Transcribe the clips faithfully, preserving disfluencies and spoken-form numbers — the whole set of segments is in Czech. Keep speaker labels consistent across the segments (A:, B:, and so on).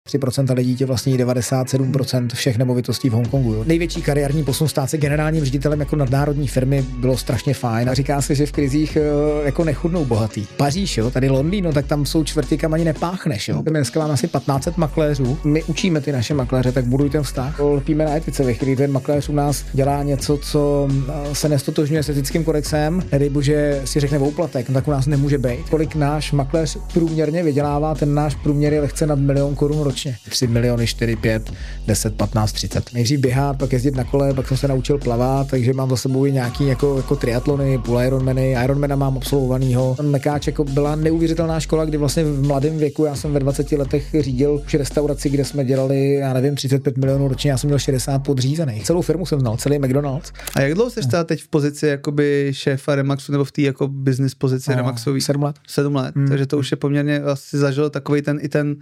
A: tři procenta lidí tě vlastní devadesát sedm procent všech nemovitostí v Hongkongu. Jo. Největší kariérní posun stát se generálním ředitelem jako nadnárodní firmy bylo strašně fajn. A říká se, že v krizích jako nechudnou bohatý. Paříž, jo, tady Londýn, no tak tam jsou čtvrtí, kam ani nepáchneš, jo. My dneska máme asi patnáct set makléřů. My učíme ty naše makléře, tak buduj ten vztah. Lpíme na etice, ve chvíli ten makléř u nás dělá něco, co se nestotožňuje s etickým kodexem, nedej bože si řekne úplatek, no tak u nás nemůže být. Kolik náš makléř průměrně vydělává, ten náš průměr je lehce nad milion korun ročně. tři miliony, čtyři, pět, deset, patnáct, třicet. Nejdřív běhat, pak jezdit na kole, pak jsem se naučil plavat, takže mám za sebou i nějaký jako, jako triatlony, půl Ironmany, Ironmana mám absolvovanýho. Mekáček byla neuvěřitelná škola, kdy vlastně v mladém věku, já jsem ve dvaceti letech řídil už restauraci, kde jsme dělali, já nevím, třicet pět milionů ročně, já jsem měl šedesát podřízených. Celou firmu jsem znal, celý McDonald's.
B: A jak dlouho jsi třeba teď v pozici jakoby šéfa Remaxu nebo v té jako business pozici no, Remaxový?
A: Sedm let.
B: Sedm let, hmm. takže to už je poměrně, asi zažil takový ten i ten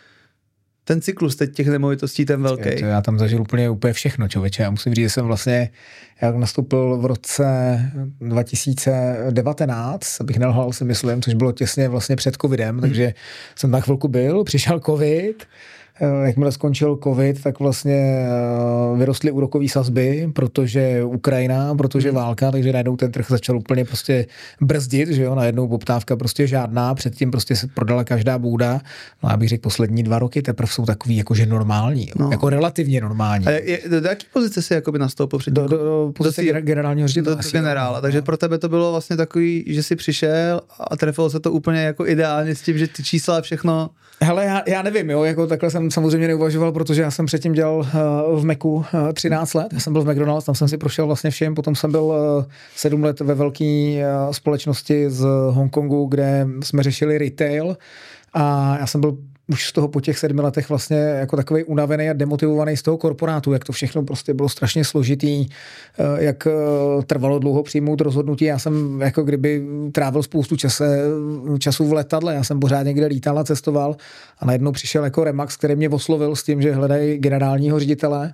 B: ten cyklus teď těch nemovitostí, ten velký.
A: To já tam zažil úplně, úplně všechno, člověče. Já musím říct, že jsem vlastně, jak nastoupil v roce dva tisíce devatenáct, abych nelhal, si myslím, což bylo těsně vlastně před covidem, hmm. takže jsem na chvilku byl, přišel covid, jakmile skončil covid, tak vlastně vyrostly úrokové sazby, protože Ukrajina, protože válka, takže najednou ten trh začal úplně prostě brzdit, že jo, najednou poptávka prostě žádná, předtím prostě se prodala každá bůda, no já bych řekl poslední dva roky teprve jsou takový jakože normální, no. jako relativně normální.
B: A je, do jaký pozice jsi jakoby nastoupil předtím?
A: Do, do, do pozice do generálního ředitele.
B: Do, do generála, takže pro tebe to bylo vlastně takový, že jsi přišel a trefilo se to úplně jako ideálně s tím, že ty čísla a všechno.
A: Hele, já, já nevím, jo, jako takhle jsem samozřejmě neuvažoval, protože já jsem předtím dělal uh, v Macu uh, třináct let, já jsem byl v McDonald's, tam jsem si prošel vlastně všem, potom jsem byl uh, sedm let ve velké uh, společnosti z Hongkongu, kde jsme řešili retail a já jsem byl už z toho po těch sedmi letech vlastně jako takovej unavený a demotivovaný z toho korporátu, jak to všechno prostě bylo strašně složitý, jak trvalo dlouho přijmout rozhodnutí. Já jsem jako kdyby trávil spoustu čase, času v letadle, já jsem pořád někde lítal a cestoval a najednou přišel jako Remax, který mě oslovil s tím, že hledají generálního ředitele.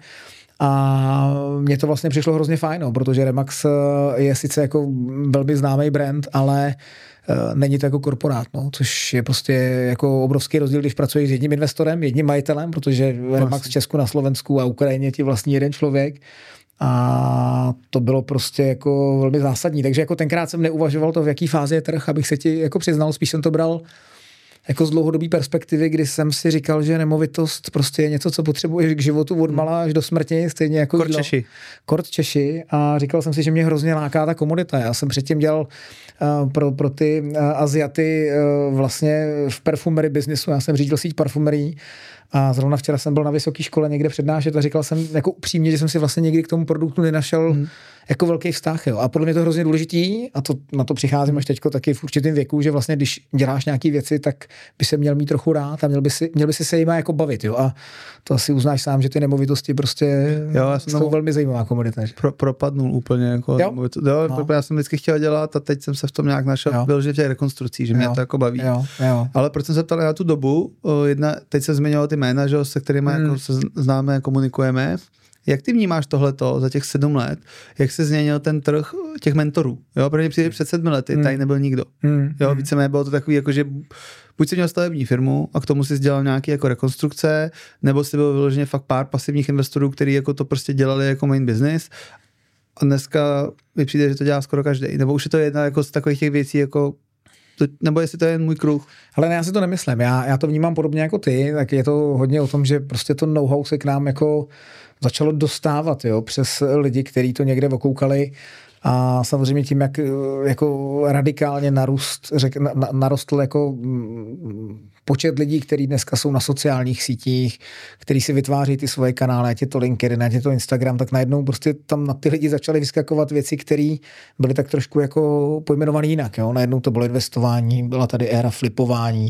A: A mně to vlastně přišlo hrozně fajn, no, protože Remax je sice jako velmi známý brand, ale není to jako korporát, no, což je prostě jako obrovský rozdíl, když pracuješ s jedním investorem, jedním majitelem, protože Remax v Česku, na Slovensku a Ukrajině ti vlastní jeden člověk a to bylo prostě jako velmi zásadní. Takže jako tenkrát jsem neuvažoval to, v jaký fázi je trh, abych se ti jako přiznal, spíš jsem to bral jako z dlouhodobé perspektivy, kdy jsem si říkal, že nemovitost prostě je něco, co potřebuješ k životu od mala až do smrti, stejně jako
B: Kort Češi.
A: Kort Češi a říkal jsem si, že mě hrozně láká ta komodita. Já jsem předtím dělal uh, pro, pro ty uh, Aziaty uh, vlastně v perfumery biznesu, já jsem řídil síť parfumerií a zrovna včera jsem byl na vysoké škole někde přednášet a říkal jsem jako upřímně, že jsem si vlastně nikdy k tomu produktu nenašel hmm. jako velký vztah. Jo. A podle mě to hrozně důležitý a to, na to přicházím až teďko taky v určitém věku, že vlastně když děláš nějaký věci, tak by se měl mít trochu rád a měl by si, měl by si se jima jako bavit. Jo. A to asi uznáš sám, že ty nemovitosti prostě jo, já jsem jsou velmi zajímavá komodita.
B: Pro, propadnul úplně. Jako jo? Jo, no. Já jsem vždycky chtěl dělat a teď jsem se v tom nějak našel, byl, že v těch rekonstrukcí, že mě jo. to jako baví.
A: Jo. Jo.
B: Ale proč jsem se ptal na tu dobu, jedna, teď se zmiňoval ty jména, že, se kterými hmm. jako se známe, komunikujeme. Jak ty vnímáš tohleto za těch sedm let? Jak se změnil ten trh těch mentorů? Jo, protože přijde před sedmi lety, hmm. tady nebyl nikdo. Hmm. Jo, víceméně bylo to takový, jako že buď jsi měl stavební firmu a k tomu si dělal nějaký jako rekonstrukce, nebo si byl vyloženě fakt pár pasivních investorů, kteří jako to prostě dělali jako main business. A dneska mi přijde, že to dělá skoro každý. Nebo už je to jedna jako z takových těch věcí, jako to, nebo jestli to je jen můj kruh.
A: Ale ne, já si to nemyslím. Já, já to vnímám podobně jako ty, tak je to hodně o tom, že prostě to know-how se k nám jako začalo dostávat, jo, přes lidi, kteří to někde okoukali a samozřejmě tím, jak jako radikálně narůst, řek, na, narostl jako počet lidí, kteří dneska jsou na sociálních sítích, kteří si vytváří ty svoje kanály, ať je to LinkedIn, ať je to Instagram, tak najednou prostě tam na ty lidi začaly vyskakovat věci, které byly tak trošku jako pojmenované jinak. Jo? Najednou to bylo investování, byla tady éra flipování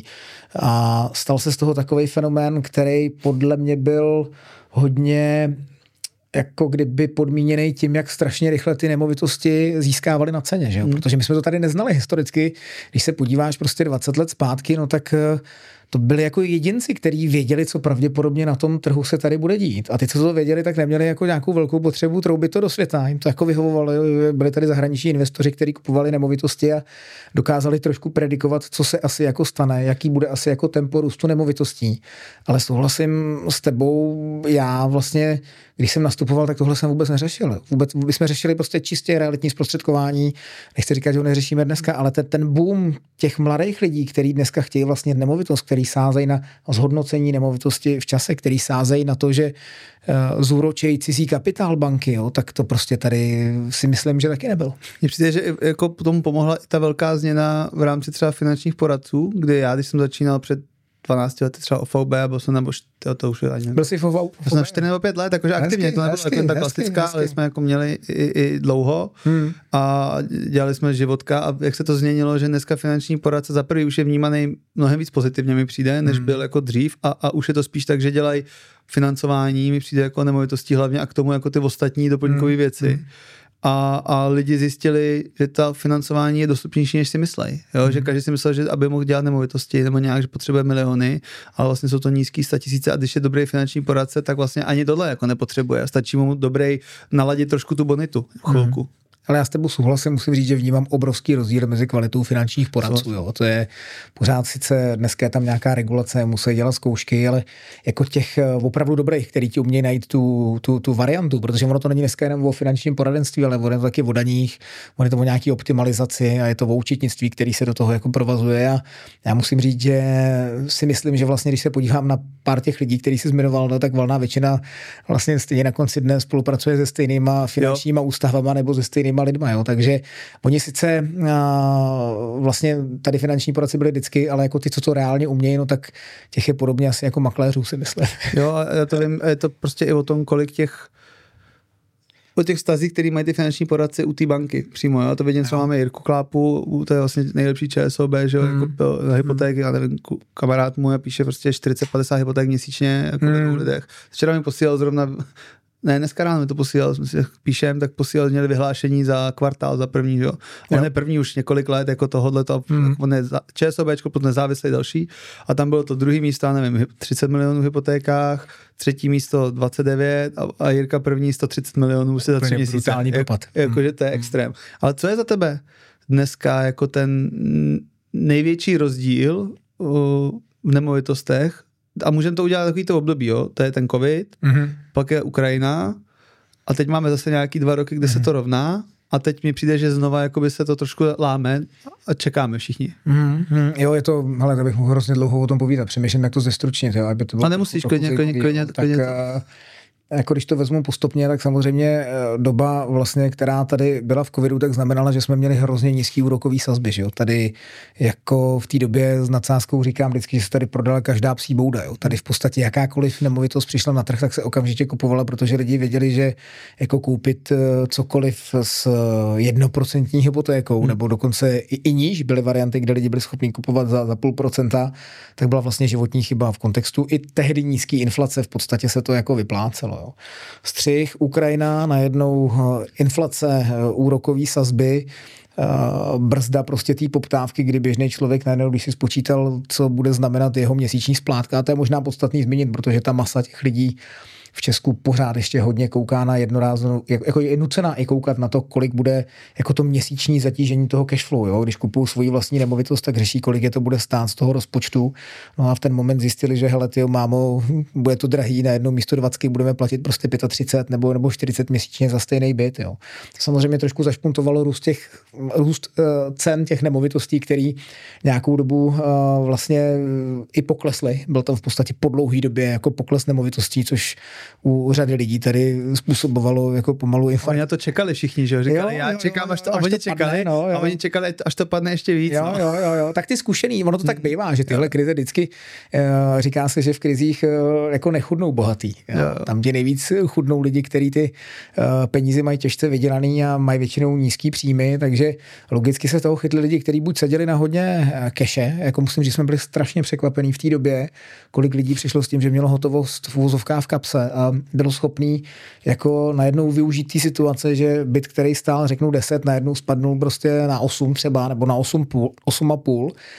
A: a stal se z toho takový fenomén, který podle mě byl hodně jako kdyby podmíněný tím, jak strašně rychle ty nemovitosti získávaly na ceně, že jo? Hmm. Protože my jsme to tady neznali historicky. Když se podíváš prostě dvacet let zpátky, no tak to byli jako jedinci, kteří věděli, co pravděpodobně na tom trhu se tady bude dít. A ty, co to věděli, tak neměli jako nějakou velkou potřebu troubit to do světa. Jim to jako vyhovovalo. Byli tady zahraniční investoři, kteří kupovali nemovitosti a dokázali trošku predikovat, co se asi jako stane, jaký bude asi jako tempo růstu nemovitostí. Ale souhlasím s tebou, já vlastně, když jsem nastupoval, tak tohle jsem vůbec neřešil. Vůbec my jsme řešili prostě čistě realitní zprostředkování. Nechci říkat, že ho neřešíme dneska, ale ten, ten boom těch mladých lidí, kteří dneska chtějí vlastně nemovitost, který sázejí na zhodnocení nemovitosti v čase, který sázejí na to, že uh, zúročejí cizí kapitál banky, jo, tak to prostě tady si myslím, že taky nebylo.
B: Mně přijde, že jako tomu pomohla i ta velká změna v rámci třeba finančních poradců, kde já, když jsem začínal před dvanácti lety třeba o V B, a byl jsem nebo to, to už je ani.
A: Byl jsi v O V B?
B: Byl jsem čtyři nebo pět let, takže aktivně, to nebylo jako ta klasická, hezky. Ale jsme jako měli i, i dlouho hmm. a dělali jsme životka a jak se to změnilo, že dneska finanční poradce za prvý už je vnímaný mnohem víc pozitivně mi přijde, než hmm. byl jako dřív a, a už je to spíš tak, že dělají financování, mi přijde jako nemovitostí hlavně a k tomu jako ty ostatní doplňkové hmm. věci. Hmm. A, a lidi zjistili, že ta financování je dostupnější, než si myslejí. Jo? Mm. Že každý si myslel, že aby mohl dělat nemovitosti nebo nějak, že potřebuje miliony, ale vlastně jsou to nízký statisíce a když je dobrý finanční poradce, tak vlastně ani tohle jako nepotřebuje. Stačí mu dobrý naladit trošku tu bonitu chvilku. Mm.
A: Ale já s tebou souhlasím, musím říct, že vnímám obrovský rozdíl mezi kvalitou finančních poradců. Jo. To je pořád sice dneska je tam nějaká regulace, musí dělat zkoušky, ale jako těch opravdu dobrých, který ti umějí najít tu, tu, tu variantu, protože ono to není dneska jenom o finančním poradenství, ale ono je to taky o daních, ono je to o nějaký optimalizaci a je to o účetnictví, který se do toho jako provazuje. A já musím říct, že si myslím, že vlastně, když se podívám na pár těch lidí, který si zmiňoval, no, tak valná většina vlastně stejně na konci dne spolupracuje se stejnýma finančníma jo. ústavama nebo se stejnými lidma, jo. Takže oni sice uh, vlastně tady finanční poradci byli vždycky, ale jako ty, co to reálně umějí, no tak těch je podobně asi jako makléřů, si myslím. Jo,
B: já to vím, je to prostě i o tom, kolik těch o těch vztazích, který mají ty finanční poradci u té banky přímo, jo. To vidím, co máme Jirku Klápu, to je vlastně nejlepší ČSOB, že jo, mm. jako na hypotéky, já nevím, kamarád můj píše prostě čtyřicet padesát hypoték měsíčně, jako mm. lidech. Včera mi posílal zrovna Ne, dneska ráno mi to posílal, píšem, tak posílal, měli vyhlášení za kvartál, za první, jo. On je první už několik let, jako tohodleto, hmm. on je ČSOBčko, plus nezávislý další, a tam bylo to druhý místo, nevím, třicet milionů v hypotékách, třetí místo dvacet devět a, a Jirka první sto třicet milionů za tři měsíce.
A: Dopad.
B: Jakože to je hmm. extrém. Ale co je za tebe dneska jako ten největší rozdíl uh, v nemovitostech? A můžeme to udělat takový to období, jo? To je ten covid, mm-hmm. pak je Ukrajina a teď máme zase nějaký dva roky, kde mm-hmm. se to rovná a teď mi přijde, že znova jakoby se to trošku láme a čekáme všichni.
A: Mm-hmm. Jo, je to, hele, to bych mohl hrozně dlouho o tom povídat, přemýšlím, jak to zestručnit, jo, aby to bylo...
B: A nemusíš, klidně, klidně, klidně,
A: tak, klidně. Uh, jako když to vezmu postupně, tak samozřejmě doba vlastně, která tady byla v covidu, tak znamenala, že jsme měli hrozně nízký úrokový sazby, že jo. Tady jako v té době s nadsázkou říkám vždycky, že se tady prodala každá psí bouda, jo. Tady v podstatě jakákoliv nemovitost přišla na trh, tak se okamžitě kupovala, protože lidi věděli, že jako koupit cokoliv s jednoprocentní hypotékou, hmm. nebo dokonce i, i níž byly varianty, kde lidi byli schopni kupovat za, za půl procenta, tak byla vlastně životní chyba v kontextu i tehdy nízký inflace, v podstatě se to jako vyplácelo. Jo. Střih, Ukrajina, najednou inflace, úrokový sazby, brzda prostě té poptávky, kdy běžný člověk najednou, když si spočítal, co bude znamenat jeho měsíční splátka, a to je možná podstatný zmínit, protože ta masa těch lidí v Česku pořád ještě hodně kouká na jednorázovou, jako je nucená i koukat na to, kolik bude jako to měsíční zatížení toho cashflow, jo? Když kupují svoji vlastní nemovitost, tak řeší, kolik je to bude stát z toho rozpočtu. No a v ten moment zjistili, že hele, tyjo, mámo, bude to drahý, na jedno místo dvacet budeme platit prostě třicet pět nebo, nebo čtyřicet měsíčně za stejný byt, jo. To samozřejmě trošku zašpuntovalo růst těch růst uh, cen těch nemovitostí, který nějakou dobu uh, vlastně uh, i poklesly. Byl tam v podstatě po dlouhý době jako pokles nemovitostí, což u řady lidí tady způsobovalo jako pomalu infarkt.
B: Oni na to čekali všichni, že jo? Říkali, jo, já jo, čekám, až to, až a oni to čekali, padne, no, a oni čekali, až to padne ještě víc.
A: Jo,
B: no.
A: jo, jo, jo. Tak ty zkušený, ono to tak bývá, že tyhle krize vždycky, uh, říká se, že v krizích uh, jako nechudnou bohatý. Jo? Jo. Tam, kde nejvíc chudnou lidi, kteří ty uh, peníze mají těžce vydělaný a mají většinou nízký příjmy, takže logicky se toho chytli lidi, kteří buď seděli na hodně keše, jako musím říct, jsme byli strašně překvapení v té době, kolik lidí přišlo s tím, že mělo hotovost v uvozovkách v kapse a bylo schopný jako najednou využít té situace, že byt, který stál, řeknu deset, najednou spadnul prostě na osm třeba, nebo na osm a půl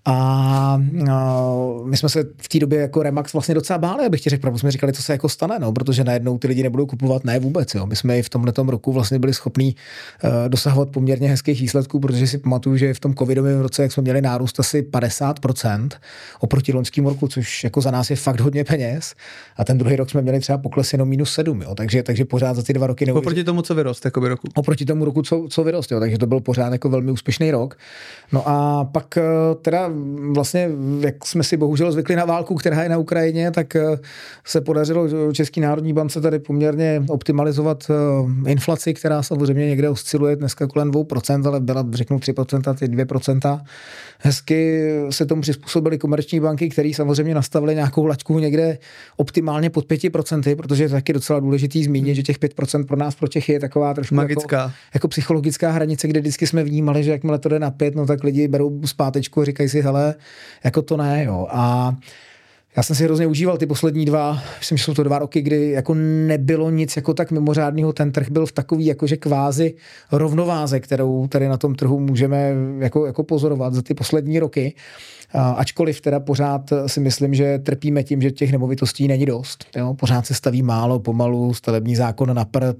A: A uh, my jsme se v té době jako Remax vlastně docela báli, abych ti řekl, protože jsme říkali, co se jako stane, no, protože najednou ty lidi nebudou kupovat, ne vůbec, jo. My jsme i v tomhletom roku vlastně byli schopní uh, dosahovat poměrně hezkých výsledků, protože si pamatuju, že v tom covidovém roce, jak jsme měli nárůst asi padesát procent oproti loňskému roku, což jako za nás je fakt hodně peněz. A ten druhý rok jsme měli třeba pokles jenom minus sedm, jo. Takže, takže pořád za ty dva roky neuvěřili.
B: Oproti tomu, co vyrost, jako by roku.
A: Oproti tomu roku, co, co vyrost, jo. Takže to byl pořád jako velmi úspěšný rok. No a pak teda vlastně, jak jsme si bohužel zvykli na válku, která je na Ukrajině, tak se podařilo České národní bance tady poměrně optimalizovat inflaci, která samozřejmě někde osciluje dneska kolem dvě procenta, ale byla, řeknu, tři procenta, ty dvě procenta. Hezky se tomu přizpůsobily komerční banky, které samozřejmě nastavily nějakou laťku někde optimálně pod pět procent, protože je taky docela důležitý zmínit, že těch pět procent pro nás, pro Čechy je taková trošku
B: magická.
A: Jako, jako psychologická hranice, kde vždycky jsme vnímali, že jakmile to jde na pět, no tak lidi berou zpátečku a říkají si, hele, jako to ne, jo. A já jsem si hrozně užíval ty poslední dva, myslím, že jsou to dva roky, kdy jako nebylo nic jako tak mimořádného, ten trh byl v takový jakože kvázi rovnováze, kterou tady na tom trhu můžeme jako, jako pozorovat za ty poslední roky. A ačkoliv teda pořád si myslím, že trpíme tím, že těch nemovitostí není dost. Jo? Pořád se staví málo, pomalu, stavební zákon na prd,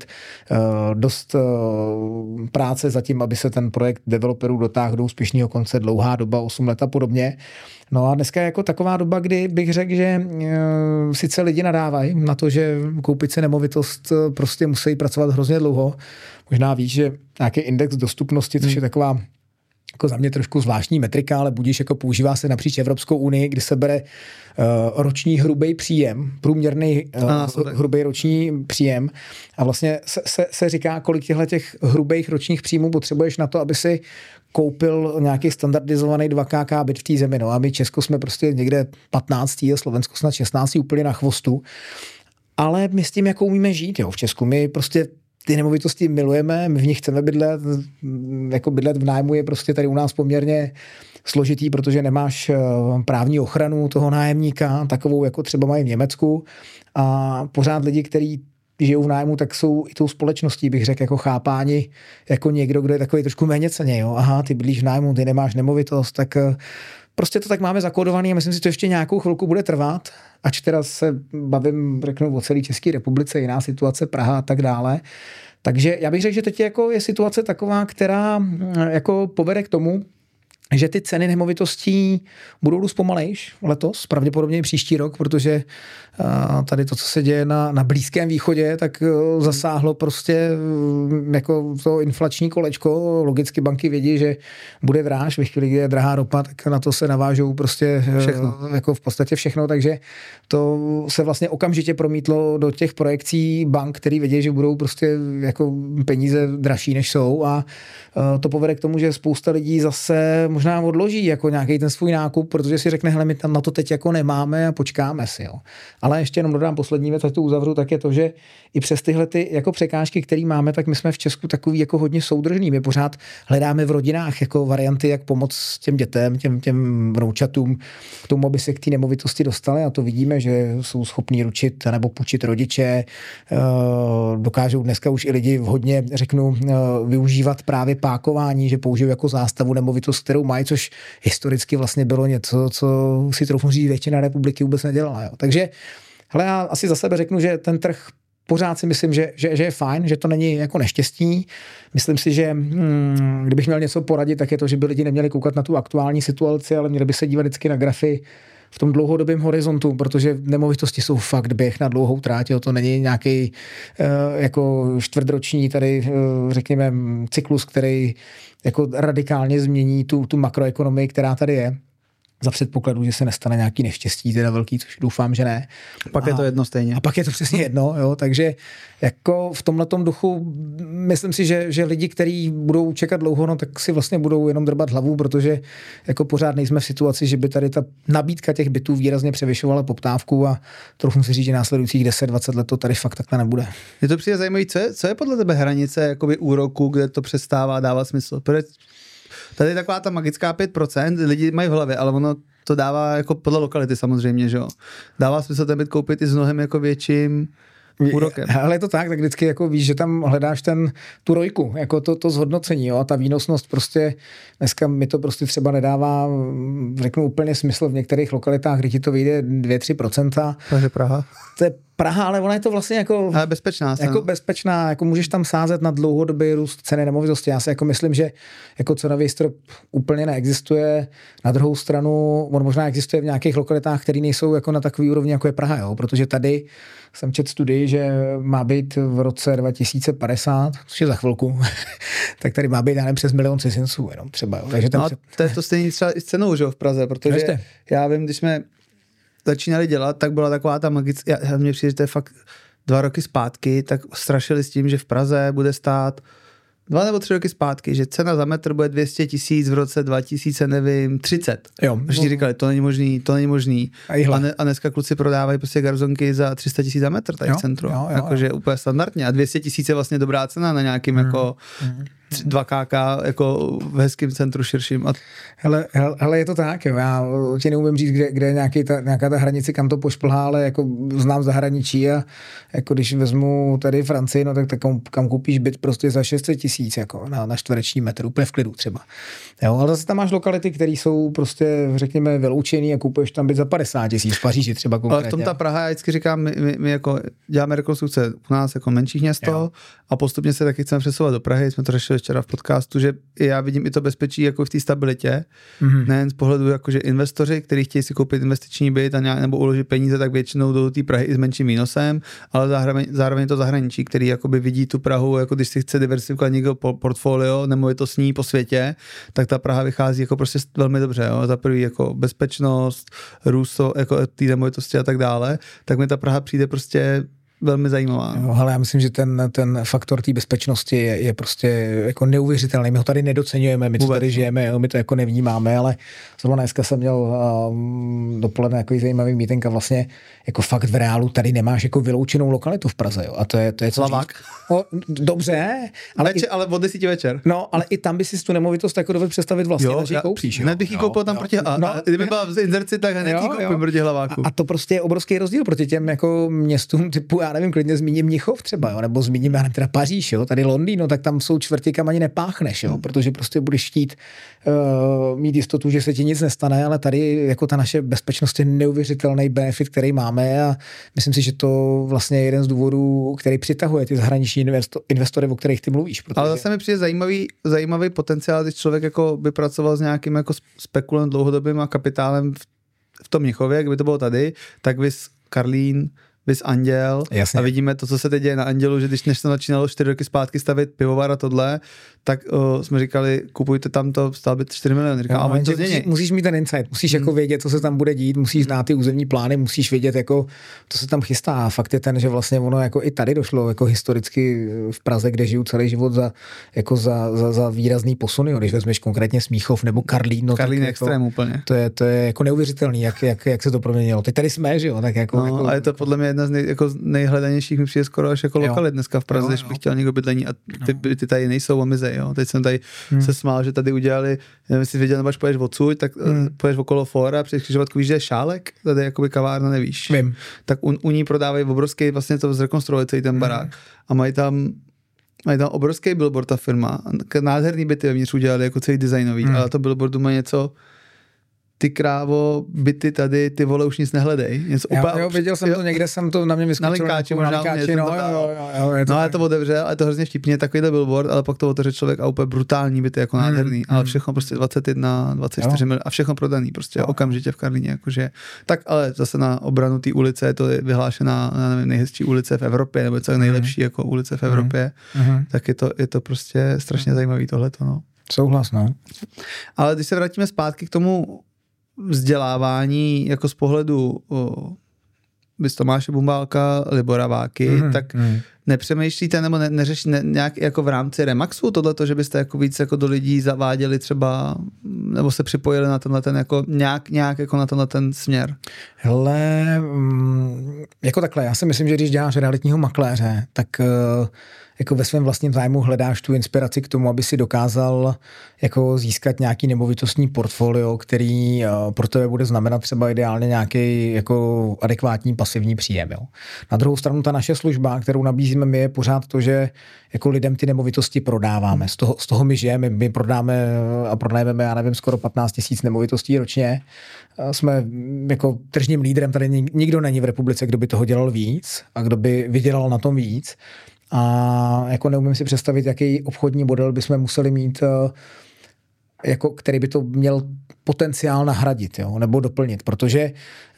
A: dost práce za tím, aby se ten projekt developerů dotáhl do úspěšného konce, dlouhá doba, osm let a podobně. No a dneska je jako taková doba, kdy bych řekl, že e, sice lidi nadávají na to, že koupit si nemovitost prostě musí pracovat hrozně dlouho. Možná víš, že nějaký index dostupnosti, což je taková jako za mě trošku zvláštní metrika, ale budíš jako používá se napříč Evropskou unii, kdy se bere uh, roční hrubý příjem, průměrný uh, hrubý roční příjem a vlastně se, se, se říká, kolik těchto těch hrubých ročních příjmů potřebuješ na to, aby si koupil nějaký standardizovaný dva ká ká byt v té zemi. No a my Česko jsme prostě někde patnáctý a Slovensko snad šestnáctý úplně na chvostu. Ale my s tím jako umíme žít, jo, v Česku. My prostě ty nemovitosti milujeme, my v nich chceme bydlet, jako bydlet v nájmu je prostě tady u nás poměrně složitý, protože nemáš právní ochranu toho nájemníka, takovou jako třeba mají v Německu a pořád lidi, kteří žijou v nájmu, tak jsou i tou společností, bych řekl, jako chápáni jako někdo, kdo je takový trošku méně cenně, jo. Aha, ty bydlíš v nájmu, ty nemáš nemovitost, tak prostě to tak máme zakódovaný a myslím si, že to ještě nějakou chvilku bude trvat, ač teda se bavím, řeknu, o celé České republice, jiná situace, Praha a tak dále. Takže já bych řekl, že teď jako je situace taková, která jako povede k tomu, že ty ceny nemovitostí budou růst pomalejš letos, pravděpodobně i příští rok, protože tady to, co se děje na, na Blízkém východě, tak zasáhlo prostě jako to inflační kolečko. Logicky banky vědí, že bude dráž, ve chvíli, kdy je drahá ropa, tak na to se navážou prostě všechno. Jako v podstatě všechno, takže to se vlastně okamžitě promítlo do těch projekcí bank, který vědí, že budou prostě jako peníze dražší, než jsou a to povede k tomu, že spousta lidí zase možná odloží jako nějaký ten svůj nákup, protože si řekne, hele, my tam na to teď jako nemáme a počkáme si, jo. Ale ještě jenom dodám poslední věc, ať to uzavřu, tak je to, že i přes tyhle ty jako překážky, které máme, tak my jsme v Česku takový jako hodně soudržní. My pořád hledáme v rodinách jako varianty, jak pomoct těm dětem, těm, těm vnoučatům k tomu, aby se k té nemovitosti dostali a to vidíme, že jsou schopní ručit nebo půjčit rodiče. Dokážou dneska už i lidi hodně, řeknu, využívat právě pákování, že použijou jako zástavu nemovitost, kterou mají, což historicky vlastně bylo něco, co si troufnu říct většina republiky vůbec nedělala. Jo. Takže hele, já asi za sebe řeknu, že ten trh pořád si myslím, že, že, že je fajn, že to není jako neštěstí. Myslím si, že hmm, kdybych měl něco poradit, tak je to, že by lidi neměli koukat na tu aktuální situaci, ale měli by se dívat vždycky na grafy v tom dlouhodobém horizontu, protože nemovitosti jsou fakt běh na dlouhou tráť, to není nějaký uh, jako čtvrtroční tady, uh, řekněme, cyklus, který jako radikálně změní tu, tu makroekonomii, která tady je. Za předpokladu, že se nestane nějaký neštěstí, teda velký, což doufám, že ne.
B: Pak
A: a,
B: je to jedno stejně.
A: A pak je to přesně jedno, jo, takže jako v tomhletom duchu myslím si, že, že lidi, kteří budou čekat dlouho, no tak si vlastně budou jenom drbat hlavu, protože jako pořád nejsme v situaci, že by tady ta nabídka těch bytů výrazně převyšovala poptávku a trochu si říct, že následujících deset dvacet let to tady fakt takhle nebude.
B: Je to přijde zajímavé, co je, co je podle tebe hranice jakoby úroku, kde to přestává dávat smysl? Protože tady je taková ta magická pět procent, lidi mají v hlavě, ale ono to dává jako podle lokality samozřejmě, že jo. Dává smysl ten byt koupit i s mnohem jako větším půl rokem.
A: Ale je to tak, tak vždycky jako víš, že tam hledáš ten, tu rojku, jako to, to zhodnocení, jo, a ta výnosnost prostě, dneska mi to prostě třeba nedává, řeknu úplně smysl v některých lokalitách, kdy ti to vyjde dvě tři procenta.
B: Takže Praha.
A: To je Praha, ale ona je to vlastně jako,
B: ale bezpečná,
A: jako bezpečná, jako můžeš tam sázet na dlouhodobý růst ceny nemovitosti. Já si jako myslím, že jako cenový strop úplně neexistuje. Na druhou stranu, on možná existuje v nějakých lokalitách, které nejsou jako na takový úrovni, jako je Praha, jo? Protože tady jsem četl studii, že má být v roce dva tisíce padesát, což je za chvilku, tak tady má být, já nevím, přes milion cizinců jenom třeba. Jo? Takže tam
B: no,
A: se...
B: to je to stejný třeba i s cenou, že jo, v Praze, protože Ještě? já vím, když jsme začínali dělat, tak byla taková ta magická, já, mně přijde, že to je fakt dva roky zpátky, tak strašili s tím, že v Praze bude stát dva nebo tři roky zpátky, že cena za metr bude dvě stě tisíc v roce dva tisíce, nevím, třicet.
A: Jo.
B: Všichni říkali, to není možný, to není možný.
A: A,
B: a, ne, a dneska kluci prodávají prostě garzonky za tři sta tisíc za metr tady jo, v centru. Jo, jo, jakože úplně standardně. A dvě stě tisíc je vlastně dobrá cena na nějakým hmm. jako hmm. dva ká ká jako v hezkém centru širším. A...
A: Hele, hele, hele, je to tak, jo. Já ti neumím říct, kde, kde je nějaký ta, nějaká ta hranice, kam to pošplhá, ale jako znám zahraničí a jako když vezmu tady Francii, no tak, tak kam, kam koupíš byt prostě za šest set tisíc jako na, na čtvereční metr, úplně v klidu třeba. Jo, ale zase tam máš lokality, které jsou prostě, řekněme, vyloučený a kupuješ tam byt za padesát tisíc v Paříži třeba konkrétně.
B: Ale v tom ta Praha, já vždycky říkám, my, my, my jako děláme rekonstrukce u nás jako menších město jo. a postupně se taky chceme přesouvat do Prahy, jsme to řešili včera v podcastu, že já vidím i to bezpečí jako v té stabilitě, mm-hmm. nejen z pohledu jakože investoři, kteří chtějí si koupit investiční byt a nějak, nebo uložit peníze, tak většinou jdou do té Prahy i s menším výnosem, ale zároveň, zároveň to zahraničí, který jakoby vidí tu Prahu, jako když si chce diversifikovat někdo portfolio, nebo je to s ní po světě, tak ta Praha vychází jako prostě velmi dobře, jo? Za prvý jako bezpečnost, růst jako té nemovitosti a tak dále, tak mi ta Praha přijde prostě velmi zajímavá.
A: Jo, ale já myslím, že ten, ten faktor té bezpečnosti je, je prostě jako neuvěřitelný. My ho tady nedoceňujeme, my co tady žijeme, jo, my to jako nevnímáme, ale zrovna dneska jsem měl um, dopoledne jako zajímavý meeting a vlastně jako fakt v reálu tady nemáš jako vyloučenou lokalitu v Praze, jo. A to je, to je co
B: Lavák.
A: O, dobře,
B: ale, Večer, i, ale od desíti večer.
A: No, ale i tam by si tu nemovitost jako dovedl představit vlastně,
B: jo,
A: že ji koupíš.
B: Hned bych ji koupil tam jo. proti, a, no, a kdyby byla v Inzerci, tak hned ji koupím proti Hlaváku.
A: A, a to prostě je obrovský rozdíl proti těm jako městům typu, já nevím, klidně zmíním Mnichov třeba, jo, nebo zmíním, já nevím, teda Paříž, jo, tady Londýn, no, tak tam jsou čtvrti, kam ani nepáchneš, jo, protože prostě budeš chtít uh, mít jistotu, že se ti nic nestane, ale tady jako ta naše bezpečnost je neuvěřitelný benefit, který máme a myslím si, že to vlastně je jeden z důvodů, který přitahuje ty zahraniční investory, o kterých ty mluvíš. Protože...
B: Ale zase mi přijde zajímavý, zajímavý potenciál, když člověk jako by pracoval s nějakým jako spekulem dlouhodobým a kapitálem v, v tom Mnichově, kdyby to bylo tady, tak vys Karlín, vys Anděl. Jasně. A vidíme to, co se teď děje na Andělu, že když než to začínalo čtyři roky zpátky stavět pivovar a tohle, tak uh, jsme říkali, kupujte tam to, stavit čtyři miliony. Říkám,
A: no,
B: a to
A: musí, musíš mít ten insight, musíš hmm. jako vědět, co se tam bude dít, musíš znát ty územní plány, musíš vědět, jako, co se tam chystá. A fakt je ten, že vlastně ono jako i tady došlo jako historicky v Praze, kde žiju celý život za, jako za, za, za výrazný posuny. Když vezmeš konkrétně Smíchov nebo Karlín. No,
B: Karlín je
A: jako,
B: extrém úplně.
A: To je, to je jako neuvěřitelný, jak, jak, jak se to proměnilo. Teď tady jsme, že jo? Tak jako,
B: no,
A: jako,
B: a je to podle mě jedna z nej, jako nejhledanějších, mi přijde skoro až jako lokalit dneska v Praze, když bych chtěl někdo bydlení a ty, no. ty tady nejsou a mizej, jo. Teď jsem tady hmm. se smál, že tady udělali, nevím, jestli věděl, nebo až poješ odsud, tak hmm. poješ okolo fóra, přes křižovatku, víš, že je Šálek, tady jakoby kavárna, nevíš.
A: Vím.
B: Tak u, u ní prodávají obrovský, vlastně to zrekonstruovali celý ten barák hmm. a mají tam mají tam obrovský billboard ta firma, nádherný byty vevnitř udělali jako celý designový, hmm. ale to billboardu má něco ty krávo, byty tady, ty vole už nic nehledej. Něco
A: já,
B: opa-
A: jo, viděl jsem
B: jo,
A: to, někde jsem to na mě vyskočil.
B: Na linkáči možná.
A: Na linkáči, no, jo, jo, jo, je to
B: no
A: tak.
B: ale to otevřel, ale to hrozně vtipně, takovýhle billboard, ale pak to otevře člověk a úplně brutální byty, jako hmm, nádherný, hmm. ale všechno prostě dvacet jedna, dvacet čtyři miliony a všechno prodaný prostě jo. okamžitě v Karlíně, jakože. Tak ale zase na obranu té ulice je to vyhlášená, nevím, nejhezčí ulice v Evropě, nebo co nejlepší jako ulice v Evropě, hmm. tak je to, je to prostě strašně zajímavý tohleto, no.
A: Souhlas, no.
B: Ale když se vrátíme zpátky k tomu vzdělávání jako z pohledu o, bys Tomáše Bumbálka, Libora Váky, mm, tak mm. nepřemýšlíte nebo ne, neřešíte ne, nějak jako v rámci Remaxu tohleto, že byste jako víc jako do lidí zaváděli třeba nebo se připojili na tenhle ten jako nějak, nějak jako na tenhle ten směr?
A: Hele, jako takhle, já si myslím, že když děláš realitního makléře, tak jako ve svém vlastním zájmu hledáš tu inspiraci k tomu, aby si dokázal jako získat nějaký nemovitostní portfolio, který pro tebe bude znamenat třeba ideálně nějaký jako adekvátní pasivní příjem. Jo. Na druhou stranu ta naše služba, kterou nabízíme my, je pořád to, že jako lidem ty nemovitosti prodáváme. Z toho, z toho my žijeme, my prodáme a prodajeme, já nevím, skoro patnáct tisíc nemovitostí ročně. Jsme jako tržním lídrem, tady nikdo není v republice, kdo by toho dělal víc a kdo by vydělal na tom víc. A jako neumím si představit, jaký obchodní model bychom museli mít, jako, který by to měl potenciál nahradit, jo, nebo doplnit, protože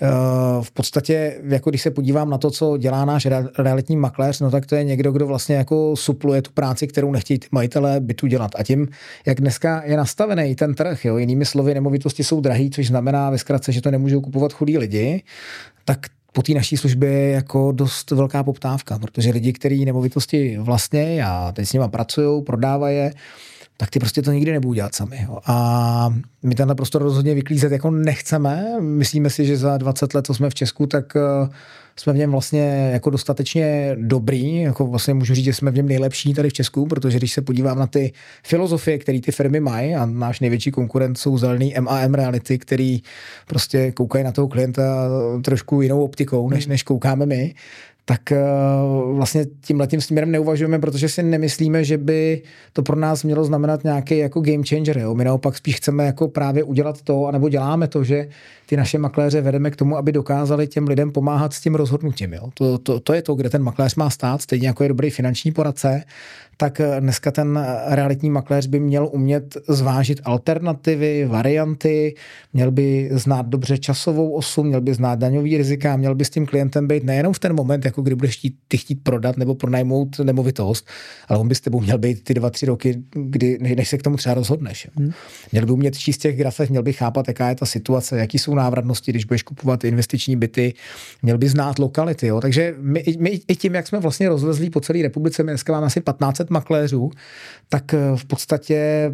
A: uh, v podstatě, jako když se podívám na to, co dělá náš realitní makléř, no tak to je někdo, kdo vlastně jako supluje tu práci, kterou nechtějí majitelé bytu dělat. A tím, jak dneska je nastavený ten trh, jo, jinými slovy, nemovitosti jsou drahý, což znamená ve zkratce, že to nemůžou kupovat chudí lidi, tak po té naší službě je jako dost velká poptávka, protože lidi, kteří nemovitosti vlastně a teď s nima pracují, prodávají je, tak ty prostě to nikdy nebudou dělat sami. Jo. A my tenhle prostor rozhodně vyklízet jako nechceme. Myslíme si, že za dvacet let, co jsme v Česku, tak uh, jsme v něm vlastně jako dostatečně dobrý. Jako vlastně můžu říct, že jsme v něm nejlepší tady v Česku, protože když se podívám na ty filozofie, které ty firmy mají, a náš největší konkurent jsou zelený M A M Reality, který prostě koukají na toho klienta trošku jinou optikou, než, než koukáme my, tak uh, vlastně tímhletím směrem neuvažujeme, protože si nemyslíme, že by to pro nás mělo znamenat nějaký jako game changer. Jo? My naopak spíš chceme jako právě udělat to, anebo děláme to, že ty naše makléře vedeme k tomu, aby dokázali těm lidem pomáhat s tím rozhodnutím. Jo? To, to, to je to, kde ten makléř má stát, stejně jako je dobrý finanční poradce, tak dneska ten realitní makléř by měl umět zvážit alternativy, varianty, měl by znát dobře časovou osu, měl by znát daňový rizika, měl by s tím klientem být nejenom v ten moment, jako kdy budeš chtít, ty chtít prodat nebo pronajmout nemovitost, ale on by s tebou měl být ty dva, tři roky, kdy, než se k tomu třeba rozhodneš. Hmm. Měl by umět číst těch grafech, měl by chápat, jaká je ta situace, jaký jsou návratnosti, když budeš kupovat investiční byty, měl by znát lokality. Jo. Takže my, my i tím, jak jsme vlastně rozlezlí po celé republice, my dneska máme asi patnáct set makléřů, tak v podstatě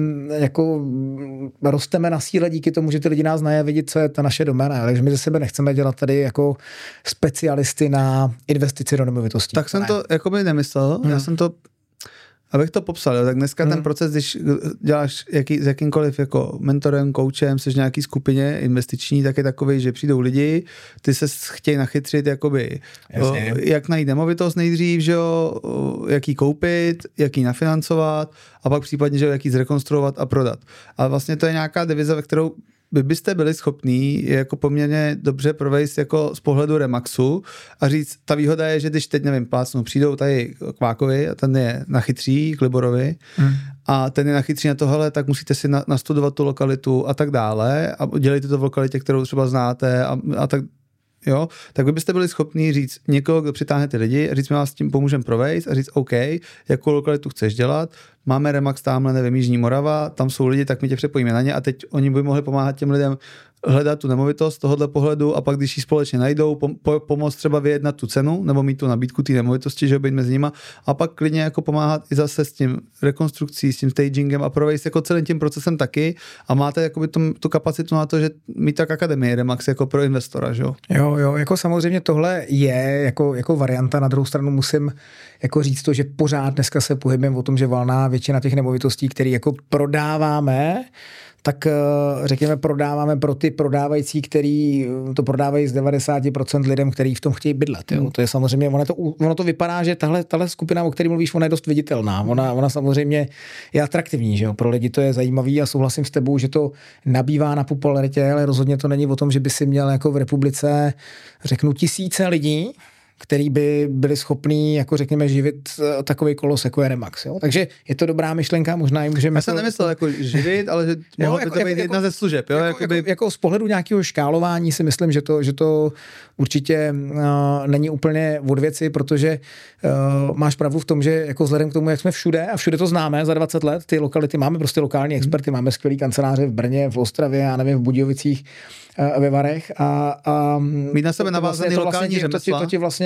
A: jako rosteme na síle díky tomu, že ty lidi nás znají a vidí, co je ta naše doména. Takže my ze sebe nechceme dělat tady jako specialisty na investici do nemovitostí.
B: Tak jsem ne. to jakoby nemyslel, hmm. já jsem to abych to popsal, jo, tak dneska hmm. ten proces, když děláš jaký, s jakýmkoliv jako mentorem, koučem, jsi v nějaký skupině investiční, tak je takový, že přijdou lidi, ty se chtějí nachytřit, jakoby, o, jak najít nemovitost nejdřív, že jo, jak ji koupit, jak ji nafinancovat a pak případně, že jo, jak ji zrekonstruovat a prodat. A vlastně to je nějaká deviza, ve kterou vy byste byli schopní jako poměrně dobře provést jako z pohledu Remaxu a říct, ta výhoda je, že když teď, nevím, plácnu, přijdou tady k Vákovi a ten je nachytří, k Liborovi hmm. a ten je nachytří na tohle, tak musíte si na, nastudovat tu lokalitu a tak dále a dělejte to v lokalitě, kterou třeba znáte a, a tak jo, tak vy byste byli schopni říct někoho, kdo přitáhne ty lidi, říct, my vás s tím pomůžeme provést a říct, OK, jakou lokalitu chceš dělat, máme Remax tamhle, nevím, Jižní Morava, tam jsou lidi, tak my tě přepojíme na ně a teď oni by mohli pomáhat těm lidem hledat tu nemovitost z tohohle pohledu a pak, když ji společně najdou, pom- po- pomoct třeba vyjednat tu cenu nebo mít tu nabídku té nemovitosti, že být mezi nima a pak klidně jako pomáhat i zase s tím rekonstrukcí, s tím stagingem a provést jako celým tím procesem taky a máte jakoby tu, tu kapacitu na to, že mít tak akademii Remax jako pro investora, že jo?
A: Jo, jo, jako samozřejmě tohle je jako, jako varianta, na druhou stranu musím jako říct to, že pořád dneska se pohybujeme o tom, že valná většina těch nemovitostí, které jako prodáváme, tak řekněme prodáváme pro ty prodávající, který to prodávají z devadesát procent lidem, kteří v tom chtějí bydlet. Jo. To je samozřejmě, ono to, ono to vypadá, že tahle, tahle skupina, o které mluvíš, ona je dost viditelná. Ona, ona samozřejmě je atraktivní, že jo. Pro lidi to je zajímavý a souhlasím s tebou, že to nabývá na popularitě, ale rozhodně to není o tom, že by si měl jako v republice, řeknu, tisíce lidí, který by byli schopní, jako řekněme, živit takový kolos, jako je Remax. Jo? Takže je to dobrá myšlenka, možná i můžeme...
B: Já jsem to... nemyslel jako živit, ale že mohlo by to být jako, jedna ze služeb. Jo?
A: Jako, jako, jako z pohledu nějakého škálování si myslím, že to, že to určitě uh, není úplně od věci, protože uh, máš pravdu v tom, že jako vzhledem k tomu, jak jsme všude, a všude to známe za dvacet let, ty lokality máme prostě lokální experty, hmm. máme skvělý kanceláře v Brně, v Ostravě, já nevím, v Budějovicích, uh, ve Varech a, a
B: mít na sebe navázaný
A: vlastně,
B: lokální
A: vlastně, to, ti, to ti vlastně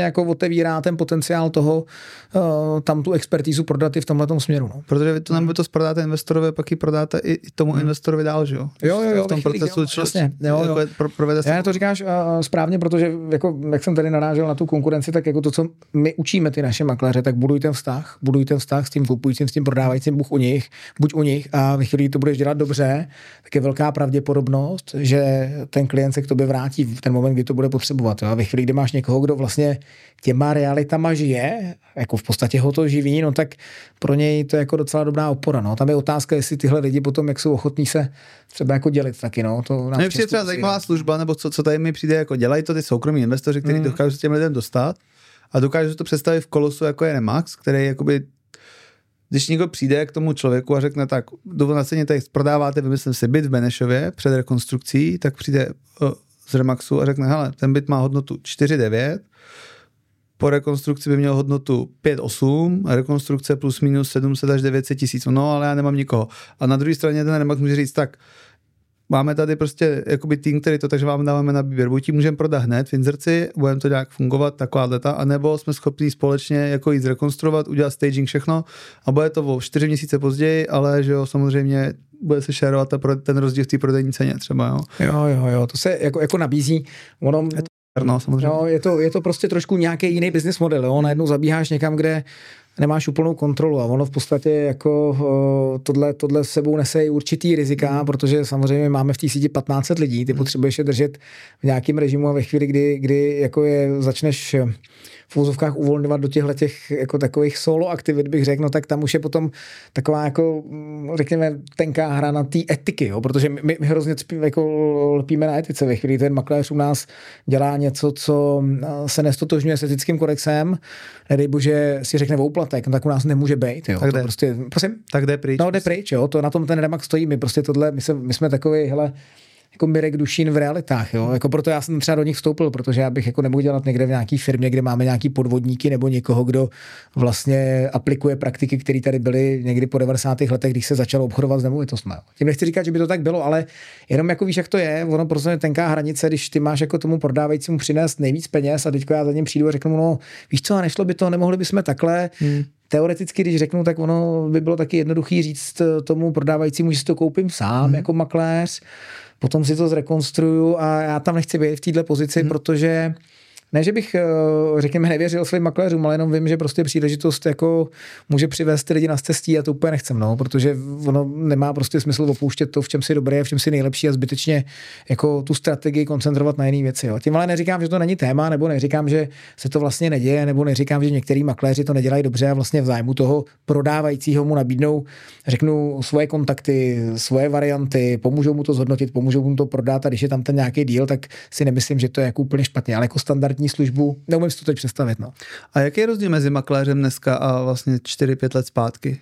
A: jako otevírá ten potenciál toho, uh, tam tu expertízu prodat i v tomhletom směru. No.
B: Protože vy to nebo to prodáte investorovi, pak ji prodáte i, i tomu hmm. investorovi dál, že jo?
A: Jo, jo, jo.
B: V tom procesu
A: vlastně. Jo, jo.
B: Jako pro, provede
A: Já to říkáš uh, správně, protože jako, jak jsem tady narážel na tu konkurenci, tak jako to, co my učíme ty naše makléře, tak buduj ten vztah, buduj ten vztah s tím kupujícím, s tím prodávajícím, buď u nich, buď u nich a ve chvíli, to budeš dělat dobře, tak je velká pravděpodobnost, že ten klient se k tobě vrátí v ten moment, kdy to bude potřebovat. Jo? A ve chvíli, kdy máš někoho, kdo vlastně těma realitama žije, jako v podstatě ho to živí, no tak pro něj to je jako docela dobrá opora. No. Tam je otázka, jestli tyhle lidi potom, jak jsou ochotní se třeba jako dělit taky. No. To
B: mě přijde třeba zajímavá služba, nebo co, co tady mi přijde, jako dělají to ty soukromí investoři, kteří mm. dokážou s těm lidem dostat a dokážou to představit v kolosu, jako je Remax, který jakoby když někdo přijde k tomu člověku a řekne tak, na ceně tady prodáváte, vymyslím si byt v Benešově před rekonstrukcí, tak přijde uh, z Remaxu a řekne, hele, ten byt má hodnotu čtyři devět, po rekonstrukci by měl hodnotu pět osm, a rekonstrukce plus minus sedm set až devět set tisíc, no ale já nemám nikoho. A na druhé straně ten Remax může říct tak, máme tady prostě jakoby tým, který to, takže vám dáváme na výběr. Buď ji můžeme prodat hned v inzerci, budeme to nějak fungovat, taková data, anebo jsme schopni společně jako jít zrekonstruovat, udělat staging, všechno a bude to o čtyři měsíce později, ale že jo, samozřejmě bude se šerovat ten rozdíl v té prodejní ceně třeba, jo.
A: Jo, jo, jo, to se jako, jako nabízí. Ono,
B: je to, no, samozřejmě.
A: Jo, je to, je to prostě trošku nějaký jiný business model, jo. Najednou zabíháš někam, kde nemáš úplnou kontrolu a ono v podstatě jako tohle, tohle s sebou nese i určitý rizika, protože samozřejmě máme v té síti patnáct set lidí, ty potřebuješ je držet v nějakém režimu a ve chvíli, kdy, kdy jako je začneš v úzovkách uvolňovat do těchto těch jako takových solo aktivit, bych řekl, no tak tam už je potom taková jako, řekněme, tenká hra na té etiky, jo? Protože my, my hrozně jako lpíme na etice. Ve chvíli ten makléř u nás dělá něco, co se nestotožňuje s etickým kodexem, nedej bože si řekne o úplatek, no tak u nás nemůže být. Jo?
B: Tak jde.
A: Prostě, prosím?
B: Tak jde pryč.
A: No jde pryč, jo? To na tom ten Remax stojí, my prostě tohle, my, se, my jsme takový, hele, jako Mirek Dušín v realitách, jo. Jako proto já jsem třeba do nich vstoupil, protože já bych jako nemohl dělat někde v nějaký firmě, kde máme nějaký podvodníky nebo někoho, kdo vlastně aplikuje praktiky, které tady byly někdy po devadesátých letech, když se začalo obchodovat s nemovitostmi. Tím nechci říkat, že by to tak bylo, ale jenom jako víš, jak to je, ono prostě je tenká hranice, když ty máš jako tomu prodávajícímu přinést nejvíc peněz a teďko já za ním přijdu a řeknu, no, víš co, a nešlo by to, nemohli bychom takhle. Hmm. Teoreticky, když řeknu, tak ono by bylo taky jednoduchý říct tomu prodávajícímu, že si to koupím sám hmm. jako makléř, potom si to zrekonstruju a já tam nechci být v této pozici, hmm. protože ne, že bych, řekněme, nevěřil svým makléřům, ale jenom vím, že prostě příležitost jako může přivést ty lidi na cestí a to úplně nechcem, no, protože ono nemá prostě smysl opouštět to, v čem si dobrý a v čem si nejlepší a zbytečně jako tu strategii koncentrovat na jiné věci. Jo. Tím ale neříkám, že to není téma, nebo neříkám, že se to vlastně neděje, nebo neříkám, že některý makléři to nedělají dobře a vlastně v zájmu toho prodávajícího mu nabídnou, řeknu, svoje kontakty, svoje varianty, pomůžou mu to zhodnotit, pomůžou mu to prodat a když je tam ten nějaký deal, tak si nemyslím, že to je jako úplně špatně, ale jako standard službu, neumím si to teď představit. No.
B: A jaký je rozdíl mezi makléřem dneska a vlastně čtyři pět let zpátky?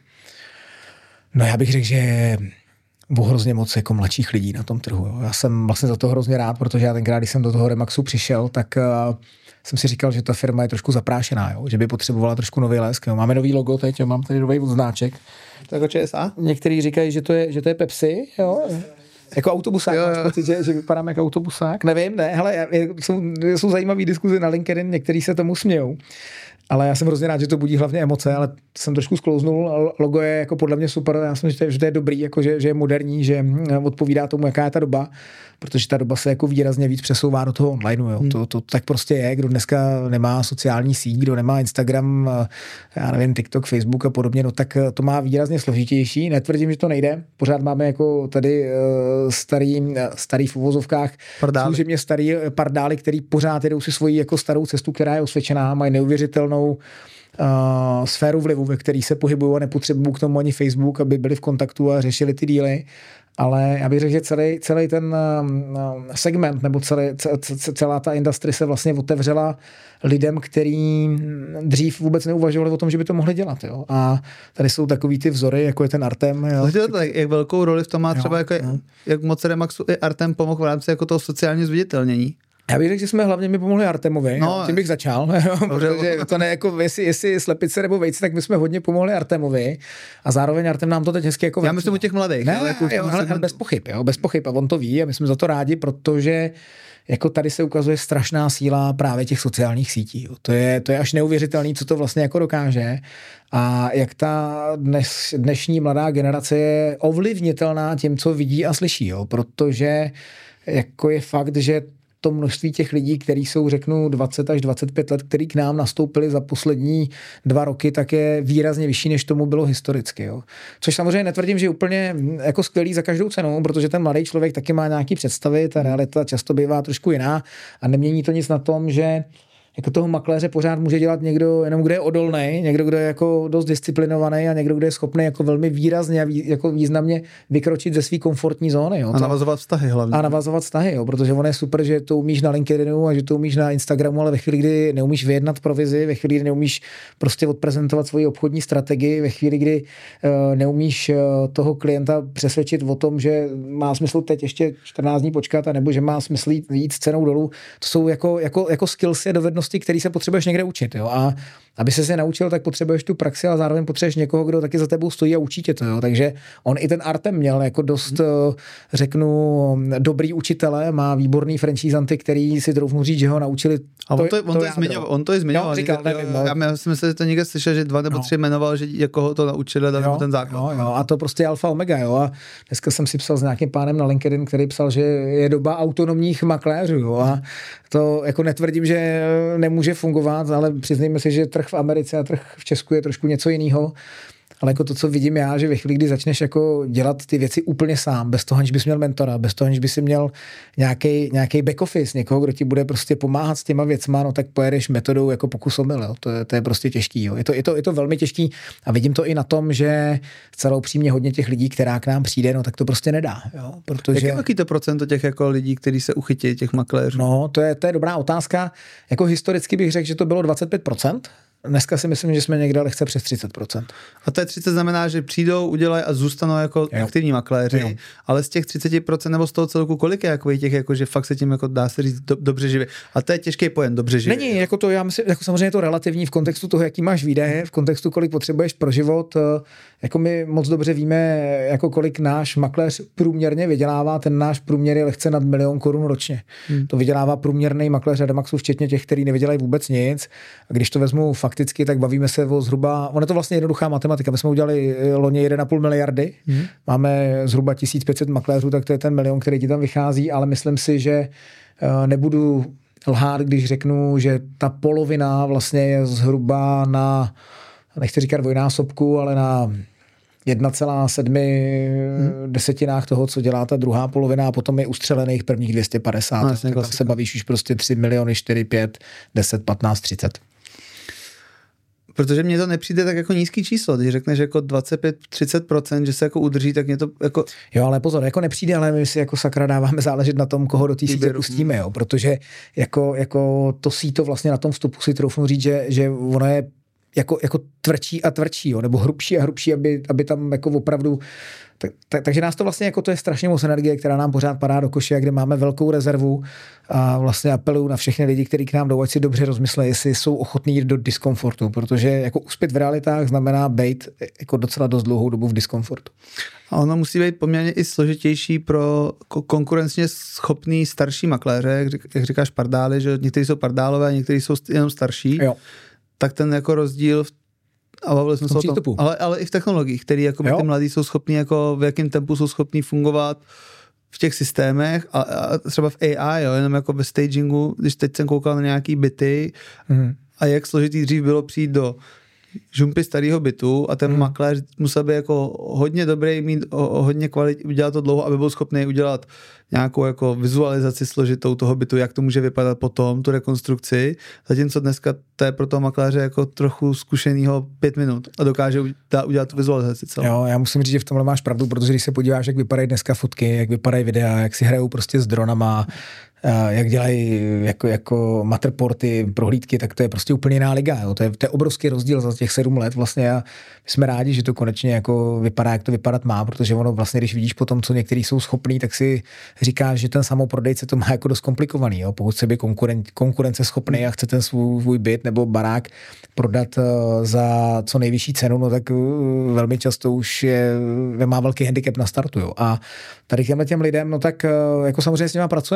A: No já bych řekl, že je hrozně moc jako mladších lidí na tom trhu. Jo. Já jsem vlastně za to hrozně rád, protože já tenkrát, když jsem do toho Remaxu přišel, tak uh, jsem si říkal, že ta firma je trošku zaprášená, jo. Že by potřebovala trošku nový lesk. Jo. Máme nový logo teď, jo. Mám tady nový odznáček.
B: To jako ČSA?
A: Někteří říkají, že to je, že to je Pepsi, jo. Jako autobusák, jo, jo. Máš pocit, že, že vypadám jako autobusák? Nevím, ne, hele, jsou, jsou zajímavé diskuze na LinkedIn, někteří se tomu smějou. Ale já jsem hrozně rád, že to budí hlavně emoce, ale jsem trošku sklouznul. Logo je jako podle mě super, já jsem, že to je, že to je dobrý, jako že, že je moderní, že odpovídá tomu, jaká je ta doba, protože ta doba se jako výrazně víc přesouvá do toho online. Jo. Hmm. To, to tak prostě je, kdo dneska nemá sociální síť, kdo nemá Instagram, já nevím, TikTok, Facebook a podobně, no tak to má výrazně složitější. Netvrdím, že to nejde. Pořád máme jako tady starý, starý v uvozovkách, služebně starý pardály, který pořád jedou si svoji jako starou cestu, která je osvědčená, mají neuvěřitelnou Uh, sféru vlivu, ve který se pohybují a nepotřebují k tomu ani Facebook, aby byli v kontaktu a řešili ty díly. Ale já bych řekl, že celý, celý ten uh, segment nebo celý, celá ta industrie se vlastně otevřela lidem, který dřív vůbec neuvažovali o tom, že by to mohli dělat. Jo? A tady jsou takový ty vzory, jako je ten Artem.
B: Jo? Tak, jak velkou roli v tom má třeba, jo, jako, jo. jak moc Remaxu i Artem pomohl v rámci jako toho sociálního zviditelnění?
A: Já bych řekl, že jsme hlavně mi pomohli Artemovi, no, tím bych začal, protože to ne jako, jestli, jestli slepice nebo vejci, tak my jsme hodně pomohli Artemovi a zároveň Artem nám to teď hezky jako...
B: Já myslím u těch mladých.
A: Ne, ale jako jo, hele, bez pochyb, jo, bez pochyb a on to ví a my jsme za to rádi, protože jako tady se ukazuje strašná síla právě těch sociálních sítí. Jo. To je, to je až neuvěřitelný, co to vlastně jako dokáže a jak ta dnes, dnešní mladá generace je ovlivnitelná tím, co vidí a slyší, jo. Protože jako je fakt, že to množství těch lidí, kteří jsou, řeknu, dvacet až dvacet pět let, který k nám nastoupili za poslední dva roky, tak je výrazně vyšší, než tomu bylo historicky. Jo. Což samozřejmě netvrdím, že je úplně jako skvělý za každou cenu, protože ten mladý člověk taky má nějaký představy, ta realita často bývá trošku jiná a nemění to nic na tom, že jako toho makléře pořád může dělat někdo, jenom kdo je odolný, někdo, kdo je jako dost disciplinovaný a někdo, kdo je schopný jako velmi výrazně a vý, jako významně vykročit ze své komfortní zóny. Jo.
B: A navazovat vztahy hlavně.
A: A navazovat vztahy, jo, protože ono je super, že to umíš na LinkedInu a že to umíš na Instagramu, ale ve chvíli, kdy neumíš vyjednat provizi, ve chvíli, kdy neumíš prostě odprezentovat svoji obchodní strategii, ve chvíli, kdy uh, neumíš uh, toho klienta přesvědčit o tom, že má smysl teď ještě čtrnáct dní počkat, nebo že má smysl jít, jít s cenou dolů, to jsou jako, jako, jako skills a dovednosti, který se potřebuješ někde učit. Jo? A aby se se naučil, tak potřebuješ tu praxi, ale zároveň potřebuješ někoho, kdo taky za tebou stojí a učí tě to. Jo? Takže on i ten Artem měl jako dost, hmm. řeknu, dobrý učitele, má výborný franchisanty, který si troufnu říct, že ho naučili.
B: A on to, to, on to, zmiňoval, on to i zmiňoval.
A: No, říkal, nevím, no.
B: Já si myslím, že to někde slyšel, že dva nebo no. tři jmenoval, že někoho to naučili a dali mu ten základ.
A: Jo, jo, a to prostě je alfa omega. Jo? A dneska jsem si psal s nějakým pánem na LinkedIn, který psal, že je doba autonomních makléřů. Jo? A to jako netvrdím, že nemůže fungovat, ale přiznejme si, že trh v Americe a trh v Česku je trošku něco jiného. Ale jako to, co vidím já, že ve chvíli, kdy začneš jako dělat ty věci úplně sám, bez toho, aniž bys měl mentora, bez toho, aniž bys měl nějaký nějaký back office, někoho, kdo ti bude prostě pomáhat s těma věcma, no tak pojedeš metodou jako pokus omyl, jo. To je, to je prostě těžký, jo. Je to, je to, je to velmi těžký a vidím to i na tom, že celou přímě hodně těch lidí, která k nám přijde, no tak to prostě nedá, jo. Protože...
B: Jaký to procento těch jako lidí, kteří se uchytí, těch makléřů?
A: No, to je, to je dobrá otázka. Jako historicky bych řekl, že to bylo dvacet pět procent. Dneska si myslím, že jsme někde lehce přes třicet procent.
B: A to je třicet znamená, že přijdou, udělají a zůstanou jako jo. aktivní makléři, jo. ale z těch třicet procent nebo z toho celku, kolik je jako těch, jako, že fakt se tím jako dá se říct do, dobře živě. A to je těžký pojem, dobře živě.
A: Není, jako to, já myslím, jako samozřejmě je to relativní v kontextu toho, jaký máš výdaje, v kontextu, kolik potřebuješ pro život. Jako my moc dobře víme, jako kolik náš makléř průměrně vydělává, ten náš průměr je lehce nad milion korun ročně. Hmm. To vydělává průměrný makléř Redamaxu, včetně těch, kteří nevydělají vůbec nic. A když to vezmu fakticky, tak bavíme se o zhruba, ono je to vlastně jednoduchá matematika. My jsme udělali loni jedna celá pět miliardy, hmm. máme zhruba tisíc pět set makléřů, tak to je ten milion, který ti tam vychází, ale myslím si, že nebudu lhát, když řeknu, že ta polovina vlastně je zhruba na, nechci říkat dvojnásobku, ale na jedna celá sedm hmm. desetinách toho, co dělá ta druhá polovina a potom je ustřelených prvních dvě stě padesát. No, tak tam se bavíš už prostě tři miliony, čtyři, pět, deset, patnáct, třicet.
B: Protože mně to nepřijde tak jako nízký číslo. Když řekneš jako dvacet pět třicet procent, že se jako udrží, tak mě to jako...
A: Jo, ale pozor, jako nepřijde, ale my si jako sakra dáváme záležet na tom, koho do té sítě pustíme, jo, protože jako, jako to síto vlastně na tom vstupu si troufnu říct, že, že ono je jako, jako tvrdší a tvrdší, jo, nebo hrubší a hrubší, aby, aby tam jako opravdu... Tak, tak, takže nás to vlastně jako to je strašně moc energie, která nám pořád padá do koše, kde máme velkou rezervu a vlastně apeluju na všechny lidi, kteří k nám jdou, ať si dobře rozmyslejí, jestli jsou ochotní jít do diskomfortu, protože jako uspět v realitách znamená být jako docela dost dlouhou dobu v diskomfortu.
B: A ono musí být poměrně i složitější pro konkurenčně schopný starší makléře, jak říkáš pardály, že někteří jsou pardálové, někteří jsou jenom starší, jo. Tak ten jako rozdíl v a bavili jsme se o tom, ale, ale i v technologiích, které jako ty mladí jsou schopní, jako v jakém tempu jsou schopní fungovat v těch systémech a, a třeba v A I, jo, jenom jako ve stagingu, když teď jsem koukal na nějaký byty mm. a jak složitý dřív bylo přijít do žumpy starého bytu a ten mm. makléř musel být jako hodně dobrý, mít o, o hodně kvalit, udělat to dlouho, aby byl schopný udělat nějakou jako vizualizaci složitou toho bytu, jak to může vypadat potom, tu rekonstrukci, zatímco dneska to je pro toho makléře jako trochu zkušenýho pět minut a dokáže udělat tu vizualizaci celou.
A: Jo, já musím říct, že v tomhle máš pravdu, protože když se podíváš, jak vypadají dneska fotky, jak vypadají videa, jak si hrajou prostě s dronama, jak dělají jako, jako matterporty, prohlídky, tak to je prostě úplně jiná liga. Jo. To, je, to je obrovský rozdíl za těch sedm let vlastně a my jsme rádi, že to konečně jako vypadá, jak to vypadat má, protože ono vlastně, když vidíš potom, co někteří jsou schopní, tak si říkáš, že ten samoprodejce to má jako dost komplikovaný. Jo. Pokud se by konkuren, konkurenceschopný a chce ten svůj, svůj byt nebo barák prodat za co nejvyšší cenu, no tak velmi často už je, má velký handicap na startu. Jo. A tady těmhle těm lidem, no tak jako samozřejmě s nimi pracujeme, jo, proto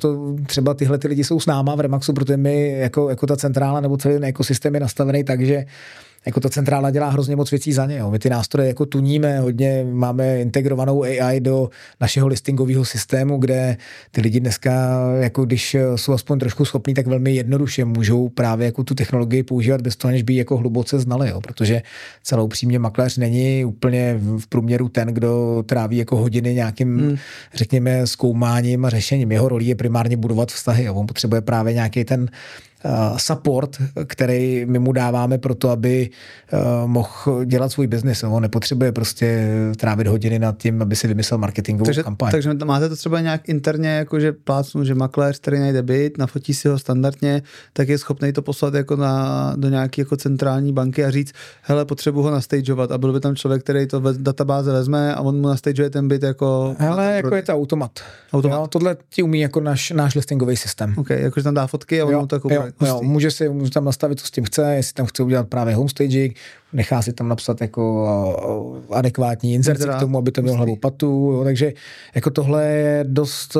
A: proto třeba tyhle ty lidi jsou s náma v Remaxu, protože my jako, jako ta centrála nebo celý ekosystém je nastavený tak, že jako ta centrála dělá hrozně moc věcí za ně. Jo. My ty nástroje jako tuníme, hodně máme integrovanou A I do našeho listingového systému, kde ty lidi dneska, jako když jsou aspoň trošku schopní, tak velmi jednoduše můžou právě jako tu technologii používat bez toho, než by ji jako hluboce znali, jo. Protože celou přímě makléř není úplně v průměru ten, kdo tráví jako hodiny nějakým, hmm. řekněme, zkoumáním a řešením. Jeho rolí je primárně budovat vztahy. Jo. On potřebuje právě nějaký ten support, který my mu dáváme pro to, aby uh, mohl dělat svůj biznis. On nepotřebuje prostě trávit hodiny nad tím, aby si vymyslel marketingovou
B: takže,
A: kampaň.
B: Takže máte to třeba nějak interně, jakože plácnu, že makléř, který najde byt, nafotí si ho standardně, tak je schopný to poslat jako na, do nějaké jako centrální banky a říct, hele, potřebuji ho nastageovat a byl by tam člověk, který to v databáze vezme a on mu nastageuje ten byt jako...
A: Hele, jako je to automat. automat. Jo, tohle ti umí jako náš, náš listingový systém.
B: Ok, jakože tam dá fotky a on
A: jo,
B: mu to jako...
A: Jo, jo, může si může tam nastavit, co s tím chce, jestli tam chce udělat právě homestaging, nechá si tam napsat jako adekvátní inzerci k tomu, aby to mělo hlavu patu, jo, takže jako tohle je dost,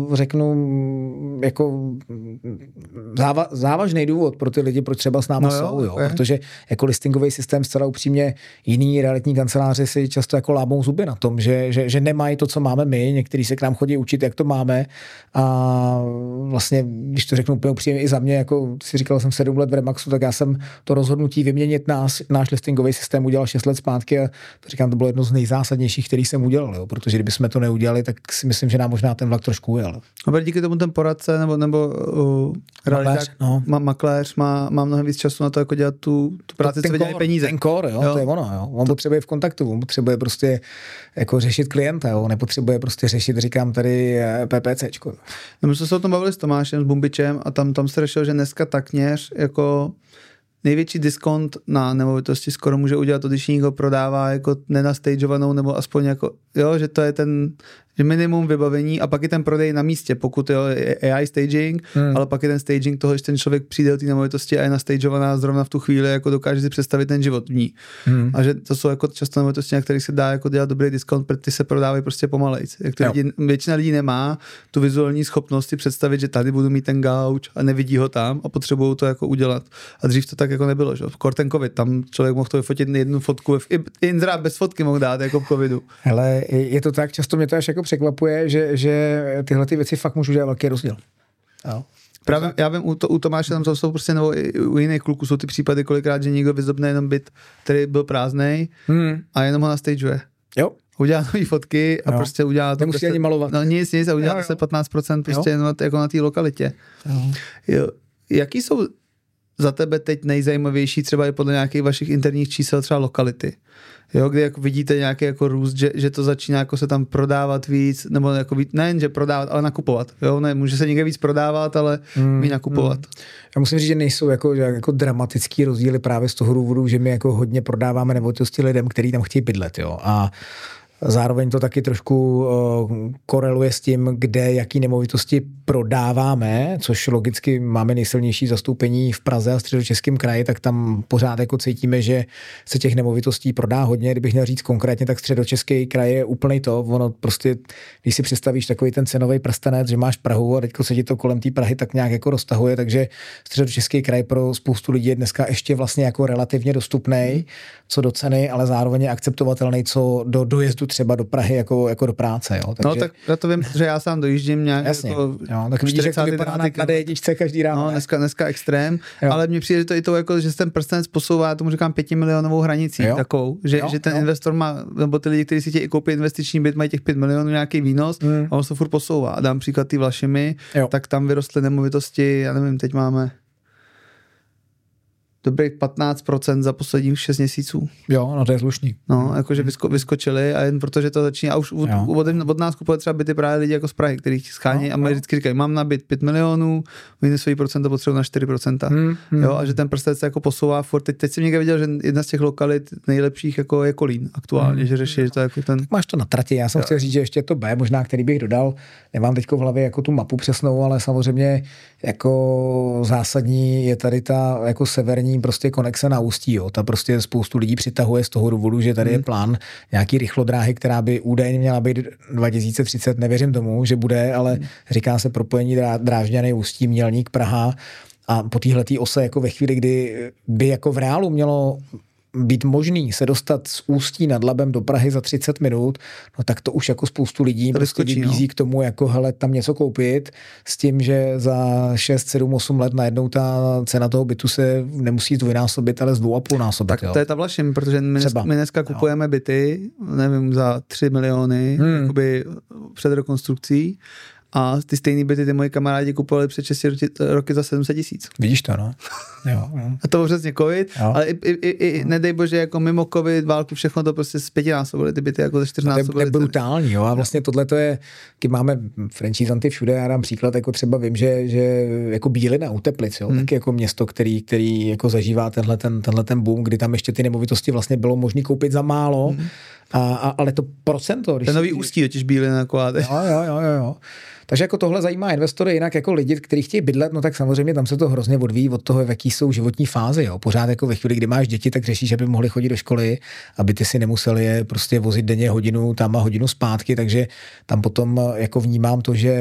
A: řeknu, jako záva, závažný důvod pro ty lidi, proč třeba s námi no jsou, jo, okay. Protože jako listingový systém zcela upřímně jiný realitní kanceláři si často jako lámou zuby na tom, že, že, že nemají to, co máme my, někteří se k nám chodí učit, jak to máme a vlastně, když to řeknu úplně upřímně i za mě, jako si říkal jsem sedm let v Remaxu, tak já jsem to rozhodnutí vyměnit nás, náš listingový systém udělal šest let zpátky a to říkám, to bylo jedno z nejzásadnějších, který jsem udělal, jo, protože kdyby jsme to neudělali, tak si myslím, že nám možná ten vlak trošku ujel.
B: A díky tomu ten poradce nebo, nebo uh, realiták,
A: no.
B: má makléř, má, má mnohem víc času na to, jako dělat tu, tu práci, co vydělají peníze.
A: Ten core, jo, jo, to je ono, jo. On to... potřebuje v kontaktu, on potřebuje prostě jako řešit klienta, jo, nepotřebuje prostě řešit, říkám tady PPCčko.
B: No, my jsme se o tom bavili s Tomášem, s Bumbičem a tam, tam se řešil, že dneska takněř jako největší diskont na nemovitosti skoro může udělat to, když někdo prodává jako nenastageovanou nebo aspoň jako, jo, že to je ten, že minimum vybavení a pak je ten prodej na místě, pokud jo, je A I staging, hmm. ale pak je ten staging toho, že ten člověk přijde do té nemovitosti a je nastageovaná zrovna v tu chvíli, jako dokáže si představit ten život v ní. Hmm. A že to jsou jako často nemovitosti, na kterých se dá jako dělat dobrý diskont, protože ty se prodávají prostě pomalejc. Jak to lidi, většina lidí nemá tu vizuální schopnost si představit, že tady budu mít ten gauč a nevidí ho tam a potřebují to jako udělat. A dřív to tak jako nebylo, že? V ten covid, tam člověk mohl to vyfotit jednu fotku, i inzerát bez fotky mohl dát jako v covidu.
A: Hele, je to tak, často mě to až jako překvapuje, že, že tyhle ty věci fakt můžou dělat velký rozdíl. Jo.
B: Právě, já vím, u, to, u Tomáše tam jsou prostě, nebo u jiných kluků jsou ty případy kolikrát, že někdo vyzdobne jenom byt, který byl prázdnej hmm. a jenom ho nastageuje. Jo. Udělá nový fotky a jo. prostě udělá to.
A: Nemusí prostě, ani malovat.
B: No nic, nic a udělá jo, jo. se patnáct procent prostě jenom jako na té lokalitě. Jo. Jo. Jaký jsou za tebe teď nejzajímavější třeba i podle nějakých vašich interních čísel třeba lokality? Jo, kdy jako vidíte nějaký jako růst, že, že to začíná jako se tam prodávat víc, nebo jako víc, nejen, že prodávat, ale nakupovat. Jo, ne, může se někde víc prodávat, ale mm, mít nakupovat. Mm.
A: Já musím říct, že nejsou jako, jako dramatický rozdíly právě z toho důvodu, že my jako hodně prodáváme nemovitosti lidem, kteří tam chtějí bydlet, jo. A zároveň to taky trošku uh, koreluje s tím, kde jaký nemovitosti prodáváme, což logicky máme nejsilnější zastoupení v Praze a Středočeském kraji, tak tam pořád jako cítíme, že se těch nemovitostí prodá hodně. Kdybych měl říct konkrétně, tak Středočeský kraj je úplný to. Ono prostě, když si představíš takový ten cenový prstenec, že máš Prahu a teďko se ti to kolem té Prahy tak nějak jako roztahuje, takže Středočeský kraj pro spoustu lidí je dneska ještě vlastně jako relativně dostupný, co do ceny, ale zároveň je akceptovatelný, co do dojezdu třeba do Prahy jako, jako do práce. Jo. Takže...
B: No tak já to vím, že já sám dojíždím nějak
A: Jasně,
B: jako
A: jo, tak vidíš, jak to vypadá na D jedničce každý ráno.
B: No, dneska, dneska extrém, jo. Ale mně přijde to i to, jako, že ten prstenec posouvá, tomu říkám pětimilionovou hranicí jo. takovou, že, jo, že ten jo. investor má, nebo ty lidi, kteří si chtějí koupit investiční byt, mají těch pět milionů nějaký výnos hmm. a on se furt posouvá. A dám příklad ty Vlašimi, jo. tak tam vyrostly nemovitosti, já nevím, teď máme dobrých patnáct procent za posledních šest měsíců.
A: Jo, no to je slušný.
B: No, jakože vysko, vyskočili a jen protože to začíná. A už od, od, od nás kupuje třeba byty právě lidi jako z Prahy, který schání no, a mají vždycky říkají, mám na byt pět milionů, oni svojí procenta potřebují na čtyři procenta. Hmm, hmm. Jo, a že ten prstec se jako posouvá furt. Teď, teď jsem někde viděl, že jedna z těch lokalit nejlepších jako je Kolín aktuálně, hmm. že řeší, že to jako ten...
A: Tak máš to na trati, já jsem jo. chtěl říct, že ještě to B, možná který bych dodal, nemám teďko v hlavě jako tu mapu přesnou, ale samozřejmě jako zásadní je tady ta jako severní geniální prostě konexe na Ústí, jo. Ta prostě spoustu lidí přitahuje z toho důvodu, že tady hmm. je plán nějaký rychlodráhy, která by údajně měla být dva tisíce třicet, nevěřím tomu, že bude, ale hmm. říká se propojení drá, Drážďany, Ústí, Mělník, Praha a po téhletý ose jako ve chvíli, kdy by jako v reálu mělo být možný se dostat z Ústí nad Labem do Prahy za třicet minut, no tak to už jako spoustu lidí to prostě vybízí no. k tomu, jako hele, tam něco koupit s tím, že za šest, sedm, osm let najednou ta cena toho bytu se nemusí zdvojnásobit, ale z dvou a půl násobit.
B: Tak jo. To je ta vlašim, protože my, dnes, my dneska kupujeme jo. byty, nevím, za tři miliony hmm. jakoby před rekonstrukcí. A ty stejný byty ty moji kamarádi kupovali před šesti roky za sedm set tisíc.
A: Vidíš to, no? Jo, jo.
B: A to přesně covid, jo. ale i, i, i nedej bože, jako mimo covid, válku, všechno to prostě z pětinásobily, ty byty jako ze čtyřnásobily.
A: To je brutální, jo, a vlastně tohle to je, když máme franchisanty všude, já dám příklad, jako třeba vím, že, že jako Bílina u Teplic, jo, hmm. taky jako město, který, který jako zažívá tenhle ten, tenhle ten boom, kdy tam ještě ty nemovitosti vlastně bylo možné koupit za málo, hmm. a, a, ale to procento.
B: Ten nový Ústí, totiž Bílina taková.
A: Jo, jo, jo, jo, jo. Takže jako tohle zajímá investory, jinak jako lidi, kteří chtějí bydlet, no tak samozřejmě tam se to hrozně odvíjí od toho, v jaký jsou životní fázy, jo. Pořád jako ve chvíli, kdy máš děti, tak řešíš, aby mohli chodit do školy, aby ty si nemuseli je prostě vozit denně hodinu tam a hodinu zpátky, takže tam potom jako vnímám to, že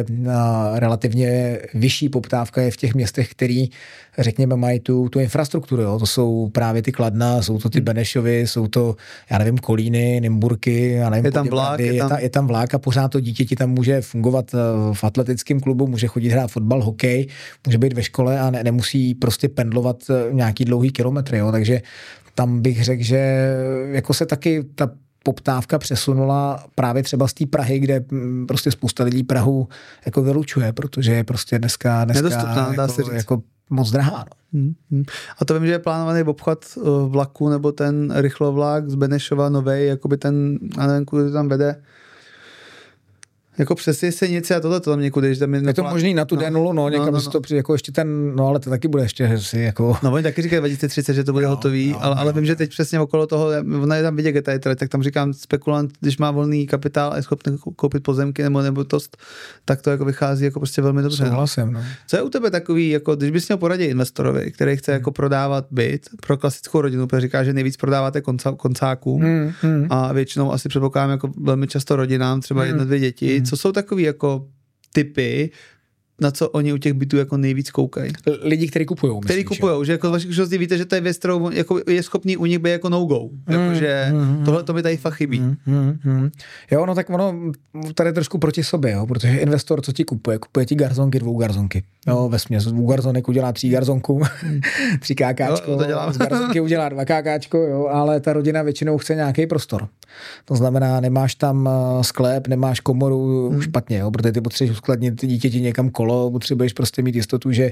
A: relativně vyšší poptávka je v těch městech, který řekněme mají tu, tu infrastrukturu, jo. To jsou právě ty Kladna, jsou to ty Benešovy, jsou to, já nevím, Kolíny, Nymburky, já nevím,
B: je tam vlák,
A: je,
B: je, tam...
A: je, tam, je tam vlák a pořád to dítě ti tam může fungovat v atletickém klubu, může chodit hrát fotbal, hokej, může být ve škole a ne, nemusí prostě pendlovat nějaký dlouhý kilometry, jo. Takže tam bych řekl, že jako se taky ta poptávka přesunula právě třeba z té Prahy, kde prostě spousta lidí Prahu jako vylučuje, protože je prostě dneska, dneska jako, jako moc drahá. No.
B: Hmm, hmm. A to vím, že je plánovaný obchvat vlaku nebo ten rychlovlak z Benešova novej, jakoby ten, a nevím, kudy to tam vede, jako přes Jesenice a tohle to tam někudy, že tam je...
A: Je to možný na tu no, D nula, no, někam no, no, no. To, jako ještě ten, no ale to taky bude ještě si jako...
B: No oni taky říkají dva tisíce třicet, že to bude jo, hotový, jo, ale, jo, ale vím, jo. že teď přesně okolo toho, ona je tam vidět Getaiter, tak tam říkám spekulant, když má volný kapitál a je schopný koupit pozemky nebo nemovitost, tak to jako vychází jako prostě velmi dobře.
A: Souhlasím, no.
B: Co je u tebe takový, jako když bys měl poradit investorovi, který chce hmm. jako prodávat byt pro klasickou rodinu, protože říká, že nejvíc prodáváte konca, koncákům hmm, hmm. a většinou asi předpokládám jako velmi často rodinám, třeba hmm. jedno, dvě děti. Hmm. Co jsou takový jako typy, na co oni u těch bytů jako nejvíc koukají?
A: Lidi, kteří kupujou.
B: Kteří kupujou, že jako z vašich zkušeností víte, že to je věc, kterou jako je schopný u nich být jako no-go. Jako, mm, že mm, tohle to mi tady fakt chybí. Mm,
A: mm, mm. Jo, no tak ono tady trošku proti sobě, jo, protože investor, co ti kupuje? Kupuje ti garzonky, dvou garzonky. Jo, vesměs dvou garzonek udělá tří garzonků, tři kákáčko, jo, to z garzonky udělá dva kákáčko, jo, ale ta rodina většinou chce nějaký prostor. To znamená, nemáš tam sklep, nemáš komoru, hmm. špatně, jo, protože ty potřebuješ uskladnit dítěti někam kolo, potřebuješ prostě mít jistotu, že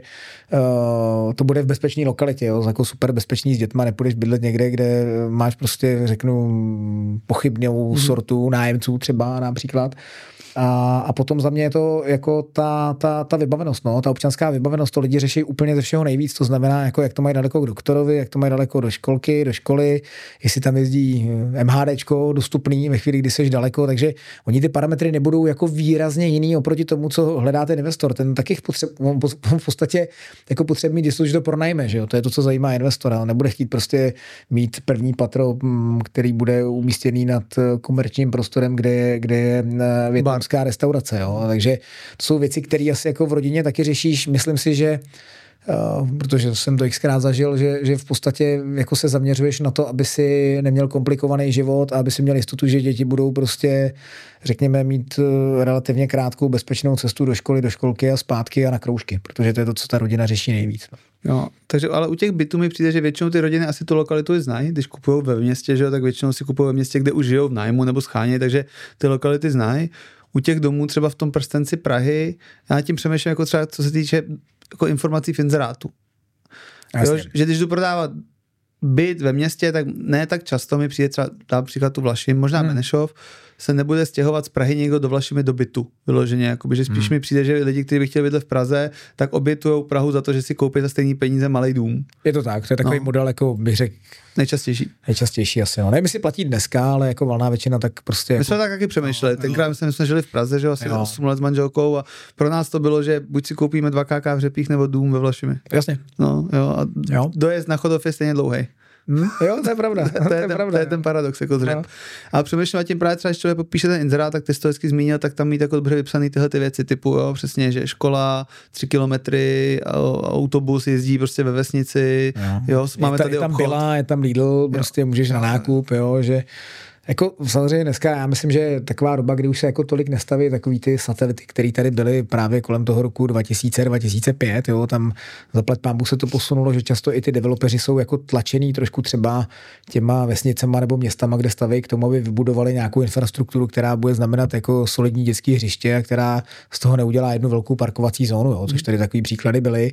A: uh, to bude v bezpečné lokalitě, jo, jako super bezpečný s dětma, nepůjdeš bydlet někde, kde máš prostě, řeknu, pochybnou hmm. sortu nájemců třeba například. A, a potom za mě je to jako ta, ta, ta vybavenost, no, ta občanská vybavenost, to lidi řeší úplně ze všeho nejvíc, to znamená, jako jak to mají daleko k doktorovi, jak to mají daleko do školky, do školy, jestli tam jezdí MHDčko dostupný ve chvíli, kdy jsi daleko, takže oni ty parametry nebudou jako výrazně jiný oproti tomu, co hledá ten investor, ten taky potřeb, on v podstatě jako potřebuje mít jistotu, že to pronajme, že jo, to je to, co zajímá investora, on nebude chtít prostě mít první patro, který bude umístěný nad komerčním prostorem, kde je, kde je větnamská restaurace, jo, takže to jsou věci, které asi jako v rodině taky řešíš, myslím si, že Uh, protože jsem to xkrát zažil, že, že v podstatě jako se zaměřuješ na to, aby si neměl komplikovaný život a aby si měl jistotu, že děti budou prostě, řekněme, mít uh, relativně krátkou bezpečnou cestu do školy, do školky a zpátky a na kroužky, protože to je to, co ta rodina řeší nejvíc.
B: Jo, takže ale u těch bytů mi přijde, že většinou ty rodiny asi tu lokalitu znají, když kupují ve městě, že jo, tak většinou si kupují ve městě, kde už žijou v nájmu nebo schánějí, takže ty lokality znají. U těch domů třeba v tom prstenci Prahy, já tím přemýšlím jako třeba, co se týče jako informací v inzerátu. Jo, že když jdu prodávat byt ve městě, tak ne tak často mi přijde třeba například tu Vlašim, možná hmm. Benešov, se nebude stěhovat z Prahy někdo do Vlašimi do bytu, vyloženě, jakoby, že spíš hmm. mi přijde, že lidi, kteří by chtěli bydlet v Praze, tak obětujou Prahu za to, že si koupí za stejný peníze malý dům.
A: Je to tak, to je takový no. model, jako bych řekl,
B: nejčastější.
A: Nejčastější asi, no. Nevím, jestli platí dneska, ale jako valná většina, tak prostě... My
B: jako... jsme tak taky přemýšleli. No, Tenkrát my jsme, my jsme žili v Praze, že asi osm let s manželkou a pro nás to bylo, že buď si koupíme dva ká ká v Řepích nebo dům ve Vlašimi.
A: Jasně.
B: No, jo, a
A: jo.
B: dojezd na Chodov je stejně dlouhý.
A: Hmm, jo, to je pravda.
B: to, je to, je ten, to je ten paradox, jako dřep. No. A přemýšlím nad tím právě třeba, když člověk popíše ten inzerát, tak ty jsi to hezky zmínil, tak tam mít jako dobře vypsaný tyhle ty věci, typu, jo, přesně, že škola, tři kilometry, autobus jezdí prostě ve vesnici, jo, jo máme
A: ta,
B: tady
A: je tam
B: obchod.
A: Byla, je tam Lidl, prostě jo. Můžeš na nákup, jo, že jako samozřejmě dneska, já myslím, že je taková doba, kdy už se jako tolik nestaví takový ty satelity, které tady byly právě kolem toho roku dva tisíce, dva tisíce pět, jo, tam zaplať pánbůh se to posunulo, že často i ty developeři jsou jako tlačený trošku třeba těma vesnicema nebo městama, kde staví k tomu, aby vybudovali nějakou infrastrukturu, která bude znamenat jako solidní dětské hřiště a která z toho neudělá jednu velkou parkovací zónu, jo, což tady takový příklady byly.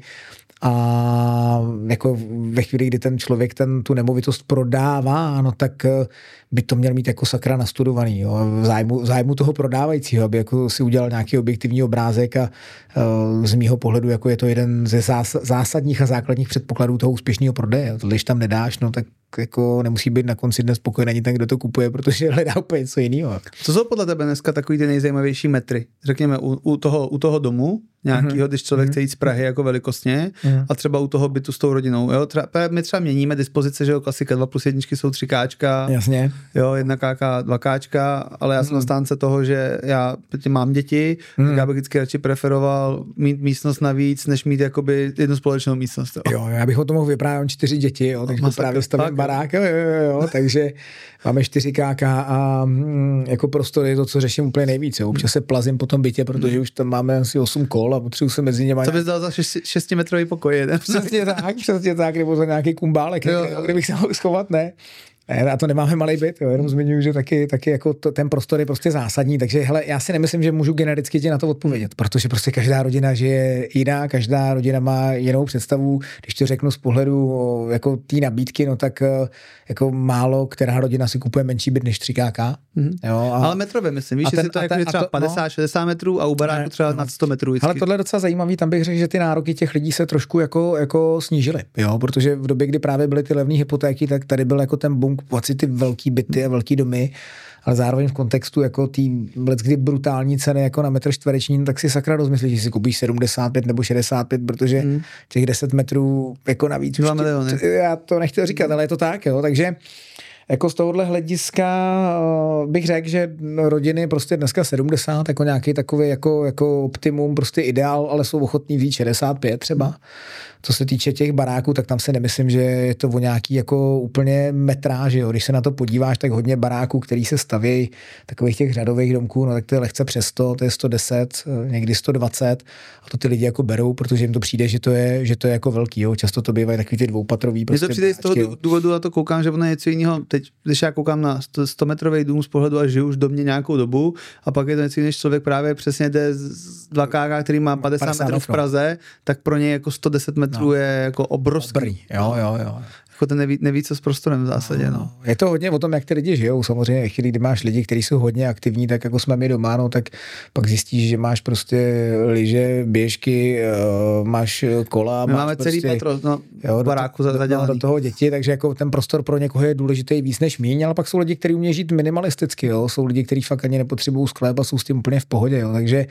A: A jako ve chvíli, kdy ten člověk ten, tu nemovitost prodává, no tak by to měl mít jako sakra nastudovaný, jo, v zájmu, v zájmu toho prodávajícího, aby jako si udělal nějaký objektivní obrázek a uh, z mýho pohledu jako je to jeden ze zás, zásadních a základních předpokladů toho úspěšného prodeje. To, když tam nedáš, no tak jako nemusí být na konci dne spokojený ani ten, kdo to kupuje, protože hledá úplně něco jiného.
B: Co jsou podle tebe dneska takový ty nejzajímavější metry? Řekněme u, u, toho, u toho domu nějakýho, mm-hmm. když člověk mm-hmm. chce jít z Prahy jako velikostně mm-hmm. a třeba u toho bytu s tou rodinou. Jo? Třeba, my třeba měníme dispozice, že jo, klasika dva plus jedničky jsou tři káčka.
A: Jasně.
B: Jo, jedna káka, dva káčka, ale já jsem mm. zastánce toho, že já mám děti, mm. tak já bych vždycky radši preferoval mít místnost navíc, než mít jakoby jednu společnou místnost. Jo,
A: jo já bych o tom mohl vyprávět čtyři děti, jo, takže no, právě stavím barák, jo, jo, jo, jo, takže máme čtyři káka a mm, jako prostor je to, co řeším úplně nejvíc. Jo. Občas se plazím po tom bytě, protože už tam máme asi osm kol a potřebuji se mezi něma.
B: Co bys dal za šestimetrový pokoj jeden?
A: Přesně tak, přesně tak, nebo za nějaký kumbálek, jo, jo. Kde bych se mohl schovat, ne? A to nemáme malý byt, jo, jenom zmiňuji, že taky, taky jako to, ten prostor je prostě zásadní, takže hele, já si nemyslím, že můžu genericky ti na to odpovědět, protože prostě každá rodina žije jiná, každá rodina má jinou představu, když to řeknu z pohledu jako té nabídky, no tak jako málo, která rodina si kupuje menší byt než tři ká ká. Mm-hmm. Jo, a,
B: ale metrově myslím, víš, jestli to je jako třeba padesát šedesát metrů a u baráku třeba nad sto metrů. Vždycky.
A: Ale tohle je docela zajímavý, tam bych řekl, že ty nároky těch lidí se trošku jako, jako snížily, jo, protože v době, kdy právě byly ty levné hypotéky, tak tady byl jako ten boom kupovat si ty velký byty a velký domy, ale zároveň v kontextu jako tý leckdy brutální ceny jako na metr čtvereční, tak si sakra rozmyslíš, že si koupíš sedmdesát pět nebo šedesát pět, protože hmm. těch deset metrů jako navíc.
B: dva miliony.
A: Já to nechci říkat, ale je to tak, jo, takže jako z tohohle hlediska bych řekl, že rodiny prostě dneska sedmdesát jako nějaký takový jako, jako optimum, prostě ideál, ale jsou ochotní vzít šedesát pět třeba. Hmm. Co se týče těch baráků, tak tam si nemyslím, že je to o nějaký jako úplně metráži. Jo. Když se na to podíváš, tak hodně baráků, který se stavějí, takových těch řadových domků, no tak to je lehce přes sto, to je sto deset, někdy sto dvacet a to ty lidi jako berou, protože jim to přijde, že to je, že to je jako velký. Jo. Často to bývají takový ty dvoupatrový.
B: Mně to přijde z toho důvodu, na to koukám, že ono je něco jiného. Teď, když já koukám na sto metrový dům z pohledu a žiju už do mě nějakou dobu a pak je to něco jiného, než člověk právě přesně jde z dva ká ká, který má padesát metrů v Praze, tak pro něj jako sto deset metrů no. je jako obrovský.
A: Dobrý. Jo, jo, jo.
B: Jako ten neví, neví co s prostorem v zásadě. No. No.
A: Je to hodně o tom, jak ty lidi žijou. Samozřejmě, chvíli, kdy máš lidi, kteří jsou hodně aktivní, tak jako jsme my doma, no, tak pak zjistíš, že máš prostě lyže, běžky, uh, máš kola.
B: My
A: máš
B: máme
A: prostě,
B: celý metro, no,
A: jo,
B: baráku
A: do,
B: zadělaný.
A: Do, do toho děti, takže jako ten prostor pro někoho je důležitý víc než míň, ale pak jsou lidi, kteří umějí žít minimalisticky, jo. Jsou lidi, kteří fakt ani nepotřebují sklep a jsou s tím úplně v pohodě, jo. Takže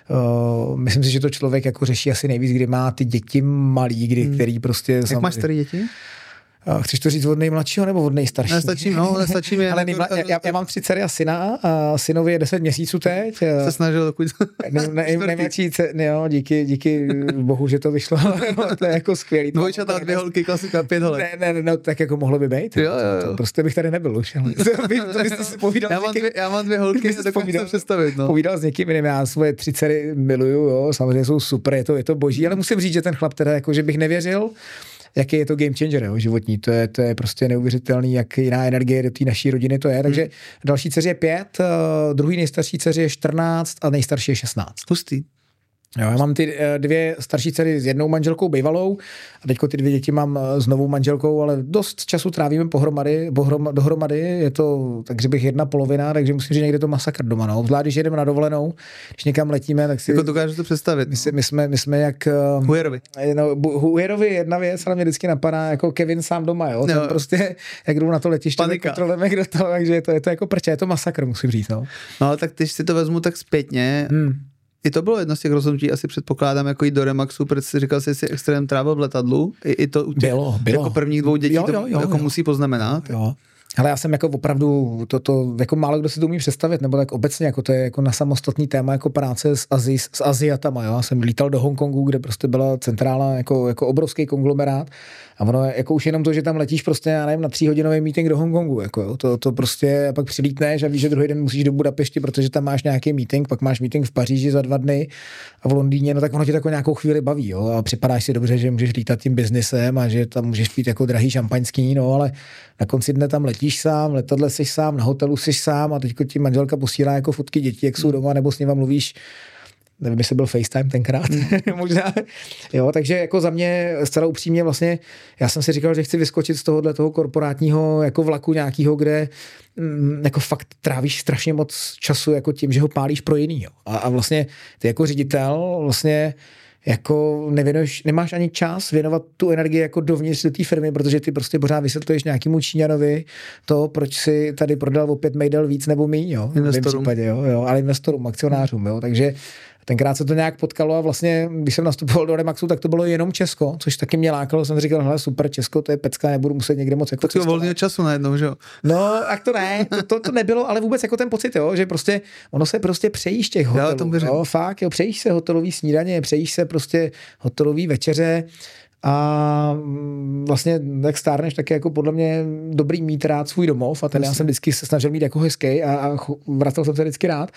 A: uh, myslím si, že to člověk jako řeší asi nejvíc, kdy má ty děti malý, kdy, hmm. který prostě...
B: Jak
A: samozřejmě...
B: máš starý děti?
A: Chceš to říct od nejmladšího nebo od nejstaršího?
B: Nestačí, no, nestačí mi.
A: Ale nejmla... já, já mám tři dcery a syna a synovi je deset měsíců teď.
B: Se snažil dokud...
A: ne, ne, nejmladší, jo, díky, díky bohu, že to vyšlo. No, to je jako skvělý.
B: Dvojčata, dvě holky, klasika, pět holek.
A: Ne, ne, no, tak jako mohlo by být.
B: Jo, jo, jo.
A: Prostě bych tady nebyl už. Ale... to byste si povídal
B: já, mám dvě, já mám dvě holky, se dokážu představit. No.
A: Povídal s někým jiným, já svoje tři dcery miluju, jo, samozřejmě jsou super, je to, je to boží, ale musím říct, že ten chlap teda, jako, že bych nevěřil, jaký je to game changer, jo, životní. To je, to je prostě neuvěřitelný, jak jiná energie do té naší rodiny to je. Takže hmm. další dceři je pět, uh, druhý nejstarší dceři je čtrnáct a nejstarší je šestnáct.
B: Pustý.
A: Jo, já mám ty dvě starší dcery s jednou manželkou bývalou a teďko ty dvě děti mám s novou manželkou, ale dost času trávíme pohromady, pohrom, dohromady, je to, takže bych jedna polovina, takže musím říct, někde to masakr doma, no. Zvlášť, když jedeme na dovolenou, když někam letíme, tak si...
B: Jako dokážu to představit.
A: My, si, my, jsme, my jsme jak...
B: Hujerovi.
A: No, Hujerovi jedna věc, ale mě vždycky napadá jako Kevin sám doma, jo. Ten prostě, jak jdou na to letiště, kontrolujeme, kdo to, takže je to, je to jako prče, je to masakr, musím říct, no.
B: No, ale tak když si to vezmu tak zpětně, hmm. I to bylo jedno z těch rozhodnutí, asi předpokládám, jako jít do Remaxu, protože jsi říkal, že jsi extrém trávil v letadlu. I, i to u těch,
A: bylo, bylo.
B: Jako prvních dvou dětí
A: jo,
B: to
A: jo, jo,
B: jako
A: jo.
B: musí poznamenat.
A: Jo. Ale já jsem jako opravdu, to, to jako málo kdo si to umí představit, nebo tak obecně, jako to je jako na samostatný téma, jako práce s, Azii, s Aziatama, jo. Já jsem lítal do Hongkongu, kde prostě byla centrála, jako, jako obrovský konglomerát a ono jako už jenom to, že tam letíš prostě, já nevím, na tříhodinový meeting do Hongkongu, jako jo. To, to prostě pak přilítneš a víš, že druhý den musíš do Budapešti, protože tam máš nějaký meeting, pak máš meeting v Paříži za dva dny a v Londýně, no tak ono tě tako nějakou chvíli baví, jo. A připadáš si dobře, že můžeš lítat tím biznesem a že tam můžeš pít jako drahý šampaňský, no, ale na konci dne tam letíš sám, letadle jsi sám, na hotelu jsi sám a teďko ti manželka posílá jako fotky dětí, jak jsou doma, nebo s nima mluvíš, nevím, jestli byl FaceTime tenkrát, možná, jo, takže jako za mě zcela upřímně vlastně, já jsem si říkal, že chci vyskočit z tohohle toho korporátního jako vlaku nějakýho, kde mm, jako fakt trávíš strašně moc času jako tím, že ho pálíš pro jiný, jo. A, a vlastně ty jako ředitel vlastně jako nevěnuješ, nemáš ani čas věnovat tu energii jako dovnitř do té firmy, protože ty prostě pořád vysvětluješ nějakému Číňanovi to, proč si tady prodal opět mejdel víc nebo míň, jo.
B: Investorům.
A: Případě, jo, jo, ale investorům, akcionářům, jo, takže tenkrát se to nějak potkalo a vlastně, když jsem nastupoval do Remaxu, tak to bylo jenom Česko, což taky mě lákalo, jsem říkal, hele, super, Česko, to je pecka, nebudu muset někde moc jako
B: cestovat. Volného času najednou, že jo?
A: No, tak to ne, to, to, to nebylo, ale vůbec jako ten pocit, jo, že prostě ono se prostě přejíš těch hotelů, jo, fakt, jo, přejíš se hotelový snídaně, přejíš se prostě hotelový večeře a vlastně jak stárneš, tak je jako podle mě dobrý mít rád svůj domov a ten já jsem vždycky se snažil mít jako hezký a, a vracel jsem se vždycky rád.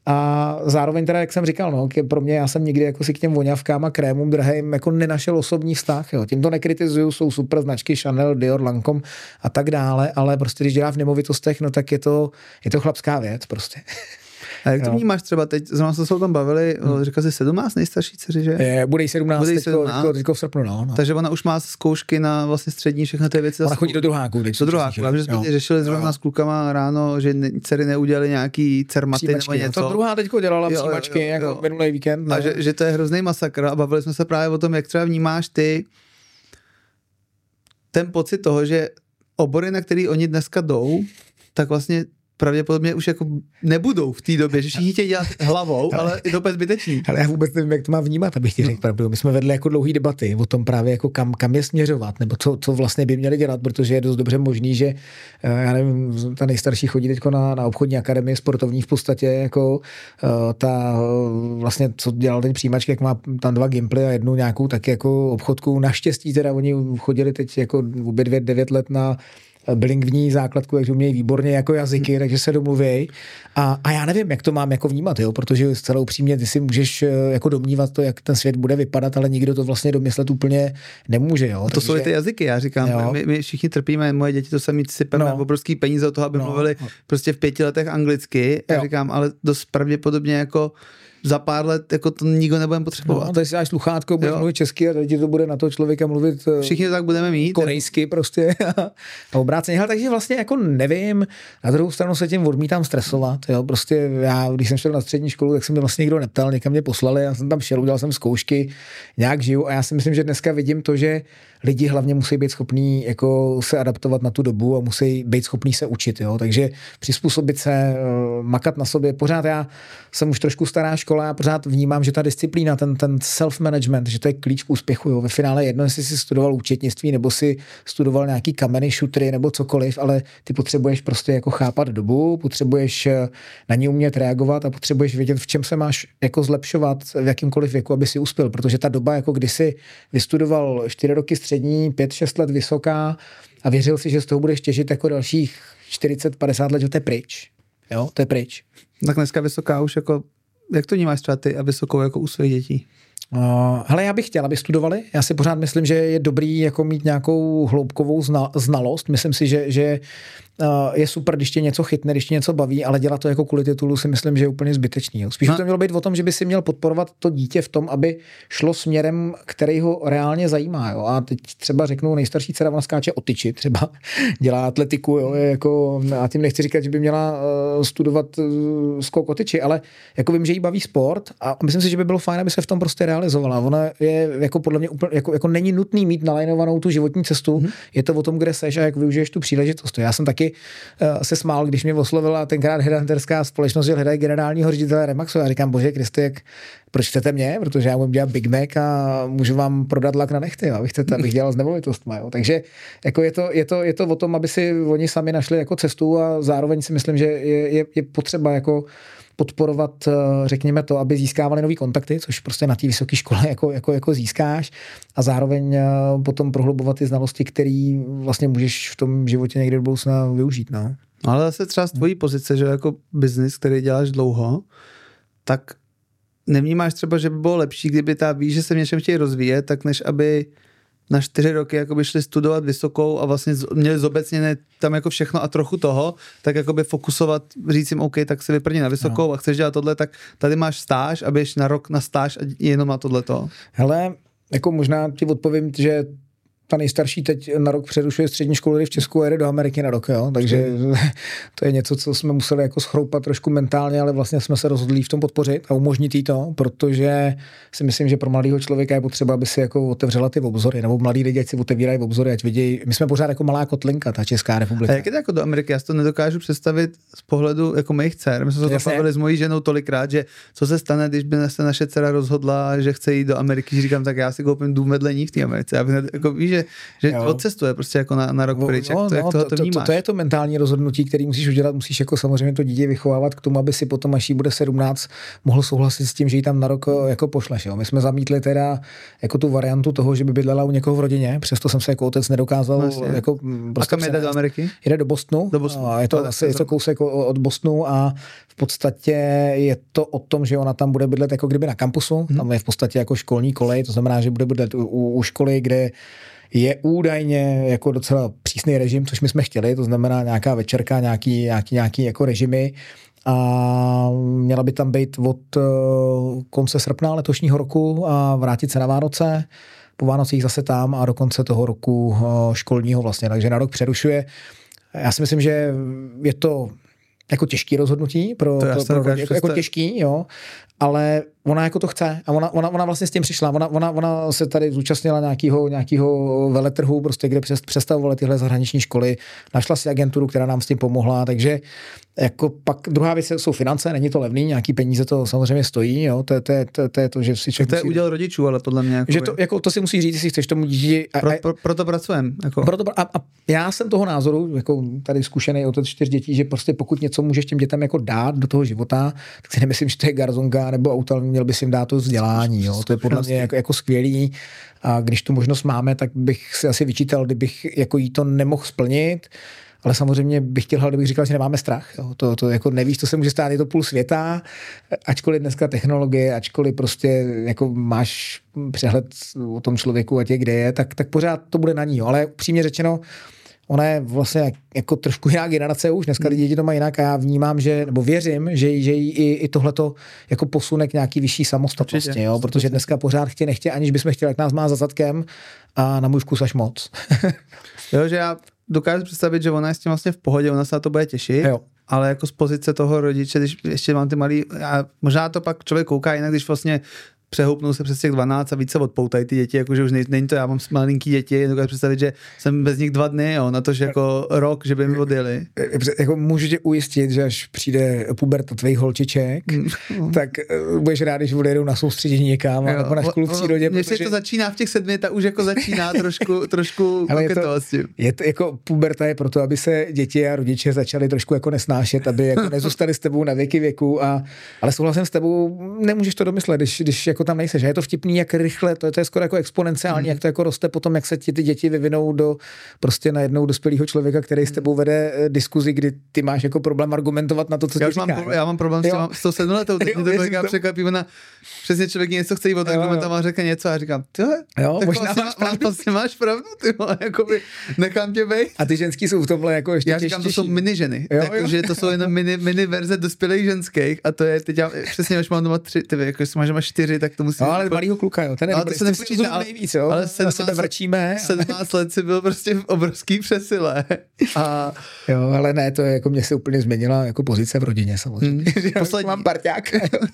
A: A zároveň teda, jak jsem říkal, no, pro mě, já jsem nikdy jako si k těm voňavkám a krémům drahým jako nenašel osobní vztah, jo. Tím to nekritizuju, jsou super značky Chanel, Dior, Lancome a tak dále, ale prostě když dělá v nemovitostech, no tak je to, je to chlapská věc prostě.
B: A jak to vnímáš třeba teď, zrovna jsme se o tom bavili, hmm. říkal jsi sedmnáct nejstarší dceři, že?
A: Je, bude jí sedmnáct,
B: bude jí
A: teďko,
B: sedmnáct.
A: Teďko, teďko v srpnu, no, no.
B: Takže ona už má zkoušky na vlastně střední, všechny ty věci.
A: Ona chodí do druháku.
B: Do druháku, takže jsme řešili zrovna s klukama ráno, že dcery neudělali nějaký cermaty nebo něco.
A: To druhá teďko dělala jo, příjmačky, jo, jo, jo. Jako minulý víkend.
B: No. A že, že to je hrozný masakr a bavili jsme se právě o tom, jak třeba vnímáš ty ten pocit toho, že obory, na který oni dneska jdou, tak vlastně pravděpodobně už jako nebudou v té době, že všichni chtějí dělat hlavou, ale, ale je to úplně zbytečný.
A: Ale já vůbec nevím, jak to má vnímat, abych ti řekl pravdu. My jsme vedli jako dlouhý debaty o tom právě jako kam, kam je směřovat, nebo co, co vlastně by měli dělat, protože je dost dobře možný, že já nevím, ta nejstarší chodí teďko na, na obchodní akademii sportovní v podstatě, jako ta vlastně, co dělal ten přijímačky, jak má tam dva gimply a jednu nějakou taky jako obchodku. Naštěstí teda oni chodili teď jako obě dvě devět let na bilingvní základku, takže umějí výborně jako jazyky, takže se domluvějí. A, a já nevím, jak to mám jako vnímat, jo, protože zcela upřímně ty si můžeš jako domnívat to, jak ten svět bude vypadat, ale nikdo to vlastně domyslet úplně nemůže, jo.
B: To takže... jsou i ty jazyky, já říkám, my, my všichni trpíme, moje děti to sami sypeme no. obrovský peníze od toho, aby no. mluvili prostě v pěti letech anglicky, já říkám, ale dost pravděpodobně jako za pár let jako to nikdo nebudeme potřebovat.
A: No, tady si dáš sluchátko, budeš mluvit česky a tady to bude na toho člověka mluvit
B: všichni to tak budeme mít.
A: Korejsky prostě a obráceně. Hele, takže vlastně jako nevím, na druhou stranu se tím odmítám stresovat, jo, prostě já, když jsem šel na střední školu, tak se mě vlastně nikdo neptal, někam mě poslali, já jsem tam šel, udělal jsem zkoušky, nějak žiju a já si myslím, že dneska vidím to, že lidi hlavně musí být schopní jako se adaptovat na tu dobu a musí být schopní se učit, jo, takže přizpůsobit se, makat na sobě, pořád já jsem už trošku stará škola, já pořád vnímám, že ta disciplína, ten, ten self-management, že to je klíč k úspěchu, jo, ve finále jedno, jestli jsi studoval účetnictví, nebo si studoval nějaký kameny, šutry, nebo cokoliv, ale ty potřebuješ prostě jako chápat dobu, potřebuješ na ní umět reagovat a potřebuješ vědět, v čem se máš jako zlepšovat v jakýmkoliv věku, aby si uspěl, protože ta doba, jako když si vystudoval čtyři roky střední, pět, šest let vysoká a věřil si, že z toho budeš těžit jako dalších čtyřicet padesát let, že to je pryč. Jo, to je pryč.
B: Tak dneska vysoká už jako, jak to vnímáš třeba ty a vysokou jako u svých dětí?
A: Uh, hele, já bych chtěl, aby studovali. Já si pořád myslím, že je dobrý jako mít nějakou hloubkovou zna- znalost. Myslím si, že, že je super, když tě něco chytne, když tě něco baví, ale dělat to jako kvůli titulu si myslím, že je úplně zbytečný. Jo. Spíš no. to mělo být o tom, že by si měl podporovat to dítě v tom, aby šlo směrem, který ho reálně zajímá. Jo. A teď třeba řeknu, nejstarší dcera, ona skáče o tyči, třeba dělá atletiku, jo, jako, a tím nechci říkat, že by měla uh, studovat uh, skok o tyči, ale jako vím, že jí baví sport a myslím si, že by bylo fajn, aby se v tom prostě realizovala. Ona je jako podle mě úplně, jako, jako není nutný mít nalajnovanou tu životní cestu, hmm. je to o tom, kde seš a jak využiješ tu příležitost. Já jsem taky uh, se smál, když mě oslovila tenkrát headhunterská společnost, že hledají generálního ředitele Remaxu. Já říkám, bože Kriste, jak proč chcete mě? Protože já můžu dělat Big Mac a můžu vám prodat lak na nechty, abych, chcete, abych dělal s nemovitostma. Jo. Takže jako je, to, je, to, je to o tom, aby si oni sami našli jako cestu a zároveň si myslím, že je, je, je potřeba jako podporovat, řekněme to, aby získávali nový kontakty, což prostě na té vysoké škole jako, jako, jako získáš a zároveň potom prohlubovat ty znalosti, které vlastně můžeš v tom životě někdy do budoucna využít. No.
B: Ale zase třeba z tvojí pozice, že jako biznis, který děláš dlouho, tak nevnímáš třeba, že by bylo lepší, kdyby ta víš, že se v něčem chtějí rozvíjet, tak než aby na čtyři roky jakoby šli studovat vysokou a vlastně měli zobecněné tam jako všechno a trochu toho, tak jakoby fokusovat, říct jim OK, tak se vyprdni na vysokou no. a chceš dělat tohle, tak tady máš stáž a běž na rok na stáž a jenom na tohleto.
A: Hele, jako možná ti odpovím, že ta nejstarší teď na rok přerušuje střední školu v Česku a jede do Ameriky na rok, jo? Takže to je něco, co jsme museli jako schroupat trošku mentálně, ale vlastně jsme se rozhodli v tom podpořit a umožnit jí to, protože si myslím, že pro mladého člověka je potřeba, aby si jako otevřela ty obzory, nebo mladí lidi, ať si otevírají obzory, ať vidějí. My jsme pořád jako malá kotlinka, ta Česká republika.
B: A jak je to jako do Ameriky? Já si to nedokážu představit z pohledu jako mých dcer. My jsme se to bavili s mojí ženou tolikrát, že co se stane, když by se naše dcera rozhodla, že chce jít do Ameriky, že říkám, tak já si koupím dům vedle ní v té Americe. Aby, jako, víš, že že jo. odcestuje prostě jako na, na rok pryč.
A: No,
B: jak to,
A: no,
B: jak to, to,
A: to, to, to je to mentální rozhodnutí, který musíš udělat, musíš jako samozřejmě to dítě vychovávat k tomu, aby si potom, až jí bude sedmnáct, mohl souhlasit s tím, že jí tam na rok jako pošleš. Jo. My jsme zamítli teda jako tu variantu toho, že by bydlela u někoho v rodině, přesto jsem se jako otec nedokázal. Vlastně. Jako,
B: prostě a kam jde do Ameriky?
A: Jede do Bostonu.
B: Do Bostonu.
A: A je to, asi, je to kousek od Bostonu a v podstatě je to o tom, že ona tam bude bydlet jako kdyby na kampusu. Hmm. Tam je v podstatě jako školní kolej, to znamená, že bude bydlet u, u školy, kde je údajně jako docela přísný režim, což my jsme chtěli, to znamená nějaká večerka, nějaký, nějaký, nějaký jako režimy a měla by tam být od konce srpna letošního roku a vrátit se na Vánoce, po Vánocích zase tam a do konce toho roku školního vlastně, takže na rok přerušuje. Já si myslím, že je to jako těžký rozhodnutí pro, pro, pro jako, jako těžký, jo, ale ona jako to chce a ona, ona, ona vlastně s tím přišla. Ona, ona, ona se tady zúčastnila nějakého, nějakého veletrhu, prostě, kde představovali tyhle zahraniční školy, našla si agenturu, která nám s tím pomohla, takže jako pak druhá věc jsou finance, není to levný, nějaký peníze to samozřejmě stojí, jo, to, to, to, to je to, že si člověk
B: to je musí... úděl rodičů, ale podle mě jako
A: že to, jako, to si musí říct, jestli chceš tomu dítě.
B: Pro, pro, proto pracujeme. Jako.
A: Proto, a, a já jsem toho názoru, jako tady zkušený otec čtyř dětí, že prostě pokud něco můžeš těm dětem jako dát do toho života, tak si nemyslím, že to je garzonka nebo auto, měl bys jim dát to vzdělání, jo, to je podle mě jako, jako skvělý a když tu možnost máme, tak bych si asi vyčítal, kdybych jako jí to nemohl splnit. Ale samozřejmě bych chtěl, kdybych říkal, že nemáme strach. Jo. To, to jako nevíš, to se může stát, je to půl světa, ačkoliv dneska technologie, ačkoliv prostě jako máš přehled o tom člověku, ať je kde je, tak, tak pořád to bude na ní. Jo. Ale upřímně řečeno, ona je vlastně jako trošku jiná generace už, dneska ty děti to mají jinak a já vnímám, že, nebo věřím, že, že jí i, i tohleto jako posune k nějaký vyšší samostatnosti, jo, protože dneska pořád chtě nechtě, aniž bychom chtěli, jak nás má za zadkem a na můj vkus až moc.
B: Jo, že já dokážu představit, že ona je s tím vlastně v pohodě, ona se na to bude těšit, jo. Ale jako z pozice toho rodiče, když ještě mám ty malý, já, možná to pak člověk kouká jinak, když vlastně přehoupnou se přes těch dvanáct a více odpoutají ty děti, jakože už není to, já mám malinký děti, dokážu představit, že jsem bez nich dva dny, jo, na to, že jako rok, že by mi odjeli.
A: Jako můžu tě ujistit, že až přijde puberta tvých holčiček, mm. tak budeš rád, když odjedou na soustředění někam nebo na školu v přírodě.
B: Když protože... to začíná v těch sedmi, tak už jako začíná trošku, trošku koketovat s tím.
A: Je to jako puberta je proto, aby se děti a rodiče začali trošku jako nesnášet, aby jako nezůstali s tebou na věky věku, a, ale souhlasím s tebou, nemůžeš to domyslet, když, když jako tam nejseš. A je to vtipný, jak rychle, to je, to je skoro jako exponenciální, mm. jak to jako roste potom, jak se ti ty děti vyvinou do prostě najednou dospělého člověka, který s tebou vede diskuzi, kdy ty máš jako problém argumentovat na to, co
B: já
A: ti říká.
B: Mám, já mám problém jo. s tou sedmiletou, teď mi to kolikrát překvapí, ona přesně člověk něco chce jí odargumentovat a řekne něco a říkám, tyhle,
A: jo,
B: tak
A: možná
B: vlastně,
A: máš
B: pravdu. vlastně máš pravdu, ty vole, jakoby nechám tě bejt.
A: A ty ženský jsou v tomhle jako ještě
B: já říkám,
A: těžší.
B: to jsou mini ženy, takže to jsou jenom mini, mini verze dospělých ženských a to je, teď já přesně už mám doma tři, ty jako jestli máš doma čtyři, tak to musí...
A: No, ale malýho kluka, jo, ten je
B: ale
A: dobrý,
B: to se nepočítá, ale,
A: nejvíc, jo,
B: ale
A: na sebe vrčíme.
B: sedmnáct let si byl prostě v obrovský přesile. A...
A: Jo, ale ne, to je jako mě se úplně změnila jako pozice v rodině samozřejmě. Hmm, poslední. Mám parťák.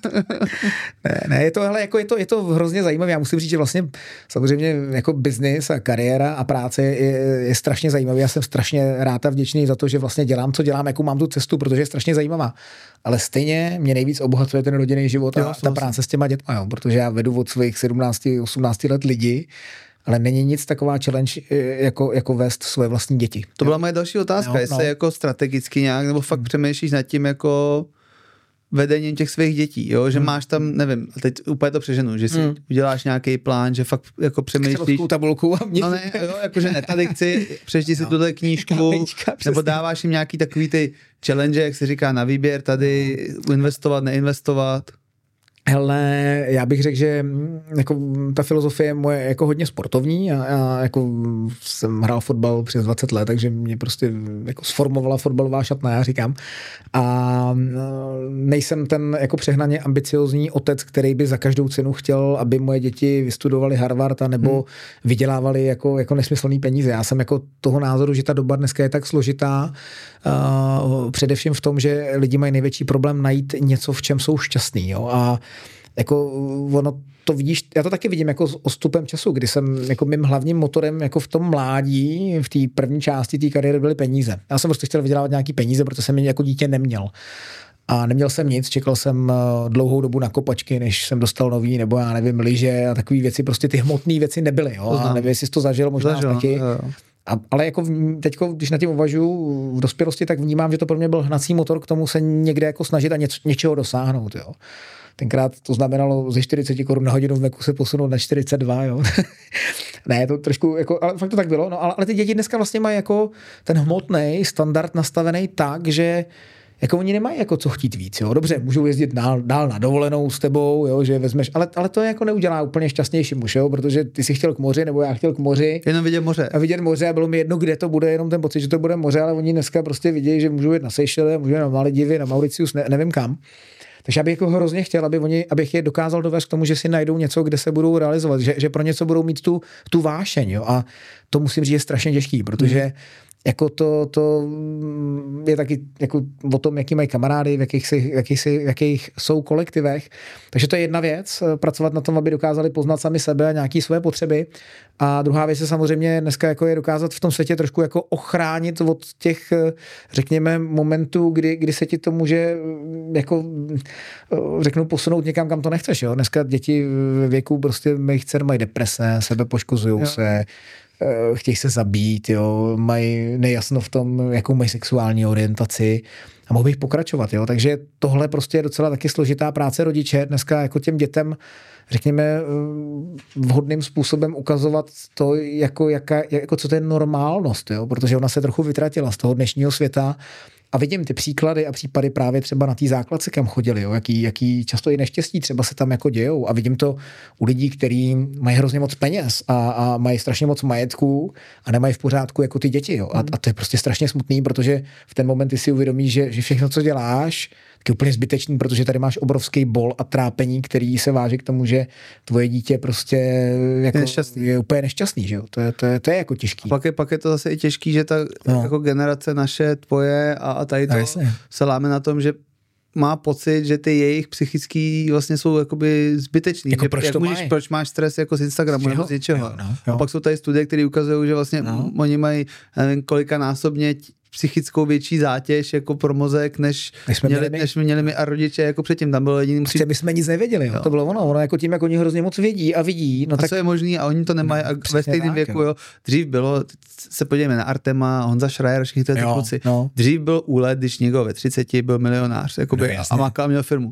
A: ne, ne, je to, hele, jako je to, je to hrozně zajímavé, já musím říct, že vlastně samozřejmě jako biznis a kariéra a práce je, je strašně zajímavý, já jsem strašně rád a vděčný za to, že vlastně dělám, co dělám, jakou mám tu cestu, protože je strašně zajímavá. Ale stejně mě nejvíc obohacuje ten rodinný život a jo, ta práce s těma dětma, jo, protože já vedu od svých sedmnáct osmnáct let lidi, ale není nic taková challenge, jako, jako vést svoje vlastní děti.
B: To byla moje další otázka, no, jestli no. jako strategicky nějak, nebo fakt hmm. přemýšlíš nad tím jako vedením těch svých dětí, jo, že hmm. máš tam, nevím, teď úplně to přeženu, že si hmm. uděláš nějaký plán, že fakt jako přemýšlíš.
A: Tabulku a mě...
B: No ne, jo, jakože ne, tady chci, přečti si no. tuhle knížku, nebo dáváš jim nějaký takový ty challenge, jak se říká, na výběr, tady investovat, neinvestovat.
A: Hele, já bych řekl, že jako ta filozofie je moje jako hodně sportovní a já jako jsem hrál fotbal přes dvacet let, takže mě prostě jako sformovala fotbalová šatna, já říkám. A nejsem ten jako přehnaně ambiciozní otec, který by za každou cenu chtěl, aby moje děti vystudovali Harvard a nebo hmm. vydělávali jako, jako nesmyslný peníze. Já jsem jako toho názoru, že ta doba dneska je tak složitá, uh, především v tom, že lidi mají největší problém najít něco, v čem jsou šťastný. Jo? A jako ono to vidíš, já to taky vidím jako s odstupem času, kdy jsem jako mým hlavním motorem jako v tom mládí, v té první části té kariéry byly peníze. Já jsem prostě chtěl vydělávat nějaký peníze, protože jsem je jako dítě neměl. A neměl jsem nic, čekal jsem dlouhou dobu na kopačky, než jsem dostal nový, nebo já nevím, lyže a takové věci, prostě ty hmotné věci nebyly. Jo? A nevím, jestli jsi to zažil, možná zažil, taky. Jo. A, ale jako teďko, když na tím uvažuji v dospělosti, tak vnímám, že to pro mě byl hnací motor k tomu se někde jako snažit a něco, něčeho dosáhnout. Jo? Tenkrát to znamenalo ze čtyřicet korun na hodinu v Meku se posunout na čtyřicet dva, jo. Ne, to trošku, jako, ale fakt to tak bylo, no, ale, ale ty děti dneska vlastně mají jako ten hmotný standard nastavený tak, že jako oni nemají jako co chtít víc, jo. Dobře, můžou jezdit dál, dál na dovolenou s tebou, jo, že vezmeš, ale, ale to jako neudělá úplně šťastnější muž, jo, protože ty si chtěl k moři, nebo já chtěl k moři.
B: Jenom vidět moře.
A: A vidět moře a bylo mi jedno, kde to bude, jenom ten pocit, že to bude moře, ale oni dneska prostě vidějí, že můžou jít na Seychelles, můžou jít na Maledivy, na Mauritius, ne, nevím kam. Takže já bych jako hrozně chtěl, aby oni, abych je dokázal dovést k tomu, že si najdou něco, kde se budou realizovat, že, že pro něco budou mít tu, tu vášeň, jo? A to musím říct, je strašně těžký, protože jako to, to je taky jako o tom, jaký mají kamarády, v jakých, si, v, jakých si, v jakých jsou kolektivech. Takže to je jedna věc, pracovat na tom, aby dokázali poznat sami sebe a nějaké své potřeby. A druhá věc je samozřejmě dneska jako je dokázat v tom světě trošku jako ochránit od těch, řekněme, momentů, kdy, kdy se ti to může jako, řeknu, posunout někam, kam to nechceš. Jo? Dneska děti ve věku prostě mých dcer mají deprese, sebe poškozují se, chtějí se zabít, jo, mají nejasno v tom, jakou mají sexuální orientaci a mohl bych pokračovat, jo, takže tohle prostě je docela taky složitá práce rodiče, dneska jako těm dětem, řekněme, vhodným způsobem ukazovat to, jako, jaká, jako co to je normálnost, jo, protože ona se trochu vytratila z toho dnešního světa. A vidím ty příklady a případy právě třeba na té základce, kam chodili, jo, jaký, jaký často i neštěstí třeba se tam jako dějou. A vidím to u lidí, kteří mají hrozně moc peněz a, a mají strašně moc majetků a nemají v pořádku jako ty děti. Jo. A, a to je prostě strašně smutný, protože v ten moment ty si uvědomíš, že, že všechno, co děláš, je úplně zbytečný, protože tady máš obrovský bol a trápení, který se váží k tomu, že tvoje dítě prostě jako
B: nešťastný.
A: Je úplně nešťastný. Že jo. To, je, to, je, to je jako těžký.
B: Pak je, pak je to zase i těžký, že ta no. jako generace naše, tvoje a, a tady to no, se láme na tom, že má pocit, že ty jejich psychický vlastně jsou jakoby zbytečný.
A: Jako
B: že,
A: proč
B: jak
A: to
B: můžeš, proč máš stres jako z Instagramu nebo z něčeho. Jo, no, jo. A pak jsou tady studie, které ukazují, že vlastně no. oni mají nevím, kolika násobně psychickou větší zátěž jako pro mozek, než, než, jsme, měli, měli než měli my a rodiče jako předtím. Tam bylo jediný...
A: Prostě my jsme nic nevěděli, jo. To bylo ono. Ono jako tím, jak oni hrozně moc vědí a vidí. No
B: a
A: tak...
B: co je možný a oni to nemají. No, a ve stejném věku, jo. Dřív bylo, se podívejme na Artema, Honza Schreier, všichni ty kluci. No. Dřív byl úlet, když někdo ve třiceti byl milionář jakoby, no, a makal měl firmu.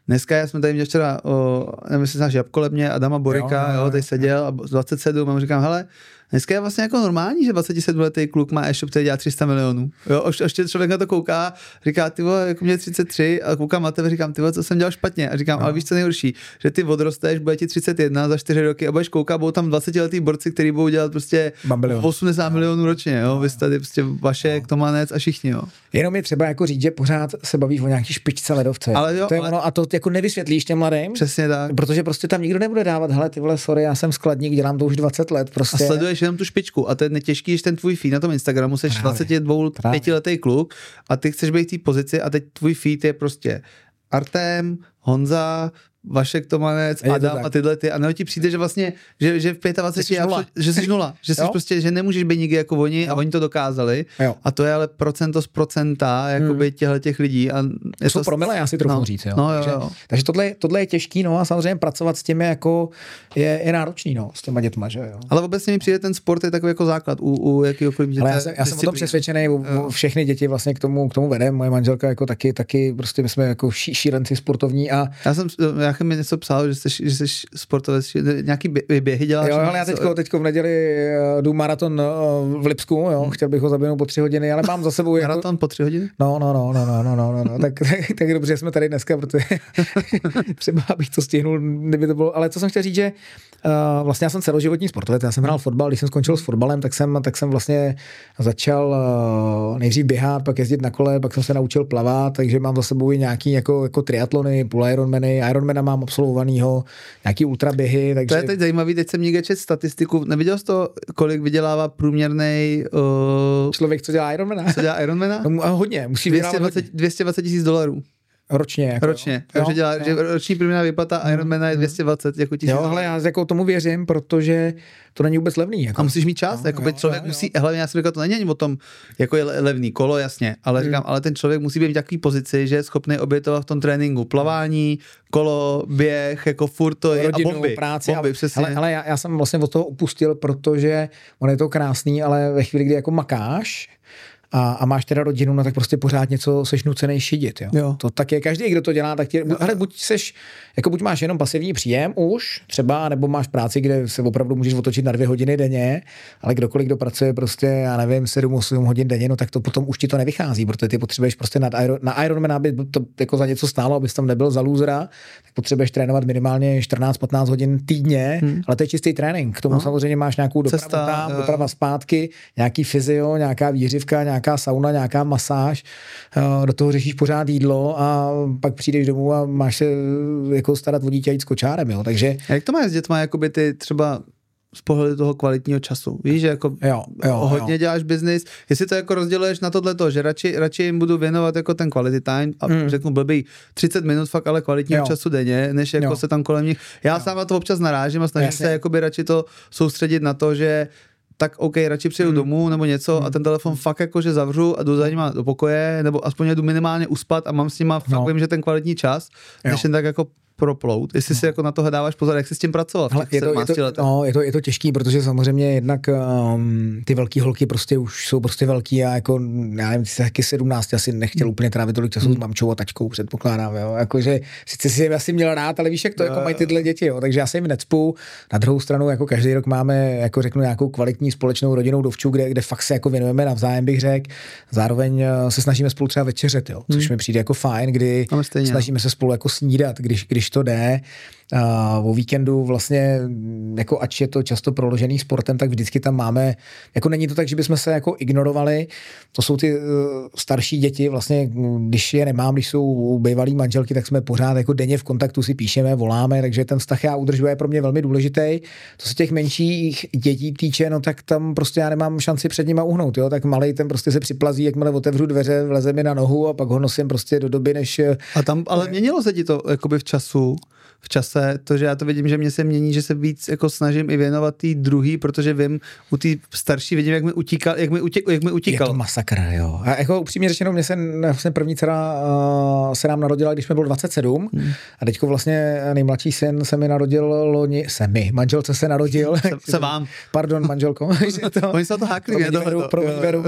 B: Dneska já jsme tady měl včera, o, nevím, jestli znáš Jabkolebně, Adama Borika, jo, jo, jo, tady seděl a dvacet sedm a mu říkám, hele, dneska je vlastně jako normální, že dvacetisedmiletý kluk má e-shop, který dělá tři sta milionů. Jo, ještě člověk na to kouká, říká, ty vole, jako mě třicet tři a koukám na tebe, říkám, ty vole, co jsem dělal špatně. A říkám, no. Ale víš, co nejhorší, že ty odrosteš, bude ti třicet jedna za čtyři roky a budeš koukat, budou tam dvacetiletý borci, kteří budou dělat prostě Bambilion. osmdesát milionů ročně, jo. Vy jste tady prostě Vašek, Tomanec a všichni, jo.
A: Jenom je třeba jako říct, že pořád se bavíš o nějaký špičce ledovce.
B: Ale jo,
A: to je
B: ale...
A: ono, a to jako nevysvětlíš těm mladým.
B: Přesně tak.
A: Protože prostě tam nikdo nebude dávat, hele, ty vole, sorry, já jsem skladník, dělám to už dvacet let, prostě.
B: A sleduješ jenom tu špičku. A to je netěžký, že ten tvůj feed na tom Instagramu, jsi dvacet dva, pětiletý kluk a ty chceš být v té pozici a teď tvůj feed je prostě Artem, Honza, Vašek Tomanec, Adam a tyhle ty. A nebo ti přijde, že vlastně, že, že v dvacet pět je absolut, že jsi nula. Že jsi prostě, že nemůžeš být nikdy jako oni jo. A oni to dokázali. Jo. A to je ale procento z procenta jakoby hmm. těchto těch lidí. A
A: to jsou promile, já si trochu
B: no,
A: říct. Jo.
B: No, jo,
A: takže
B: jo.
A: takže tohle, tohle je těžký, no a samozřejmě pracovat s těmi jako je, je náročný, no, s těma dětma, že jo.
B: Ale obecně mi přijde ten sport je takový jako základ u, u jakýhokoliv dětí.
A: Ale já jsem, já jsem o tom přesvědčený, všechny děti vlastně k tomu, k tomu vedem. Moje manželka jako taky, taky prostě my jsme jako ší, šílenci sportovní a
B: já jsem, já jsem mi něco psal, že jsi, že jsi sportovec, nějaký běhy děláš.
A: Jo, ale já teďko, teďko v neděli jdu maraton v Lipsku, jo, hmm. chtěl bych ho zaběhnout po tři hodiny, ale mám za sebou jako...
B: Maraton po tři hodiny?
A: No, no, no, no, no, no, no, no. tak, tak, tak dobře, jsme tady dneska, protože třeba bych to stihnul, kdyby to bylo, ale co jsem chtěl říct, že uh, vlastně já jsem celoživotní sportovec, já jsem hrál fotbal, když jsem skončil s fotbalem, tak jsem, tak jsem vlastně začal uh, nejdřív běhat, pak jezdit na kole, pak jsem se naučil plavat, takže mám za sebou i nějaký jako, jako triatlony, půl Ironmany, Ironmana mám absolvovanýho, nějaký ultraběhy, takže...
B: To je teď zajímavý, teď jsem někde čet statistiku, neviděl jsi to, kolik vydělává průměrný uh,
A: člověk, co dělá Ironmana?
B: Co dělá Ironmana?
A: No, hodně, musí
B: dvě stě dvacet tisíc dolarů.
A: Ročně. Jako,
B: ročně. Takže dělá, jo. Že roční průměrná výplata Ironmana je dvě stě dvacet jako tisíc.
A: Jo, ale já jako tomu věřím, protože to není vůbec levný. Jako.
B: A musíš mít čas, no, jako jo, člověk jo, jo. musí, hlavně já jsem říkal, to není o tom, jako je levný kolo, jasně, ale říkám, hmm. ale ten člověk musí být v takové pozici, že je schopný obětovat v tom tréninku plavání, kolo, běh, jako furt to je
A: rodinu,
B: a bomby.
A: Práci,
B: bomby,
A: ale,
B: přesně.
A: Ale, ale já, já jsem vlastně od toho upustil, protože on je to krásný, ale ve chvíli, kdy jako makáš, A, a máš teda rodinu, no tak prostě pořád něco seš nucenej šidit, jo. jo. To tak je, každý, kdo to dělá, tak tě, hele, buď seš, jako buď máš jenom pasivní příjem už, třeba, nebo máš práci, kde se opravdu můžeš otočit na dvě hodiny denně, ale kdokoliv, kdo pracuje prostě, já nevím, sedm osm hodin denně, no tak to potom už ti to nevychází, protože ty potřebuješ prostě na, na Ironman, aby to jako za něco stálo, abys tam nebyl za lůzra, tak potřebuješ trénovat minimálně čtrnáct patnáct hodin týdně, hmm. ale to je čistý trénink. K tomu no. samozřejmě máš nějakou dopravu Cesta, tam, uh... doprava zpátky, nějaký fyzio, nějaká výřivka, nějaká sauna, nějaká masáž, do toho řešíš pořád jídlo a pak přijdeš domů a máš se jako starat o dítě a jít s kočárem, jo, takže...
B: A jak to máš s dětma, jakoby ty třeba z pohledu toho kvalitního času, víš, že jako
A: jo, jo,
B: hodně
A: jo.
B: děláš biznis, jestli to jako rozděluješ na tohleto, že radši, radši jim budu věnovat jako ten quality time a mm. řeknu blbý třicet minut fakt ale kvalitního jo. času denně, než jako jo. se tam kolem nich, já jo. sám na to občas narážím a snažím Jasně. se jakoby radši to soustředit na to, že tak OK, radši přijdu hmm. domů nebo něco hmm. a ten telefon fakt jakože zavřu a jdu za nima do pokoje, nebo aspoň jdu minimálně uspat a mám s nima fakt no. vím, že ten kvalitní čas, než jen tak jako proplout. Jestli no. si jako na to dáváš pozor, jak jsi s tím pracoval?
A: Hele, je, to, je, to, no, je, to, je to těžký, protože samozřejmě jednak um, ty velký holky prostě už jsou prostě velký a jako, já nevím, ty jsi taky sedmnáct asi nechtěl hmm. úplně trávit tolik času hmm. s mamčou a tačkou, předpokládám, jo. Jakože sice si je asi měl rád, ale víš, jak to jo, jako mají tyhle děti, jo. Takže já se jim necpu. Na druhou stranu, jako každý rok máme, jako řeknu, nějakou kvalitní společnou rodinnou dovču, kde, kde fakt se jako věnujeme navzájem, bych řekl. Zároveň se snažíme spolu třeba večeřet, jo. Což hmm. mi přijde jako fajn, kdy snažíme se spolu jako snídat, když, když to jde. Uh, o víkendu vlastně, jako ač je to často proložený sportem, tak vždycky tam máme, jako není to tak, že bychom se jako ignorovali, to jsou ty uh, starší děti, vlastně, když je nemám, když jsou bývalý manželky, tak jsme pořád jako denně v kontaktu, si píšeme, voláme, takže ten vztah já udržuji, je pro mě velmi důležitý. Co se těch menších dětí týče, no tak tam prostě já nemám šanci před nima uhnout, jo, tak malej ten prostě se připlazí, jakmile otevřu dveře, vleze mi na nohu a pak ho nosím prostě do doby, než...
B: A tam, ale měnilo se ti to jakoby v času, v čase, to, že já to vidím, že mě se mění, že se víc jako snažím i věnovat tý druhý, protože vím, u té starší vidím, jak mi utíkal, jak mi, utěk, jak mi utíkal.
A: Je to masakr, jo. A jako upřímně řečeno, mě se vlastně první dcera uh, se nám narodila, když mi bylo dvacet sedm hmm. a teďko vlastně nejmladší syn se mi narodil loni, se mi, manželce se narodil.
B: Se, se vám.
A: Pardon, manželko.
B: to, Oni se to hákli.
A: Pro výberu.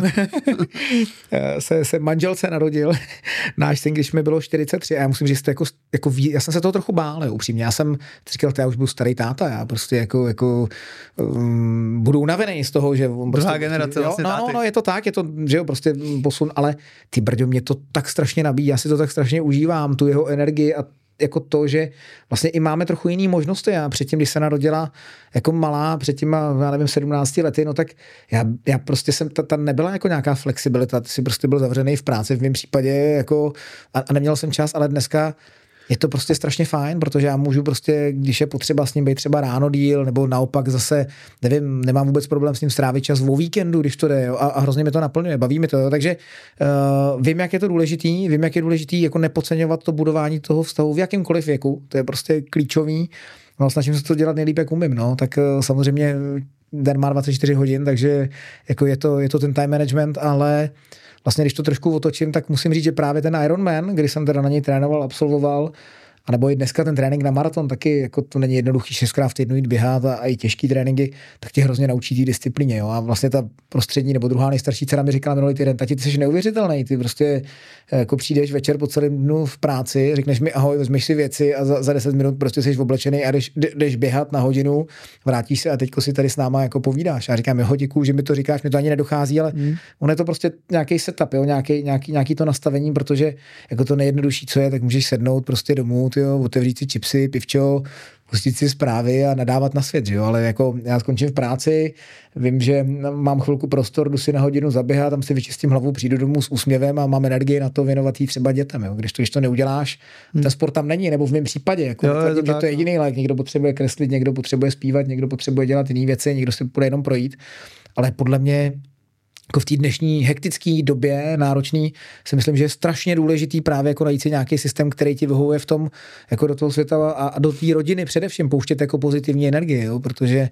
A: se, se manželce narodil náš syn, když mi bylo čtyřicet tři a já musím říct, jako, jako ví, já jsem se toho trochu bál, jo, upřímně. Já jsem říkal, já už budu starý táta, já prostě jako, jako um, budu unavený z toho, že on
B: druhá
A: prostě,
B: generace
A: jo,
B: vlastně
A: no,
B: táty.
A: no, je to tak, je to, že jo, prostě posun, ale ty brďo, mě to tak strašně nabíjí, já si to tak strašně užívám, tu jeho energii a jako to, že vlastně i máme trochu jiný možnosti. Já předtím, když se narodila jako malá, před těma, já nevím, sedmnácti lety, no tak já, já prostě jsem, ta, ta nebyla jako nějaká flexibilita, ty jsi prostě byl zavřený v práci v mém případě jako a, a neměl jsem čas, ale dneska je to prostě strašně fajn, protože já můžu prostě, když je potřeba s ním být třeba ráno díl, nebo naopak zase, nevím, nemám vůbec problém s ním strávit čas o víkendu, když to jde, jo, a, a hrozně mi to naplňuje, baví mi to, jo, takže uh, vím, jak je to důležitý, vím, jak je důležitý jako nepodceňovat to budování toho vztahu v jakýmkoliv věku, to je prostě klíčový, no, snažím se to dělat nejlíp, jak umím, no, tak uh, samozřejmě den má dvacet čtyři hodin, takže jako je to, je to ten time management, ale vlastně, když to trošku otočím, tak musím říct, že právě ten Ironman, kdy jsem teda na něj trénoval, absolvoval, a nebo i dneska ten trénink na maraton, taky jako to není jednoduchý šestkrát v týdnu jít běhat a, a i těžký tréninky, tak tě hrozně naučí té disciplíně. Jo? A vlastně ta prostřední nebo druhá nejstarší dcera mi říkala minulý týden, tati, ty jsi neuvěřitelný, ty prostě jako přijdeš večer po celém dnu v práci, řekneš mi ahoj, vezmeš si věci a za, za deset minut prostě jsi oblečený a jdeš, jdeš běhat na hodinu, vrátíš se a teďko si tady s náma jako povídáš. A říkám, jo, děkuju, že mi to říkáš, mi to ani nedochází, ale hmm. on je to prostě nějaký setup, jo? Nějaký, nějaký, nějaký to nastavení, protože jako to nejjednodušší, co je, tak můžeš sednout prostě domů, tyjo, otevřít si chipsy, pivčo, pustit si zprávy a nadávat na svět, že jo, ale jako já skončím v práci, vím, že mám chvilku prostor, jdu si na hodinu zaběhat, tam si vyčistím hlavu, přijdu domů s úsměvem a mám energii na to věnovat jí třeba dětem, jo, když to, když to neuděláš, hmm. ten sport tam není, nebo v mém případě, jako jo, tvrdím, to že to je jediný lék, někdo potřebuje kreslit, někdo potřebuje zpívat, někdo potřebuje dělat jiné věci, někdo si půjde jenom projít, ale podle mě jako v té dnešní hektické době náročný si myslím, že je strašně důležitý právě jako najít si nějaký systém, který ti vyhovuje v tom, jako do toho světa a, a do té rodiny především pouštět jako pozitivní energii, jo, protože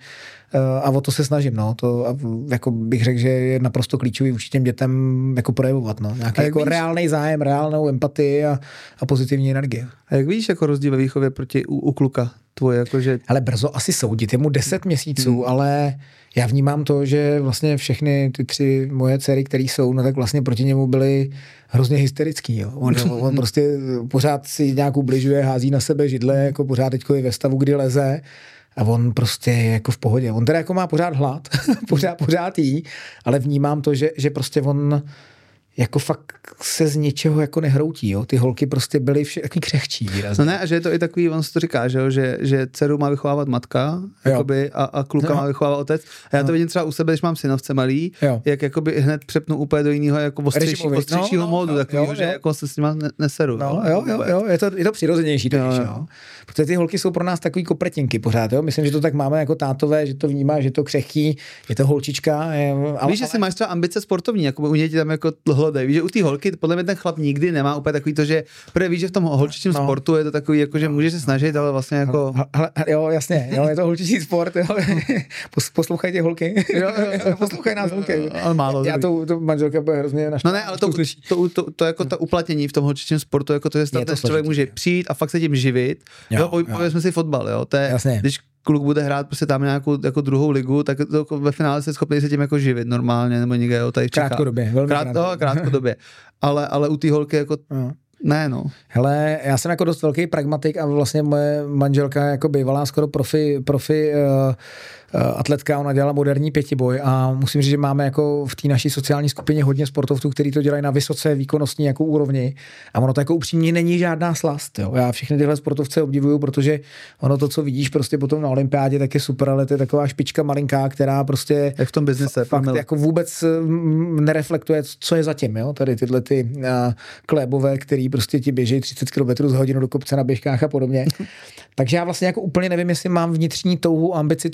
A: a o to se snažím, no, to a jako bych řekl, že je naprosto klíčový vůči těm dětem jako projevovat, no, nějaký jako reálný zájem, reálnou empatii a, a pozitivní energie.
B: A jak vidíš jako rozdíl ve výchově proti u, u kluka tvoje, jakože...
A: Ale brzo asi soudit, je mu deset měsíců, hmm. ale já vnímám to, že vlastně všechny ty tři moje dcery, které jsou, no tak vlastně proti němu byly hrozně hysterický, jo. On, on prostě pořád si nějak ubližuje, hází na sebe židle, jako pořád teďko je ve stavu, kdy leze. A on prostě je jako v pohodě. On teda jako má pořád hlad, pořád, pořád jí, ale vnímám to, že, že prostě on jako fakt se z ničeho jako nehroutí, jo. Ty holky prostě byly vše, takový křehčí výrazně.
B: No ne, a že je to i takový, on se to říká, že, jo, že, že dceru má vychovávat matka jakoby, a, a kluka no. má vychovávat otec. A já to no. vidím třeba u sebe, když mám synovce malý, jo. jak jakoby hned přepnu úplně do jiného jako ostřejšího no, no, módu, takového, že jako se s nima neseru.
A: No, jo, jo, jo, je to, je to přirozenější, totiž, jo, jo. jo. Protože ty holky jsou pro nás takový kopretinky pořád, jo. Myslím, že to tak máme jako tátové, že to vnímá, že to křehký, je to holčička. Je, ale,
B: víš, že si máš třeba ambice sportovní, jako u něj tam jako hlodej. Víš, že u té holky podle mě ten chlap nikdy nemá úplně takový to, že protože víš, že v tom holčičím no. sportu je to takový, jako že můžeš se snažit, ale vlastně jako...
A: Hele, jo, jasně, jo, je to holčičí sport, jo. Poslouchaj tě holky, jo, jo, poslouchaj nás holky.
B: Ale málo.
A: Já to, to manželka bude hrozně naštvaná.
B: No ne, ale to, to, to, to, jako to uplatnění v tom holčičím sportu, jako to, že ten člověk může přijít a fakt se tím živit. Jo, jo, povězme si fotbal, jo, to je, když kluk bude hrát prostě tam nějakou jako druhou ligu, tak to ve finále se schopný se tím jako živit normálně, nebo někde, jo, tady v Čechách.
A: Krátkodobě, velmi
B: Krát, krátkodobě. krátkodobě. Ale, ale u té holky jako... Jo. Ne, no.
A: Hele, já jsem jako dost velký pragmatik a vlastně moje manželka jako bývalá skoro profi, profi uh, uh, atletka, ona dělala moderní pětiboj a musím říct, že máme jako v té naší sociální skupině hodně sportovců, kteří to dělají na vysoce výkonnostní jako úrovni a ono to jako upřímně není žádná slast, jo. Já všechny tyhle sportovce obdivuju, protože ono to, co vidíš prostě potom na olympiádě, tak je super, ale to je taková špička malinká, která prostě
B: jak v tom biznise
A: fakt jako vůbec nereflektuje, co je zatím, jo. Tady tyhle ty uh, klébové, který prostě ti běží třicet kilometrů za hodinu do kopce na běžkách a podobně. Takže já vlastně jako úplně nevím, jestli mám vnitřní touhu, ambici to dítě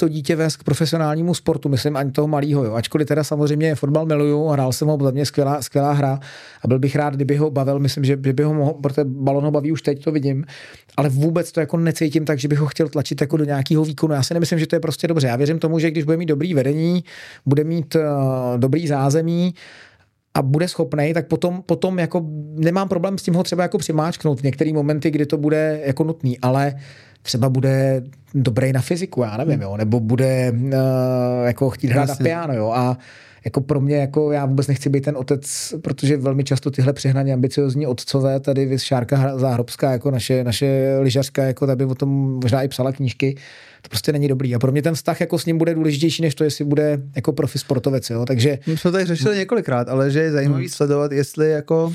A: vést k profesionálnímu sportu, myslím ani toho malého, jo. Ačkoliv teda samozřejmě fotbal miluju, hrál jsem ho, za mě skvělá, skvělá hra a byl bych rád, kdyby ho bavil, myslím, že by ho mohl, protože balon ho baví už teď, to vidím, ale vůbec to jako necítím tak, že bych ho chtěl tlačit jako do nějakého výkonu. Já si nemyslím, že to je prostě dobře. Já věřím tomu, že když bude mít dobrý vedení, bude mít uh, dobrý zázemí, a bude schopnej, tak potom, potom jako nemám problém s tím ho třeba jako přimáčknout v některé momenty, kdy to bude jako nutný, ale třeba bude dobrý na fyziku, já nevím, jo, nebo bude uh, jako chtít hrát na piano, jo, a jako pro mě, jako já vůbec nechci být ten otec, protože velmi často tyhle přehnaně ambiciozní otcové, tady vys Šárka Záhrobská, jako naše, naše lyžařka, jako tady o tom možná i psala knížky, to prostě není dobrý. A pro mě ten vztah jako s ním bude důležitější, než to, jestli bude jako profi sportovec, jo, takže...
B: My jsme tady řešili několikrát, ale že je zajímavý hmm. sledovat, jestli jako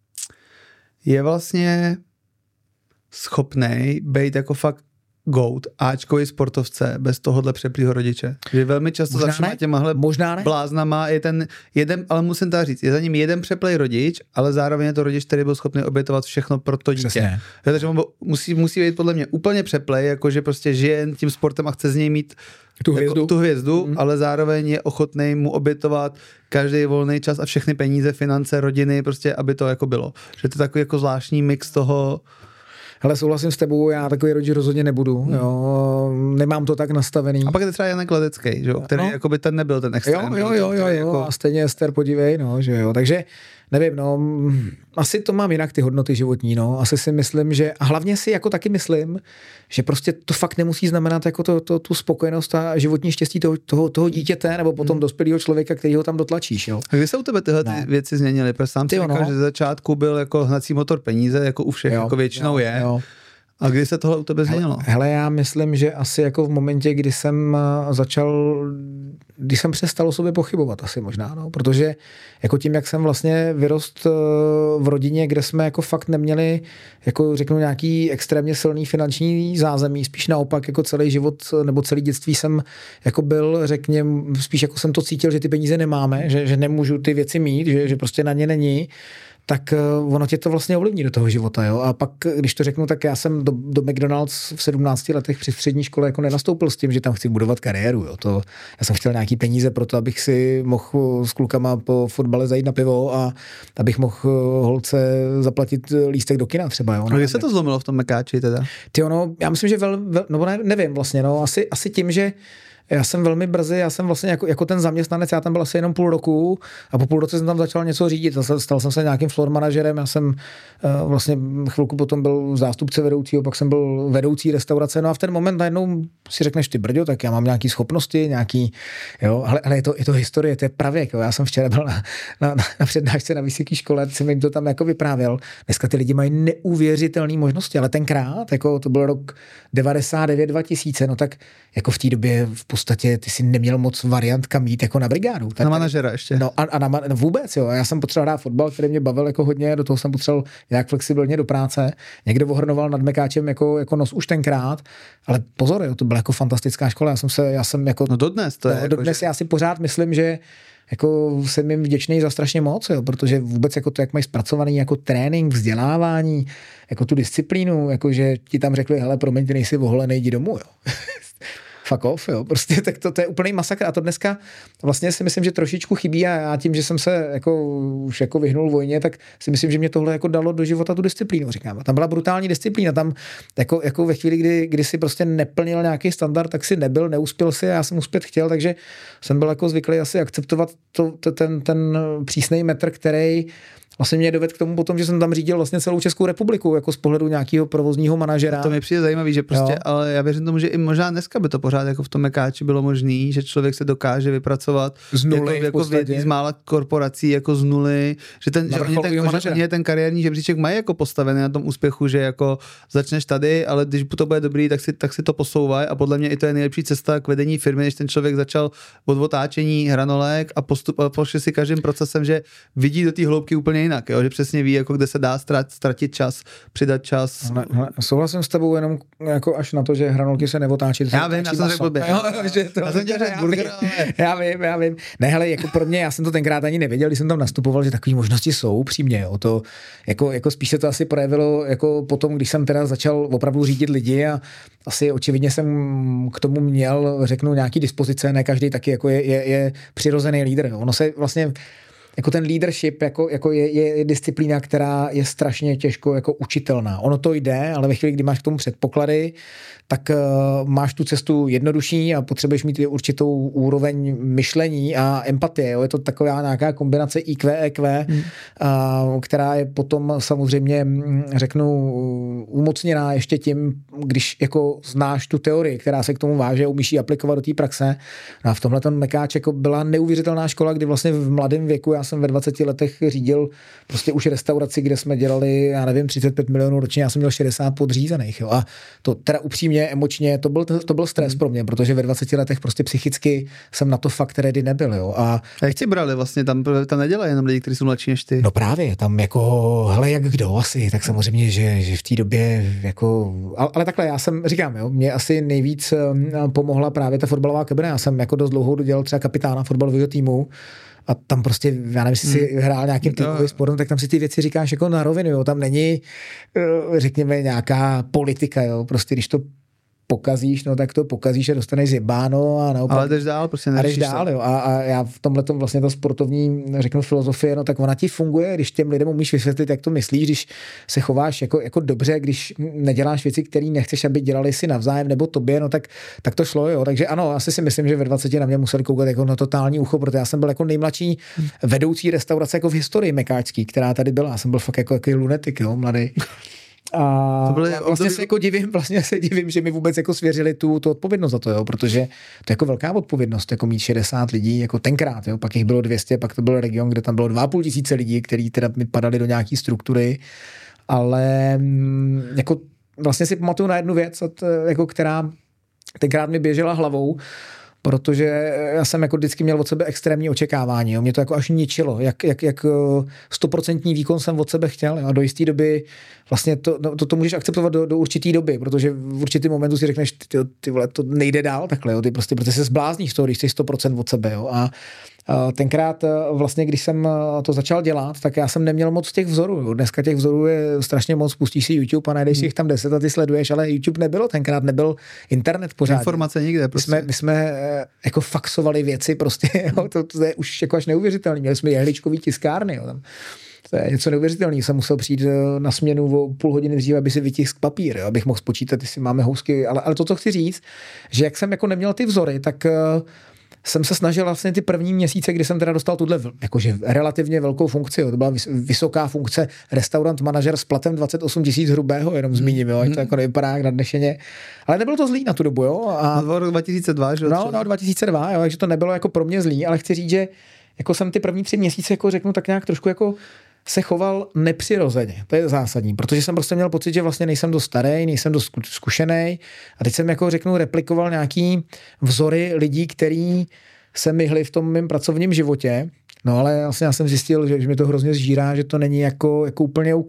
B: je vlastně schopnej být jako fakt goat, áčkový sportovce bez tohohle přeplýho rodiče. Že velmi často za všema těmahle bláznama je ten jeden, ale musím to říct, je za ním jeden přeplej rodič, ale zároveň je to rodič, který byl schopný obětovat všechno pro to dítě.
A: Přesně.
B: Takže on musí, musí být podle mě úplně přeplej, jakože prostě žije tím sportem a chce z něj mít
A: tu hvězdu,
B: jako, tu hvězdu mm. ale zároveň je ochotný mu obětovat každý volný čas a všechny peníze, finance, rodiny, prostě aby to jako bylo. Že to je takový jako zvláštní mix toho.
A: Hele, souhlasím s tebou, já takový rodič rozhodně nebudu, hmm. jo, nemám to tak nastavený.
B: A pak je třeba Janek Ledecký, že jo, který no. jako by ten nebyl ten extrém.
A: Jo, jo, jo, jo, jo jako... a stejně Ester, podívej, no, že jo, takže nevím, no, asi to mám jinak ty hodnoty životní, no, asi si myslím, že, a hlavně si jako taky myslím, že prostě to fakt nemusí znamenat jako to, to, tu spokojenost a životní štěstí toho, toho, toho dítěte nebo potom hmm. dospělého člověka, který ho tam dotlačíš, jo.
B: A kdy se u tebe tyhle ty věci změnily? Protože sám si říkal, no. že ze začátku byl jako hnací motor peníze, jako u všech, jo, jako většinou jo, je. Jo. A kdy se tohle u tebe změnilo?
A: Hele, já myslím, že asi jako v momentě, kdy jsem začal, když jsem přestal o sobě pochybovat asi možná, no, protože jako tím, jak jsem vlastně vyrost v rodině, kde jsme jako fakt neměli, jako řeknu nějaký extrémně silný finanční zázemí, spíš naopak jako celý život nebo celý dětství jsem jako byl, řekněme, spíš jako jsem to cítil, že ty peníze nemáme, že, že nemůžu ty věci mít, že, že prostě na ně není, tak ono tě to vlastně ovlivní do toho života, jo. A pak, když to řeknu, tak já jsem do, do McDonald's v sedmnácti letech při střední škole jako nenastoupil s tím, že tam chci budovat kariéru, jo. To, já jsem chtěl nějaký peníze pro to, abych si mohl s klukama po fotbale zajít na pivo a abych mohl holce zaplatit lístek do kina třeba, jo.
B: A kdy se to zlomilo v tom Mekáči teda?
A: Ty ono, já myslím, že vel, vel no ne, nevím vlastně, no, asi, asi tím, že já jsem velmi brzy, já jsem vlastně jako, jako ten zaměstnanec, já tam byl asi jenom půl roku a po půl roce jsem tam začal něco řídit. Stal jsem se nějakým floor manažerem, já jsem uh, vlastně chvilku potom byl zástupce vedoucího, pak jsem byl vedoucí restaurace, no a v ten moment najednou si řekneš, ty brďo, tak já mám nějaký schopnosti, nějaký, jo, ale, ale je, to, je to historie, to je pravěk, jo. Já jsem včera byl na, na, na přednášce na vysoké škole, jsem jim to tam jako vyprávěl. Dneska ty lidi mají neuvěřitelné možnosti, ale tenkrát, jako to byl rok devadesát devět dva tisíce, no tak jako v té době v podstatě ty si neměl moc variant kam jít jako na brigádu.
B: Tak, na manažera ještě.
A: No a, a na, no vůbec, jo. Já jsem potřeboval hrát fotbal, který mě bavil jako hodně, do toho jsem potřeboval nějak flexibilně do práce. Někdo ohrnoval nad Mekáčem jako, jako nos už tenkrát, ale pozor, jo, to byla jako fantastická škola. Já jsem se, já jsem jako...
B: No dodnes to je.
A: No,
B: jako,
A: dodnes
B: že...
A: já si pořád myslím, že jako jsem jim vděčný za strašně moc, jo, protože vůbec jako to, jak mají zpracovaný jako trénink, vzdělávání, jako tu disciplínu, jako že ti tam řekli, hele, promiň, ty nejsi oholenej, jdi domů, jo. Fuck off, jo, prostě tak to, to je úplný masakr a to dneska vlastně si myslím, že trošičku chybí a já tím, že jsem se jako už jako vyhnul vojně, tak si myslím, že mě tohle jako dalo do života tu disciplínu, říkám. A tam byla brutální disciplína, tam jako, jako ve chvíli, kdy, kdy si prostě neplnil nějaký standard, tak si nebyl, neuspěl si a já jsem uspět chtěl, takže jsem byl jako zvyklý asi akceptovat to, to, ten, ten přísnej metr, který vlastně mě dovedl k tomu potom, že jsem tam řídil vlastně celou Českou republiku, jako z pohledu nějakého provozního manažera.
B: To mi přijde zajímavý, že prostě, jo. Ale já věřím tomu, že i možná dneska by to pořád jako v tom Mekáči bylo možný, že člověk se dokáže vypracovat z nuly, jako, jako z mála korporací, jako z nuly, že ten, že oni ten, že oni ten kariérní žebříček mají jako postavený na tom úspěchu, že jako začneš tady, ale když to bude dobrý, tak si, tak si to posouvaj a podle mě i to je nejlepší cesta k vedení firmy, než ten člověk začal od otáčení hranolek a postup a pošli si každým procesem, že vidí do té hloubky úplně jinak, jo? Že přesně ví, jako kde se dá ztratit čas, přidat čas.
A: Ne, ne, souhlasím s tebou jenom jako až na to, že hranolky se neotáčí.
B: Já vím, já jsem řekl blbě. Já jsem tě řekl burger, ale...
A: Já vím, já vím. Ne, hele, jako pro mě, já jsem to tenkrát ani nevěděl, když jsem tam nastupoval, že takové možnosti jsou přímě, jo. To, jako, jako spíš se to asi projevilo jako potom, když jsem teda začal opravdu řídit lidi a asi očividně jsem k tomu měl, řeknu, nějaký dispozice, ne každý taky jako je, je, je přirozený lídr. Jo. Ono se vlastně jako ten leadership jako, jako je, je disciplína, která je strašně těžko jako učitelná. Ono to jde, ale ve chvíli, kdy máš k tomu předpoklady, tak uh, máš tu cestu jednodušší a potřebuješ mít určitou úroveň myšlení a empatie. Jo? Je to taková nějaká kombinace í kvé, é kvé, hmm. uh, která je potom samozřejmě, řeknu, umocněná ještě tím, když jako znáš tu teorii, která se k tomu váže, umíš ji aplikovat do té praxe. A v tomhle ten Mekáč jako byla neuvěřitelná škola, kdy vlastně v mladém věku, já jsem ve dvaceti letech řídil prostě už restauraci, kde jsme dělali, já nevím, třicet pět milionů ročně, já jsem měl šedesát podřízených. Jo? A to teda upřímně emočně, to byl, to byl stres pro mě, protože ve dvaceti letech prostě psychicky jsem na to fakt ready nebyl, jo. A,
B: a jak ti brali vlastně, tam, tam nedělají jenom lidi, kteří jsou mladší než ty?
A: No právě, tam jako, hele, jak kdo asi, tak samozřejmě, že, že v té době jako, ale, ale takhle, já jsem, říkám, jo, mě asi nejvíc pomohla právě ta fotbalová kabina, já jsem jako dost dlouho dělal třeba kapitána fotbalového týmu, a tam prostě, já nevím, jestli si hrál nějakým týmovým sportem, tak tam si ty věci říkáš jako na rovinu, jo. Tam není, řekněme, nějaká politika, jo. Prostě když to pokazíš, no tak to pokazíš a dostaneš zjebáno a naopak.
B: Ale jdeš dál, prostě
A: a jdeš dál, jo. A, a já v tomhletom vlastně ta sportovní, řeknu, filozofie, no tak ona ti funguje, když těm lidem umíš vysvětlit, jak to myslíš, když se chováš jako, jako dobře, když neděláš věci, které nechceš, aby dělali si navzájem nebo tobě, no tak, tak to šlo, jo. Takže ano, asi si myslím, že ve dvaceti na mě museli koukat jako na totální ucho, protože já jsem byl jako nejmladší vedoucí restaurace jako v historii mekáčský, která tady byla. Já jsem byl fakt jako jaký lunetik, jo, mladý. A to byly vlastně období... se jako divím, vlastně se divím, že mi vůbec jako svěřili tu, tu odpovědnost za to, jo, protože to je jako velká odpovědnost, jako mít šedesát lidí, jako tenkrát, jo, pak jich bylo dvě stě, pak to byl region, kde tam bylo dva a půl tisíce lidí, kteří teda mi padali do nějaký struktury, ale jako vlastně si pamatuju na jednu věc, jako která tenkrát mi běžela hlavou, protože já jsem jako vždycky měl od sebe extrémní očekávání. Jo. Mě to jako až ničilo, jak, jak, jak stoprocentní výkon jsem od sebe chtěl. Jo. A do jisté doby vlastně to, no, to, to můžeš akceptovat do, do určitý doby, protože v určitý momentu si řekneš, ty, ty vole, to nejde dál takhle. Jo. Ty prostě, protože se zblázníš z toho, když jsi sto procent od sebe. Jo. A tenkrát vlastně, když jsem to začal dělat, tak já jsem neměl moc těch vzorů. Dneska těch vzorů je strašně moc, pustíš si YouTube a najdeš si jich tam deset a ty sleduješ, ale YouTube nebylo, tenkrát nebyl internet pořád.
B: Informace nikde. Prostě.
A: My jsme, my jsme jako faxovali věci prostě, jo, to, to je už jako až neuvěřitelný. Měli jsme jehličkový tiskárny, jo, tam. To je něco neuvěřitelného. Jsem musel přijít na směnu o půl hodiny dříve, aby si vytiskl papír, jo, abych mohl spočítat, jestli máme housky, ale, ale to, co chci říct, že jak jsem jako neměl ty vzory, tak jsem se snažil vlastně ty první měsíce, kdy jsem teda dostal tuhle jakože relativně velkou funkci, jo. To byla vysoká funkce restaurant manažer s platem dvacet osm tisíc hrubého, jenom zmíním, jo, mm. to jako nevypadá jak nadnešeně. Ale nebylo to zlý na tu dobu, jo. A
B: no, dva tisíce dva, že?
A: No, no, dva tisíce dva, jo, takže to nebylo jako pro mě zlý, ale chci říct, že jako jsem ty první tři měsíce, jako řeknu, tak nějak trošku jako se choval nepřirozeně. To je zásadní, protože jsem prostě měl pocit, že vlastně nejsem dost starý, nejsem dost zkušený a teď jsem jako řeknu replikoval nějaký vzory lidí, který se myhli v tom mém pracovním životě. No ale vlastně já jsem zjistil, že, že mi to hrozně zžírá, že to není jako, jako úplně OK.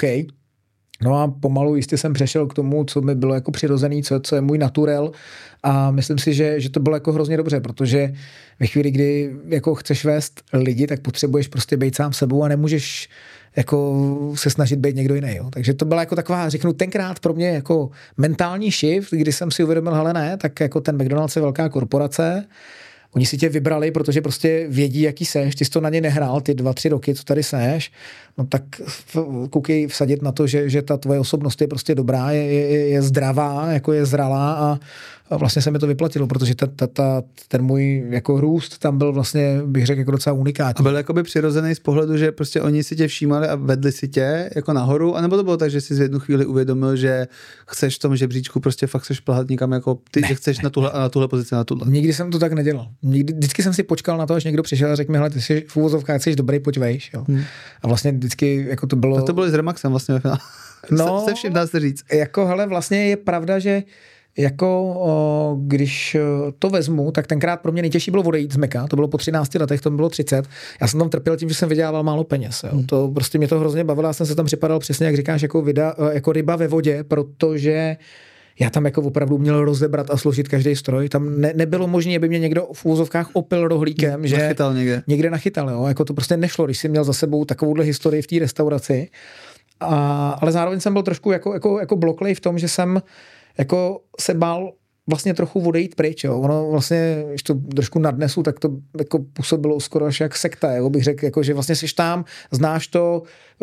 A: No a pomalu jistě jsem přešel k tomu, co mi bylo jako přirozený, co, co je můj naturel a myslím si, že, že to bylo jako hrozně dobře, protože ve chvíli, kdy jako chceš vést lidi, tak potřebuješ prostě být sám sebou a nemůžeš jako se snažit být někdo jiný. Jo. Takže to byla jako taková, řeknu, tenkrát pro mě jako mentální shift, kdy jsem si uvědomil, hele ne, tak jako ten McDonald's je velká korporace, oni si tě vybrali, protože prostě vědí, jaký seš, ty jsi to na ně nehrál, ty dva, tři roky, co tady seš, no tak koukej vsadit na to, že, že ta tvoje osobnost je prostě dobrá, je, je, je zdravá, jako je zralá a, a vlastně se mi to vyplatilo, protože ta, ta, ta, ten můj jako růst tam byl vlastně, bych řekl, jako docela unikátní.
B: A byl jakoby přirozený z pohledu, že prostě oni si tě všímali a vedli si tě jako nahoru, anebo to bylo tak, že jsi v jednu chvíli uvědomil, že chceš v tom žebříčku prostě fakt chceš plahat někam jako ty, že chceš na tuhle, na tuhle pozici, na tuhle.
A: Nikdy jsem to tak nedělal. Nikdy, vždycky jsem si počkal na to, až někdo přišel a řekl mi, hele, ty jsi v úvozovkách, jsi dobrý, pojď vejš, jo. Hmm. A vlastně vždycky jako to bylo.
B: Tak to bylo i s Remaxem vlastně ve finále.
A: No,
B: se vším dá se říct.
A: Jako hele, vlastně je pravda, že jako o, když to vezmu, tak tenkrát pro mě nejtěžší bylo odejít z Meka, to bylo po třinácti letech, to bylo třicet. Já jsem tam trpěl tím, že jsem vydělával málo peněz. Jo. Hmm. To prostě mě to hrozně bavilo, já jsem se tam připadal přesně, jak říkáš, jako, vida, jako ryba ve vodě, protože já tam jako opravdu měl rozebrat a složit každý stroj. Tam ne, nebylo možné, aby mě někdo v úvozovkách opil rohlíkem, že
B: nachytal někde.
A: někde nachytal. Jo. Jako to prostě nešlo, když jsi měl za sebou takovouhle historii v té restauraci. A, ale zároveň jsem byl trošku jako, jako, jako bloklej v tom, že jsem jako se bál vlastně trochu odejít pryč. Jo. Ono vlastně, když to trošku nadnesu, tak to jako působilo skoro až jak sekta, jo, bych řekl, jako, že vlastně jsi tam, znáš to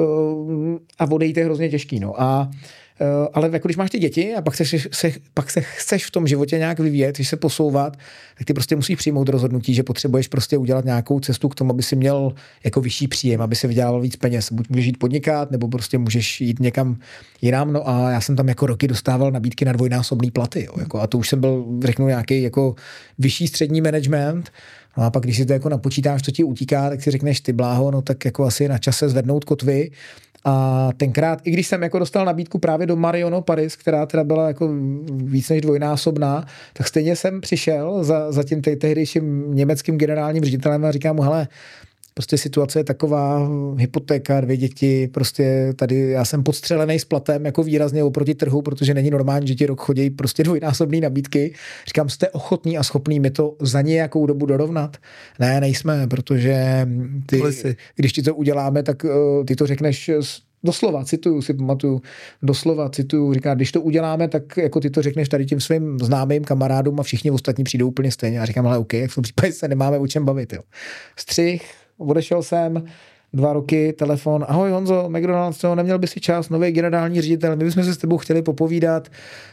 A: uh, a odejít je hrozně těžký. No. A Uh, ale jako když máš ty děti a pak se, se, pak se chceš v tom životě nějak vyvíjet, když se posouvat, tak ty prostě musíš přijmout rozhodnutí, že potřebuješ prostě udělat nějakou cestu k tomu, aby si měl jako vyšší příjem, aby si vydělával víc peněz. Buď můžeš jít podnikat, nebo prostě můžeš jít někam jinam. No a já jsem tam jako roky dostával nabídky na dvojnásobný platy. Jo, jako, a to už jsem byl, řeknu, nějaký jako vyšší střední management. No a pak, když si to jako napočítáš, co ti utíká, tak si řekneš, ty bláho, no tak jako asi na čase zvednout kotvy. A tenkrát, i když jsem jako dostal nabídku právě do Mariono Paris, která teda byla jako víc než dvojnásobná, tak stejně jsem přišel za, za tím tehdejším německým generálním ředitelem a říkám mu, hele, prostě situace je taková, hypotéka, dvě děti, prostě tady já jsem podstřelený s platem jako výrazně oproti trhu, protože není normální, že ti rok chodí prostě dvojnásobné nabídky. Říkám, jste ochotní a schopní mi to za nějakou dobu dorovnat? Ne, nejsme, protože ty, když ti to uděláme, tak uh, ty to řekneš doslova, cituju, si pamatuju, doslova cituju, říká, když to uděláme, tak jako ty to řekneš tady těm svým známým kamarádům a všichni ostatní přijdou úplně stejně. A říkám, ale OK, v tom případě se nemáme o čem bavit. Jo. Střih, odešel jsem, dva roky, telefon, ahoj Honzo, McDonald's, co, neměl by si čas, nový generální ředitel, my bychom se s tebou chtěli popovídat,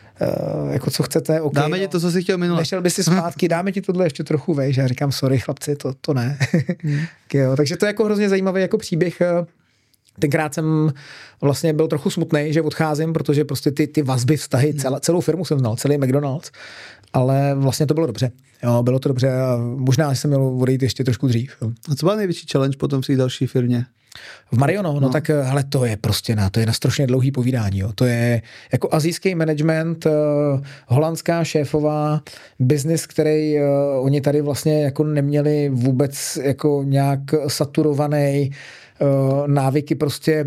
A: uh, jako co chcete, OK.
B: Dáme ti to, co jsi chtěl minule.
A: Nešel by si zpátky, dáme ti tohle ještě trochu vejš. Já říkám, sorry chlapci, to, to ne. hmm. Jo, takže to je jako hrozně zajímavý jako příběh. Tenkrát jsem vlastně byl trochu smutnej, že odcházím, protože prostě ty, ty vazby, vztahy, celá, celou firmu jsem znal, celý McDonald's, ale vlastně to bylo dobře. Jo, bylo to dobře a možná jsem měl odejít ještě trošku dřív. Jo.
B: A co byl největší challenge potom v té další firmě?
A: V Mariono, no, no tak hele, to je prostě na, to je na strašně dlouhý povídání. Jo. To je jako asijský management, uh, holandská šéfová, biznis, který uh, oni tady vlastně jako neměli vůbec jako nějak saturovaný, uh, návyky prostě,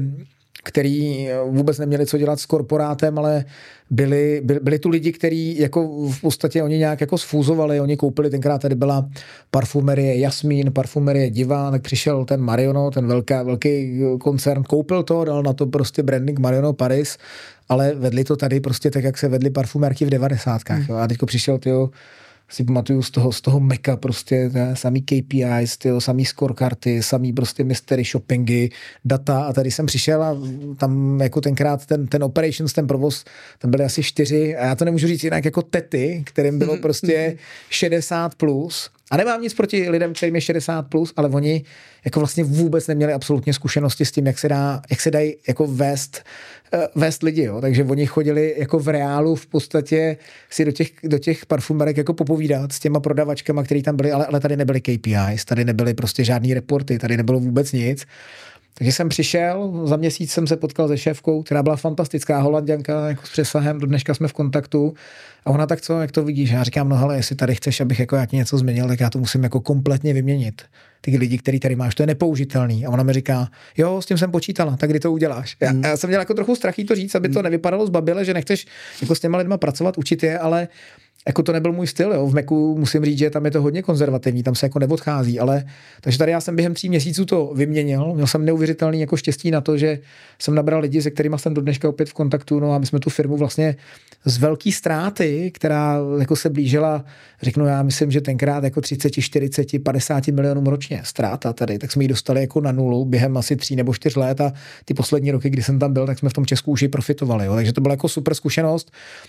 A: který vůbec neměli co dělat s korporátem, ale byli, byli, byli tu lidi, kteří jako v podstatě oni nějak jako sfúzovali, oni koupili, tenkrát tady byla parfumerie Jasmín, parfumerie Diva, tak přišel ten Mariono, ten velká, velký koncern, koupil to, dal na to prostě branding Mariono Paris, ale vedli to tady prostě tak, jak se vedli parfumérky v devadesátkách. Hmm. A teďko přišel, tyjo, si pamatuju z toho, z toho Meka prostě, ne, samý K P Is, tyjo, samý scorekarty, samý prostě mystery shoppingy, data a tady jsem přišel a tam jako tenkrát ten, ten operations, ten provoz, tam byly asi čtyři a já to nemůžu říct jinak jako tety, kterým bylo prostě šedesát plus a nemám nic proti lidem, kterým je šedesát plus, ale oni jako vlastně vůbec neměli absolutně zkušenosti s tím, jak se dá, jak se dají jako vést, uh, vést lidi, jo. Takže oni chodili jako v reálu v podstatě si do těch, do těch parfumerek jako popovídat s těma prodavačkama, který tam byli, ale, ale tady nebyly K P Is, tady nebyly prostě žádný reporty, tady nebylo vůbec nic. Takže jsem přišel, za měsíc jsem se potkal se šéfkou, která byla fantastická Holanďanka, jako s přesahem, do dneška jsme v kontaktu. A ona tak co, jak to vidíš? Já říkám, no hele, jestli tady chceš, abych jako já ti něco změnil, tak já to musím jako kompletně vyměnit. Ty lidi, který tady máš, to je nepoužitelný. A ona mi říká, jo, s tím jsem počítala, tak kdy to uděláš? Já, mm. já jsem měl jako trochu strach jí to říct, aby to nevypadalo zbabile, že nechceš jako s těma lidma pracovat, učit je, ale jako to nebyl můj styl, jo. V Meku musím říct, že tam je to hodně konzervativní, tam se jako neodchází, ale takže tady já jsem během tří měsíců to vyměnil, měl jsem neuvěřitelný jako štěstí na to, že jsem nabral lidi, se kterými jsem do dneška opět v kontaktu, no a my jsme tu firmu vlastně z velký ztráty, která jako se blížila, řeknu já, myslím, že tenkrát jako třicet, čtyřicet, padesát milionů ročně ztráta tady, tak jsme ji dostali jako na nulu během asi tří nebo čtyř let a ty poslední roky, kdy jsem tam byl, tak jsme v tom Česku už i profitovali, jo. Takže to byla jako super zkušenost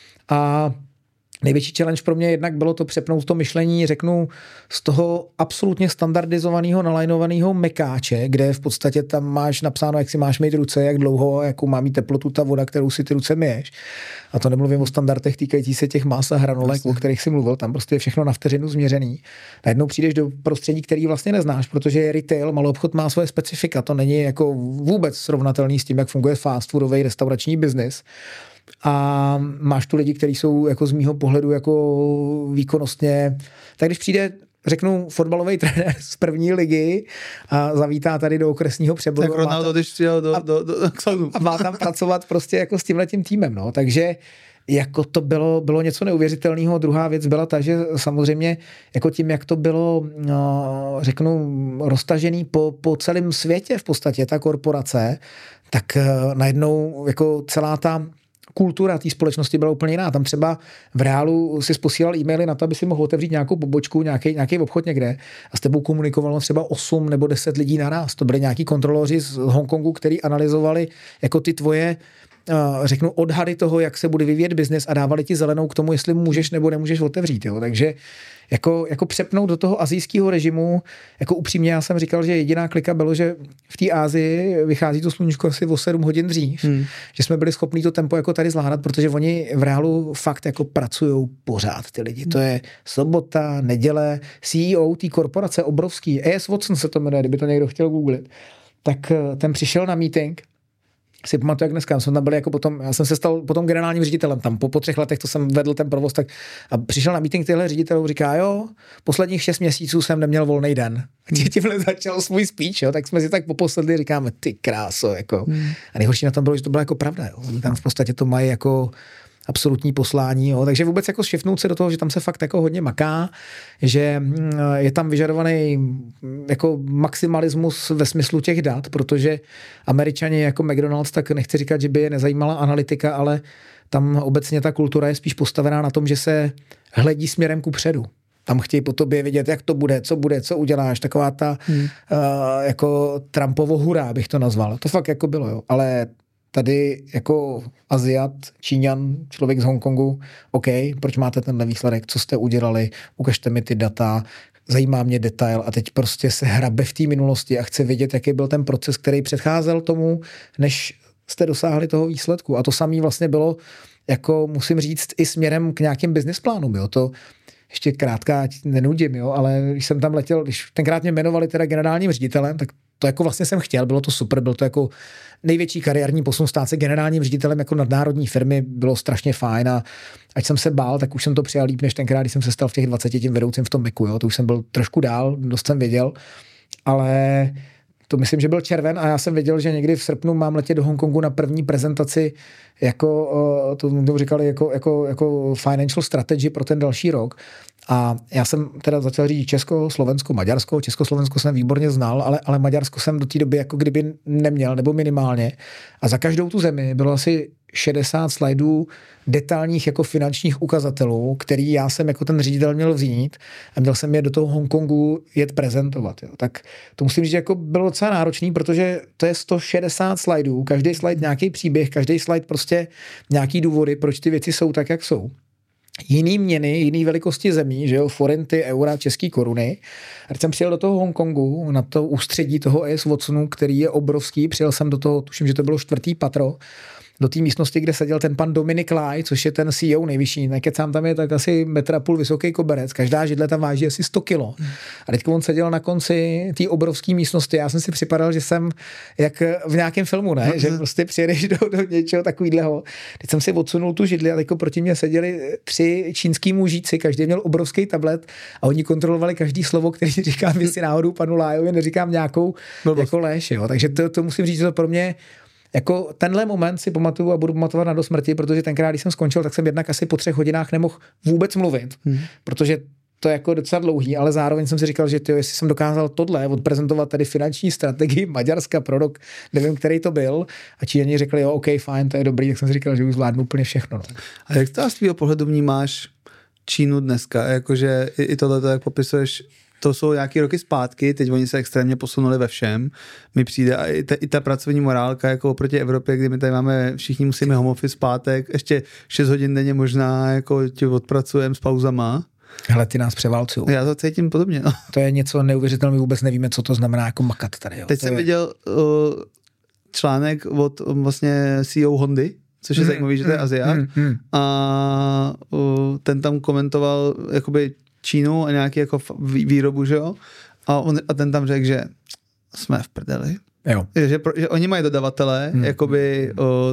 A: a největší challenge pro mě jednak bylo to přepnout to myšlení, řeknu, z toho absolutně standardizovaného, nalajnovaného mekáče, kde v podstatě tam máš napsáno, jak si máš mít ruce, jak dlouho, jakou má mít teplotu ta voda, kterou si ty ruce myješ. A to nemluvím o standardech týkající se těch mas a hranolek, vlastně, o kterých jsi mluvil, tam prostě je všechno na vteřinu změřený. Najednou přijdeš do prostředí, který vlastně neznáš, protože je retail, maloobchod má svoje specifika, to není jako vůbec srovnatelný s tím, jak funguje fast foodový restaurační biznis. a máš tu lidi, kteří jsou jako z mýho pohledu jako výkonnostně, tak když přijde řeknu fotbalový trenér z první ligy a zavítá tady do okresního přeboru.
B: Tak Ronaldo, když přijel do, do, do, do
A: a má tam pracovat prostě jako s tímhletím týmem, no. Takže jako to bylo, bylo něco neuvěřitelného. Druhá věc byla ta, že samozřejmě jako tím, jak to bylo, no, řeknu, roztažený po, po celém světě v podstatě, ta korporace, tak najednou jako celá ta kultura té společnosti byla úplně jiná. Tam třeba v reálu si posílal e-maily na to, aby si mohl otevřít nějakou pobočku, nějaký, nějaký obchod někde a s tebou komunikovalo třeba osm nebo deset lidí naraz. To byli nějaký kontroloři z Hongkongu, který analyzovali jako ty tvoje řeknu odhady toho, jak se bude vyvíjet biznes a dávali ti zelenou k tomu, jestli můžeš nebo nemůžeš otevřít. Jo. Takže jako, jako přepnout do toho asijského režimu, jako upřímně já jsem říkal, že jediná klika bylo, že v té Asii vychází to sluníčko asi o sedm hodin dřív, hmm. že jsme byli schopni to tempo jako tady zvládat, protože oni v reálu fakt jako pracujou pořád ty lidi. Hmm. To je sobota, neděle, C E O té korporace obrovský, A S Watson se to jmenuje, kdyby to někdo chtěl googlit, tak ten přišel na meeting, si pamatuju, jak dneska, jsme tam byli jako potom, já jsem se stal potom generálním ředitelem tam, po, po třech letech, to jsem vedl ten provoz, tak a přišel na meeting tyhle ředitelů, říká, jo, posledních šest měsíců jsem neměl volný den. Hmm. Tímhle začal svůj speech, jo, tak jsme si tak poposledli, říkáme, ty kráso, jako. Hmm. A nejhorší na tom bylo, že to byla jako pravda, jo. Tam v podstatě to mají jako absolutní poslání, jo. Takže vůbec jako šifnout se do toho, že tam se fakt jako hodně maká, že je tam vyžadovaný jako maximalismus ve smyslu těch dat, protože Američani jako McDonald's, tak nechci říkat, že by je nezajímala analytika, ale tam obecně ta kultura je spíš postavená na tom, že se hledí směrem ku předu. Tam chtějí po tobě vědět, jak to bude, co bude, co uděláš, taková ta hmm. uh, jako Trumpovo hurá, bych to nazval. To fakt jako bylo, jo. Ale tady jako Aziat, Číňan, člověk z Hongkongu, OK, proč máte tenhle výsledek, co jste udělali, ukažte mi ty data, zajímá mě detail a teď prostě se hrabe v té minulosti a chce vědět, jaký byl ten proces, který předcházel tomu, než jste dosáhli toho výsledku. A to samé vlastně bylo, jako musím říct, i směrem k nějakým business plánům, jo, to ještě krátká, ať nenudím, jo, ale když jsem tam letěl, když tenkrát mě jmenovali teda generálním ředitelem, tak to jako vlastně jsem chtěl, bylo to super, bylo to jako největší kariérní posun, stát se generálním ředitelem jako nadnárodní firmy, bylo strašně fajn a ať jsem se bál, tak už jsem to přijal líp, než tenkrát, když jsem se stal v těch dvaceti tím vedoucím v tom Macu, jo, to už jsem byl trošku dál, dost jsem věděl, ale to myslím, že byl červen a já jsem věděl, že někdy v srpnu mám letět do Hongkongu na první prezentaci jako, to říkali jako, jako, jako financial strategy pro ten další rok. A já jsem teda začal řídit Česko, Slovensko, Maďarsko. Československo jsem výborně znal, ale, ale Maďarsko jsem do té doby jako kdyby neměl, nebo minimálně. A za každou tu zemi bylo asi šedesát slajdů detailních jako finančních ukazatelů, který já jsem jako ten ředitel měl vzít a měl jsem je do toho Hongkongu jet prezentovat. Jo. Tak to musím říct, že jako bylo docela náročný, protože to je sto šedesát slajdů, každý slide nějaký příběh, každý slide prostě nějaký důvody, proč ty věci jsou tak, jak jsou. Jiný měny, jiný velikosti zemí, že jo, forinty, eura, český koruny. A když jsem přijel do toho Hongkongu, na to ústředí toho A S Watsonu, který je obrovský, přijel jsem do toho, tuším, že to bylo čtvrtý patro, do té místnosti, kde seděl ten pan Dominik Lai, což je ten C E O nejvyšší. Nekecám, tam je tak asi metra půl vysoký koberec. Každá židle tam váží asi sto kilo. A teď on seděl na konci té obrovské místnosti. Já jsem si připadal, že jsem jak v nějakém filmu, ne? Že prostě přijedeš do, do něčeho takového. Teď jsem si odsunul tu židli a jako proti mě seděli tři čínský mužíci, každý měl obrovský tablet a oni kontrolovali každý slovo, který říkám, jestli náhodou panu Lájovi neříkám nějakou jako léž. Jo? Takže to, to musím říct, že to pro mě jako tenhle moment si pamatuju a budu pamatovat na do smrti, protože tenkrát, když jsem skončil, tak jsem jednak asi po třech hodinách nemohl vůbec mluvit, hmm. protože to je jako docela dlouhý, ale zároveň jsem si říkal, že tyjo, jestli jsem dokázal tohle odprezentovat tady finanční strategii Maďarska pro rok, nevím, který to byl, a Číňani řekli, jo, OK, fajn, to je dobrý, tak jsem si říkal, že už zvládnu úplně všechno. No.
B: A jak to z tvýho pohledu vnímáš Čínu dneska? Jakože i, i tohle, jak popisuješ, to jsou nějaký roky zpátky, teď oni se extrémně posunuli ve všem. Mi přijde a i ta, i ta pracovní morálka jako oproti Evropě, kdy my tady máme, všichni musíme home office pátek, ještě šest hodin denně možná jako ti odpracujeme s pauzama.
A: Hele, ty nás převálcují.
B: Já to cítím podobně. No.
A: To je něco neuvěřitelného, my vůbec nevíme, co to znamená jako makat tady. Jo.
B: Teď
A: to
B: jsem
A: je...
B: viděl uh, článek od vlastně C E O Hondy, což je mm, zajímavý, že to je Aziat. Mm, mm. A uh, ten tam komentoval jakoby Čínu a nějaký jako výrobu, že jo? A, on, a ten tam řekl, že jsme v prdeli.
A: Jo.
B: Že, že oni mají dodavatele, hmm. jakoby o,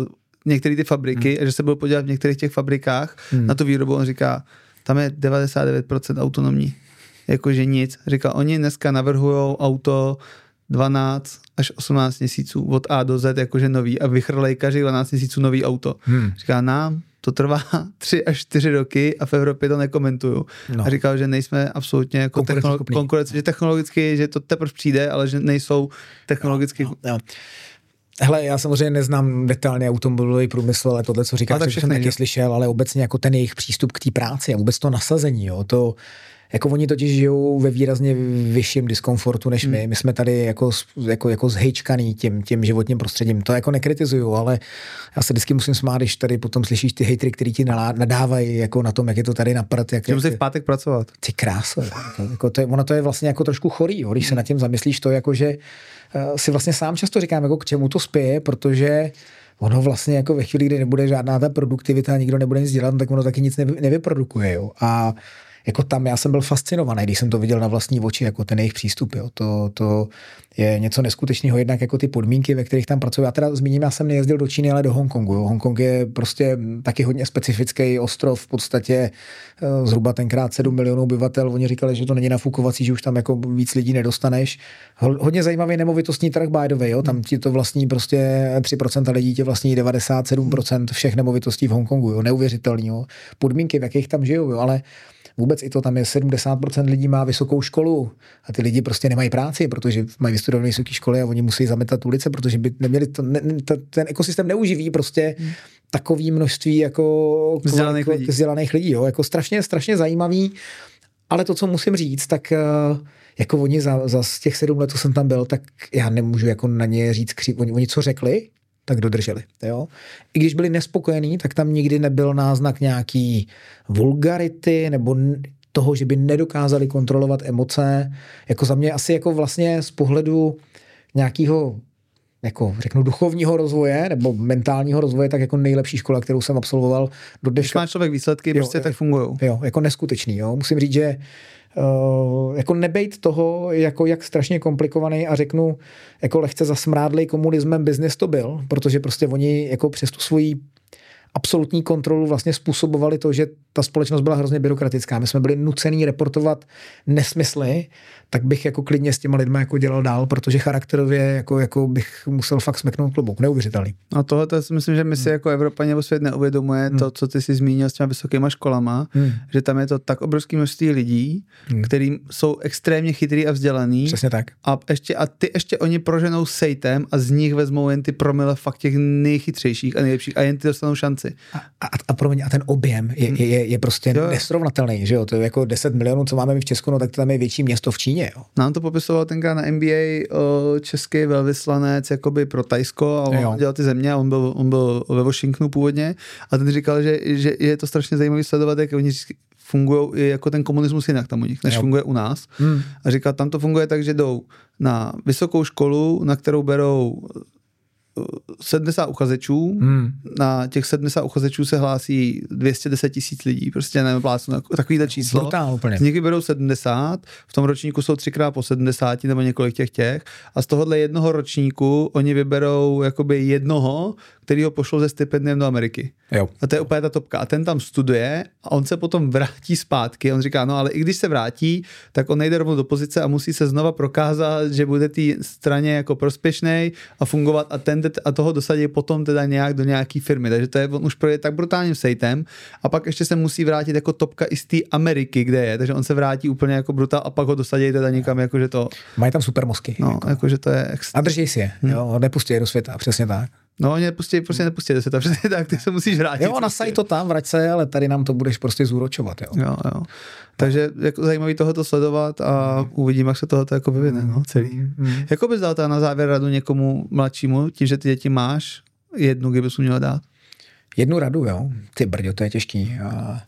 B: některé ty fabriky hmm. a že se byl podívat v některých těch fabrikách hmm. na tu výrobu, on říká, tam je devadesát devět procent autonomní. Jakože nic. Říká, oni dneska navrhujou auto dvanáct až osmnáct měsíců od A do Z, jakože nový a vychrlej každý dvanáct měsíců nový auto. Hmm. Říká, nám to trvá tři až čtyři roky a v Evropě to nekomentuju. No. A říkal, že nejsme absolutně jako technolo- konkurence, že technologicky, že to teprve přijde, ale že nejsou technologicky...
A: No, no. Hele, já samozřejmě neznám detailně automobilový průmysl, ale tohle, co říkáš, to jsem taky slyšel, ale obecně jako ten jejich přístup k té práci a vůbec to nasazení, jo, to jako oni totiž žijou ve výrazně vyšším diskomfortu než my. My jsme tady jako, jako, jako zhejčkaný tím, tím životním prostředím. To jako nekritizuju, ale já se vždycky musím smát, když tady potom slyšíš ty hejtry, který ti nadávají jako na tom, jak je to tady na prd. Jak,
B: že musí v pátek pracovat.
A: Ty krása. Jako, jako to je, ono to je vlastně jako trošku chorý, jo, když se nad tím zamyslíš, to jako, že uh, si vlastně sám často říkám, jako k čemu to spěje, protože ono vlastně jako ve chvíli, kdy nebude žádná ta produktivita, nikdo nebude nic dělat, tak ono taky nic nevy, nevyprodukuje, jo. A jako tam já jsem byl fascinovaný, když jsem to viděl na vlastní oči, jako ten jejich přístup, jo. To, to je něco neskutečného, jednak jako ty podmínky, ve kterých tam pracují. Já teda zmíním, já jsem nejezdil do Číny, ale do Hongkongu. Jo. Hongkong je prostě taky hodně specifický ostrov, v podstatě zhruba tenkrát sedm milionů obyvatel. Oni říkali, že to není nafukovací, že už tam jako víc lidí nedostaneš. Hodně zajímavý nemovitostní trh, by the way, jo. Tam ti to vlastní prostě tři procenta lidí, tě vlastní devadesát sedm procent všech nemovitostí v Hongkongu, jo. Neuvěřitelný, jo. Podmínky, v jakých tam žijou, jo, ale vůbec i to tam je sedmdesát procent lidí má vysokou školu a ty lidi prostě nemají práci, protože mají vystudované vysoké školy a oni musí zametat ulice, protože by neměli to, ne, to, ten ekosystém neuživí prostě hmm. takový množství jako
B: vzdělaných lidí,
A: vzdělaných lidí jo, jako strašně, strašně zajímavý, ale to, co musím říct, tak jako oni za, za těch sedm let, co jsem tam byl, tak já nemůžu jako na ně říct kři, oni, oni co řekli, tak dodrželi. Jo? I když byli nespokojení, tak tam nikdy nebyl náznak nějaký vulgarity nebo toho, že by nedokázali kontrolovat emoce. Jako za mě asi jako vlastně z pohledu nějakého jako řeknu duchovního rozvoje nebo mentálního rozvoje, tak jako nejlepší škola, kterou jsem absolvoval do dneška.
B: Když má člověk výsledky, jo, prostě tak fungujou.
A: Jo, jako neskutečný. Jo? Musím říct, že Uh, jako nebejt toho, jako jak strašně komplikovaný a řeknu, jako lehce zasmrádlej komunismem biznis to byl, protože prostě oni jako přes tu svoji absolutní kontrolu vlastně způsobovali to, že ta společnost byla hrozně byrokratická. My jsme byli nucený reportovat nesmysly, tak bych jako klidně s těma lidma jako dělal dál, protože charakterově jako, jako bych musel fakt smeknout klobouk. Neuvěřitelný.
B: A tohle to si myslím, že my si hmm. jako Evropané nebo svět neuvědomuje hmm. to, co ty si zmínil s těma vysokýma školama, hmm. že tam je to tak obrovský množství lidí, hmm. kteří jsou extrémně chytrý a vzdělaný.
A: Přesně tak.
B: A, ještě, a ty ještě oni proženou sejtem a z nich vezmou jen ty promile fakt těch nejchytřejších a nejlepších a jen ty dostanou šanci.
A: A, a, a pro mě a ten objem je, je, je prostě jo. nesrovnatelný, že jo? To je jako deset milionů, co máme my v Česku, no tak to tam je větší město v Číně, jo.
B: Nám to popisoval tenkrát na N B A o, český velvyslanec jakoby pro Tajsko a on jo. dělal ty země a on byl, on byl ve Washingtonu původně a ten říkal, že, že je to strašně zajímavý sledovat, jak oni fungují jako ten komunismus jinak tam u nich, než jo. funguje u nás. Hmm. A říkal, tam to funguje tak, že jdou na vysokou školu, na kterou berou sedmdesát uchazečů, hmm. na těch sedmdesát uchazečů se hlásí dvě stě deset tisíc lidí, prostě nevím, plácnu takovýhle číslo.
A: Brutál, úplně.
B: Z nich vyberou sedmdesát, v tom ročníku jsou třikrát po sedmdesáti nebo několik těch těch a z tohohle jednoho ročníku oni vyberou jakoby jednoho, který ho pošlou ze stipendiem do Ameriky.
A: Jo.
B: A to je úplně ta topka. A ten tam studuje a on se potom vrátí zpátky. On říká, no ale i když se vrátí, tak on nejde rovnou do pozice a musí se znova prokázat, že bude té straně jako prospěšnej a fungovat a ten a toho dosadí potom teda nějak do nějaký firmy. Takže to je, on už projde tak brutálním sejtem a pak ještě se musí vrátit jako topka i z té Ameriky, kde je. Takže on se vrátí úplně jako brutál a pak ho dosadí teda někam, jakože to...
A: Mají tam super mozky.
B: No, jako. jakože to je... Extra.
A: A drží si je, hmm. jo, nepustí je do světa, přesně tak.
B: No, oni nepustí, prostě nepustí do světa, přesně tak, ty se musíš vrátit.
A: Jo, nasaj to tam, vrať se, ale tady nám to budeš prostě zúročovat, jo.
B: Jo, jo. Takže jako zajímavý tohoto sledovat a uvidíme, jak se tohoto jako vyvine, no, celý. Mm. Jako bys dal na závěr radu někomu mladšímu, tím, že ty děti máš, jednu, kdyby jsi měl dát?
A: Jednu radu, jo. Ty brďo, to je těžký. Já,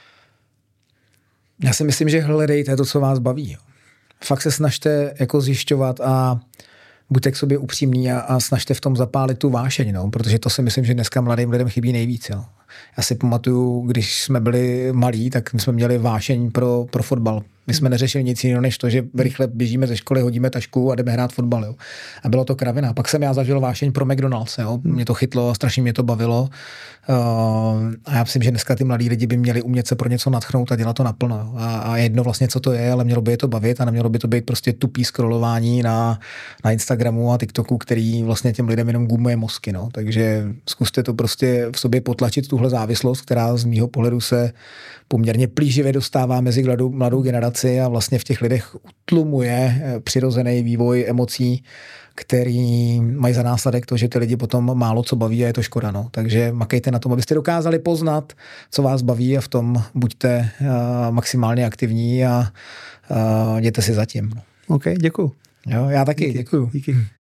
A: já si myslím, že hledejte to, co vás baví, jo. Fakt se snažte jako zjišťovat a buďte k sobě upřímní a, a snažte v tom zapálit tu vášeň, no, protože to si myslím, že dneska mladým lidem chybí nejvíc. Jo. Já si pamatuju, když jsme byli malí, tak jsme měli vášeň pro, pro fotbal. My jsme neřešili nic jiného, než to, že rychle běžíme ze školy, hodíme tašku a jdeme hrát fotbal. Jo. A bylo to kravina. Pak jsem já zažil vášeň pro McDonald's. Jo. Mě to chytlo, strašně mě to bavilo. Uh, a já myslím, že dneska ty mladí lidi by měli umět se pro něco nadchnout a dělat to naplno. Jo. A, a jedno vlastně, co to je, ale mělo by je to bavit a nemělo by to být prostě tupý scrollování na, na Instagramu a TikToku, který vlastně těm lidem jenom gumuje mozky. No. Takže zkuste to prostě v sobě potlačit, tuhle závislost, která z mýho pohledu se poměrně plíživě dostává mezi mladou, mladou generaci a vlastně v těch lidech utlumuje přirozený vývoj emocí, který mají za následek to, že ty lidi potom málo co baví a je to škoda. No. Takže makejte na tom, abyste dokázali poznat, co vás baví a v tom buďte uh, maximálně aktivní a uh, jděte si zatím. No.
B: OK, děkuju.
A: Jo, já taky,
B: díky,
A: děkuju.
B: Díky.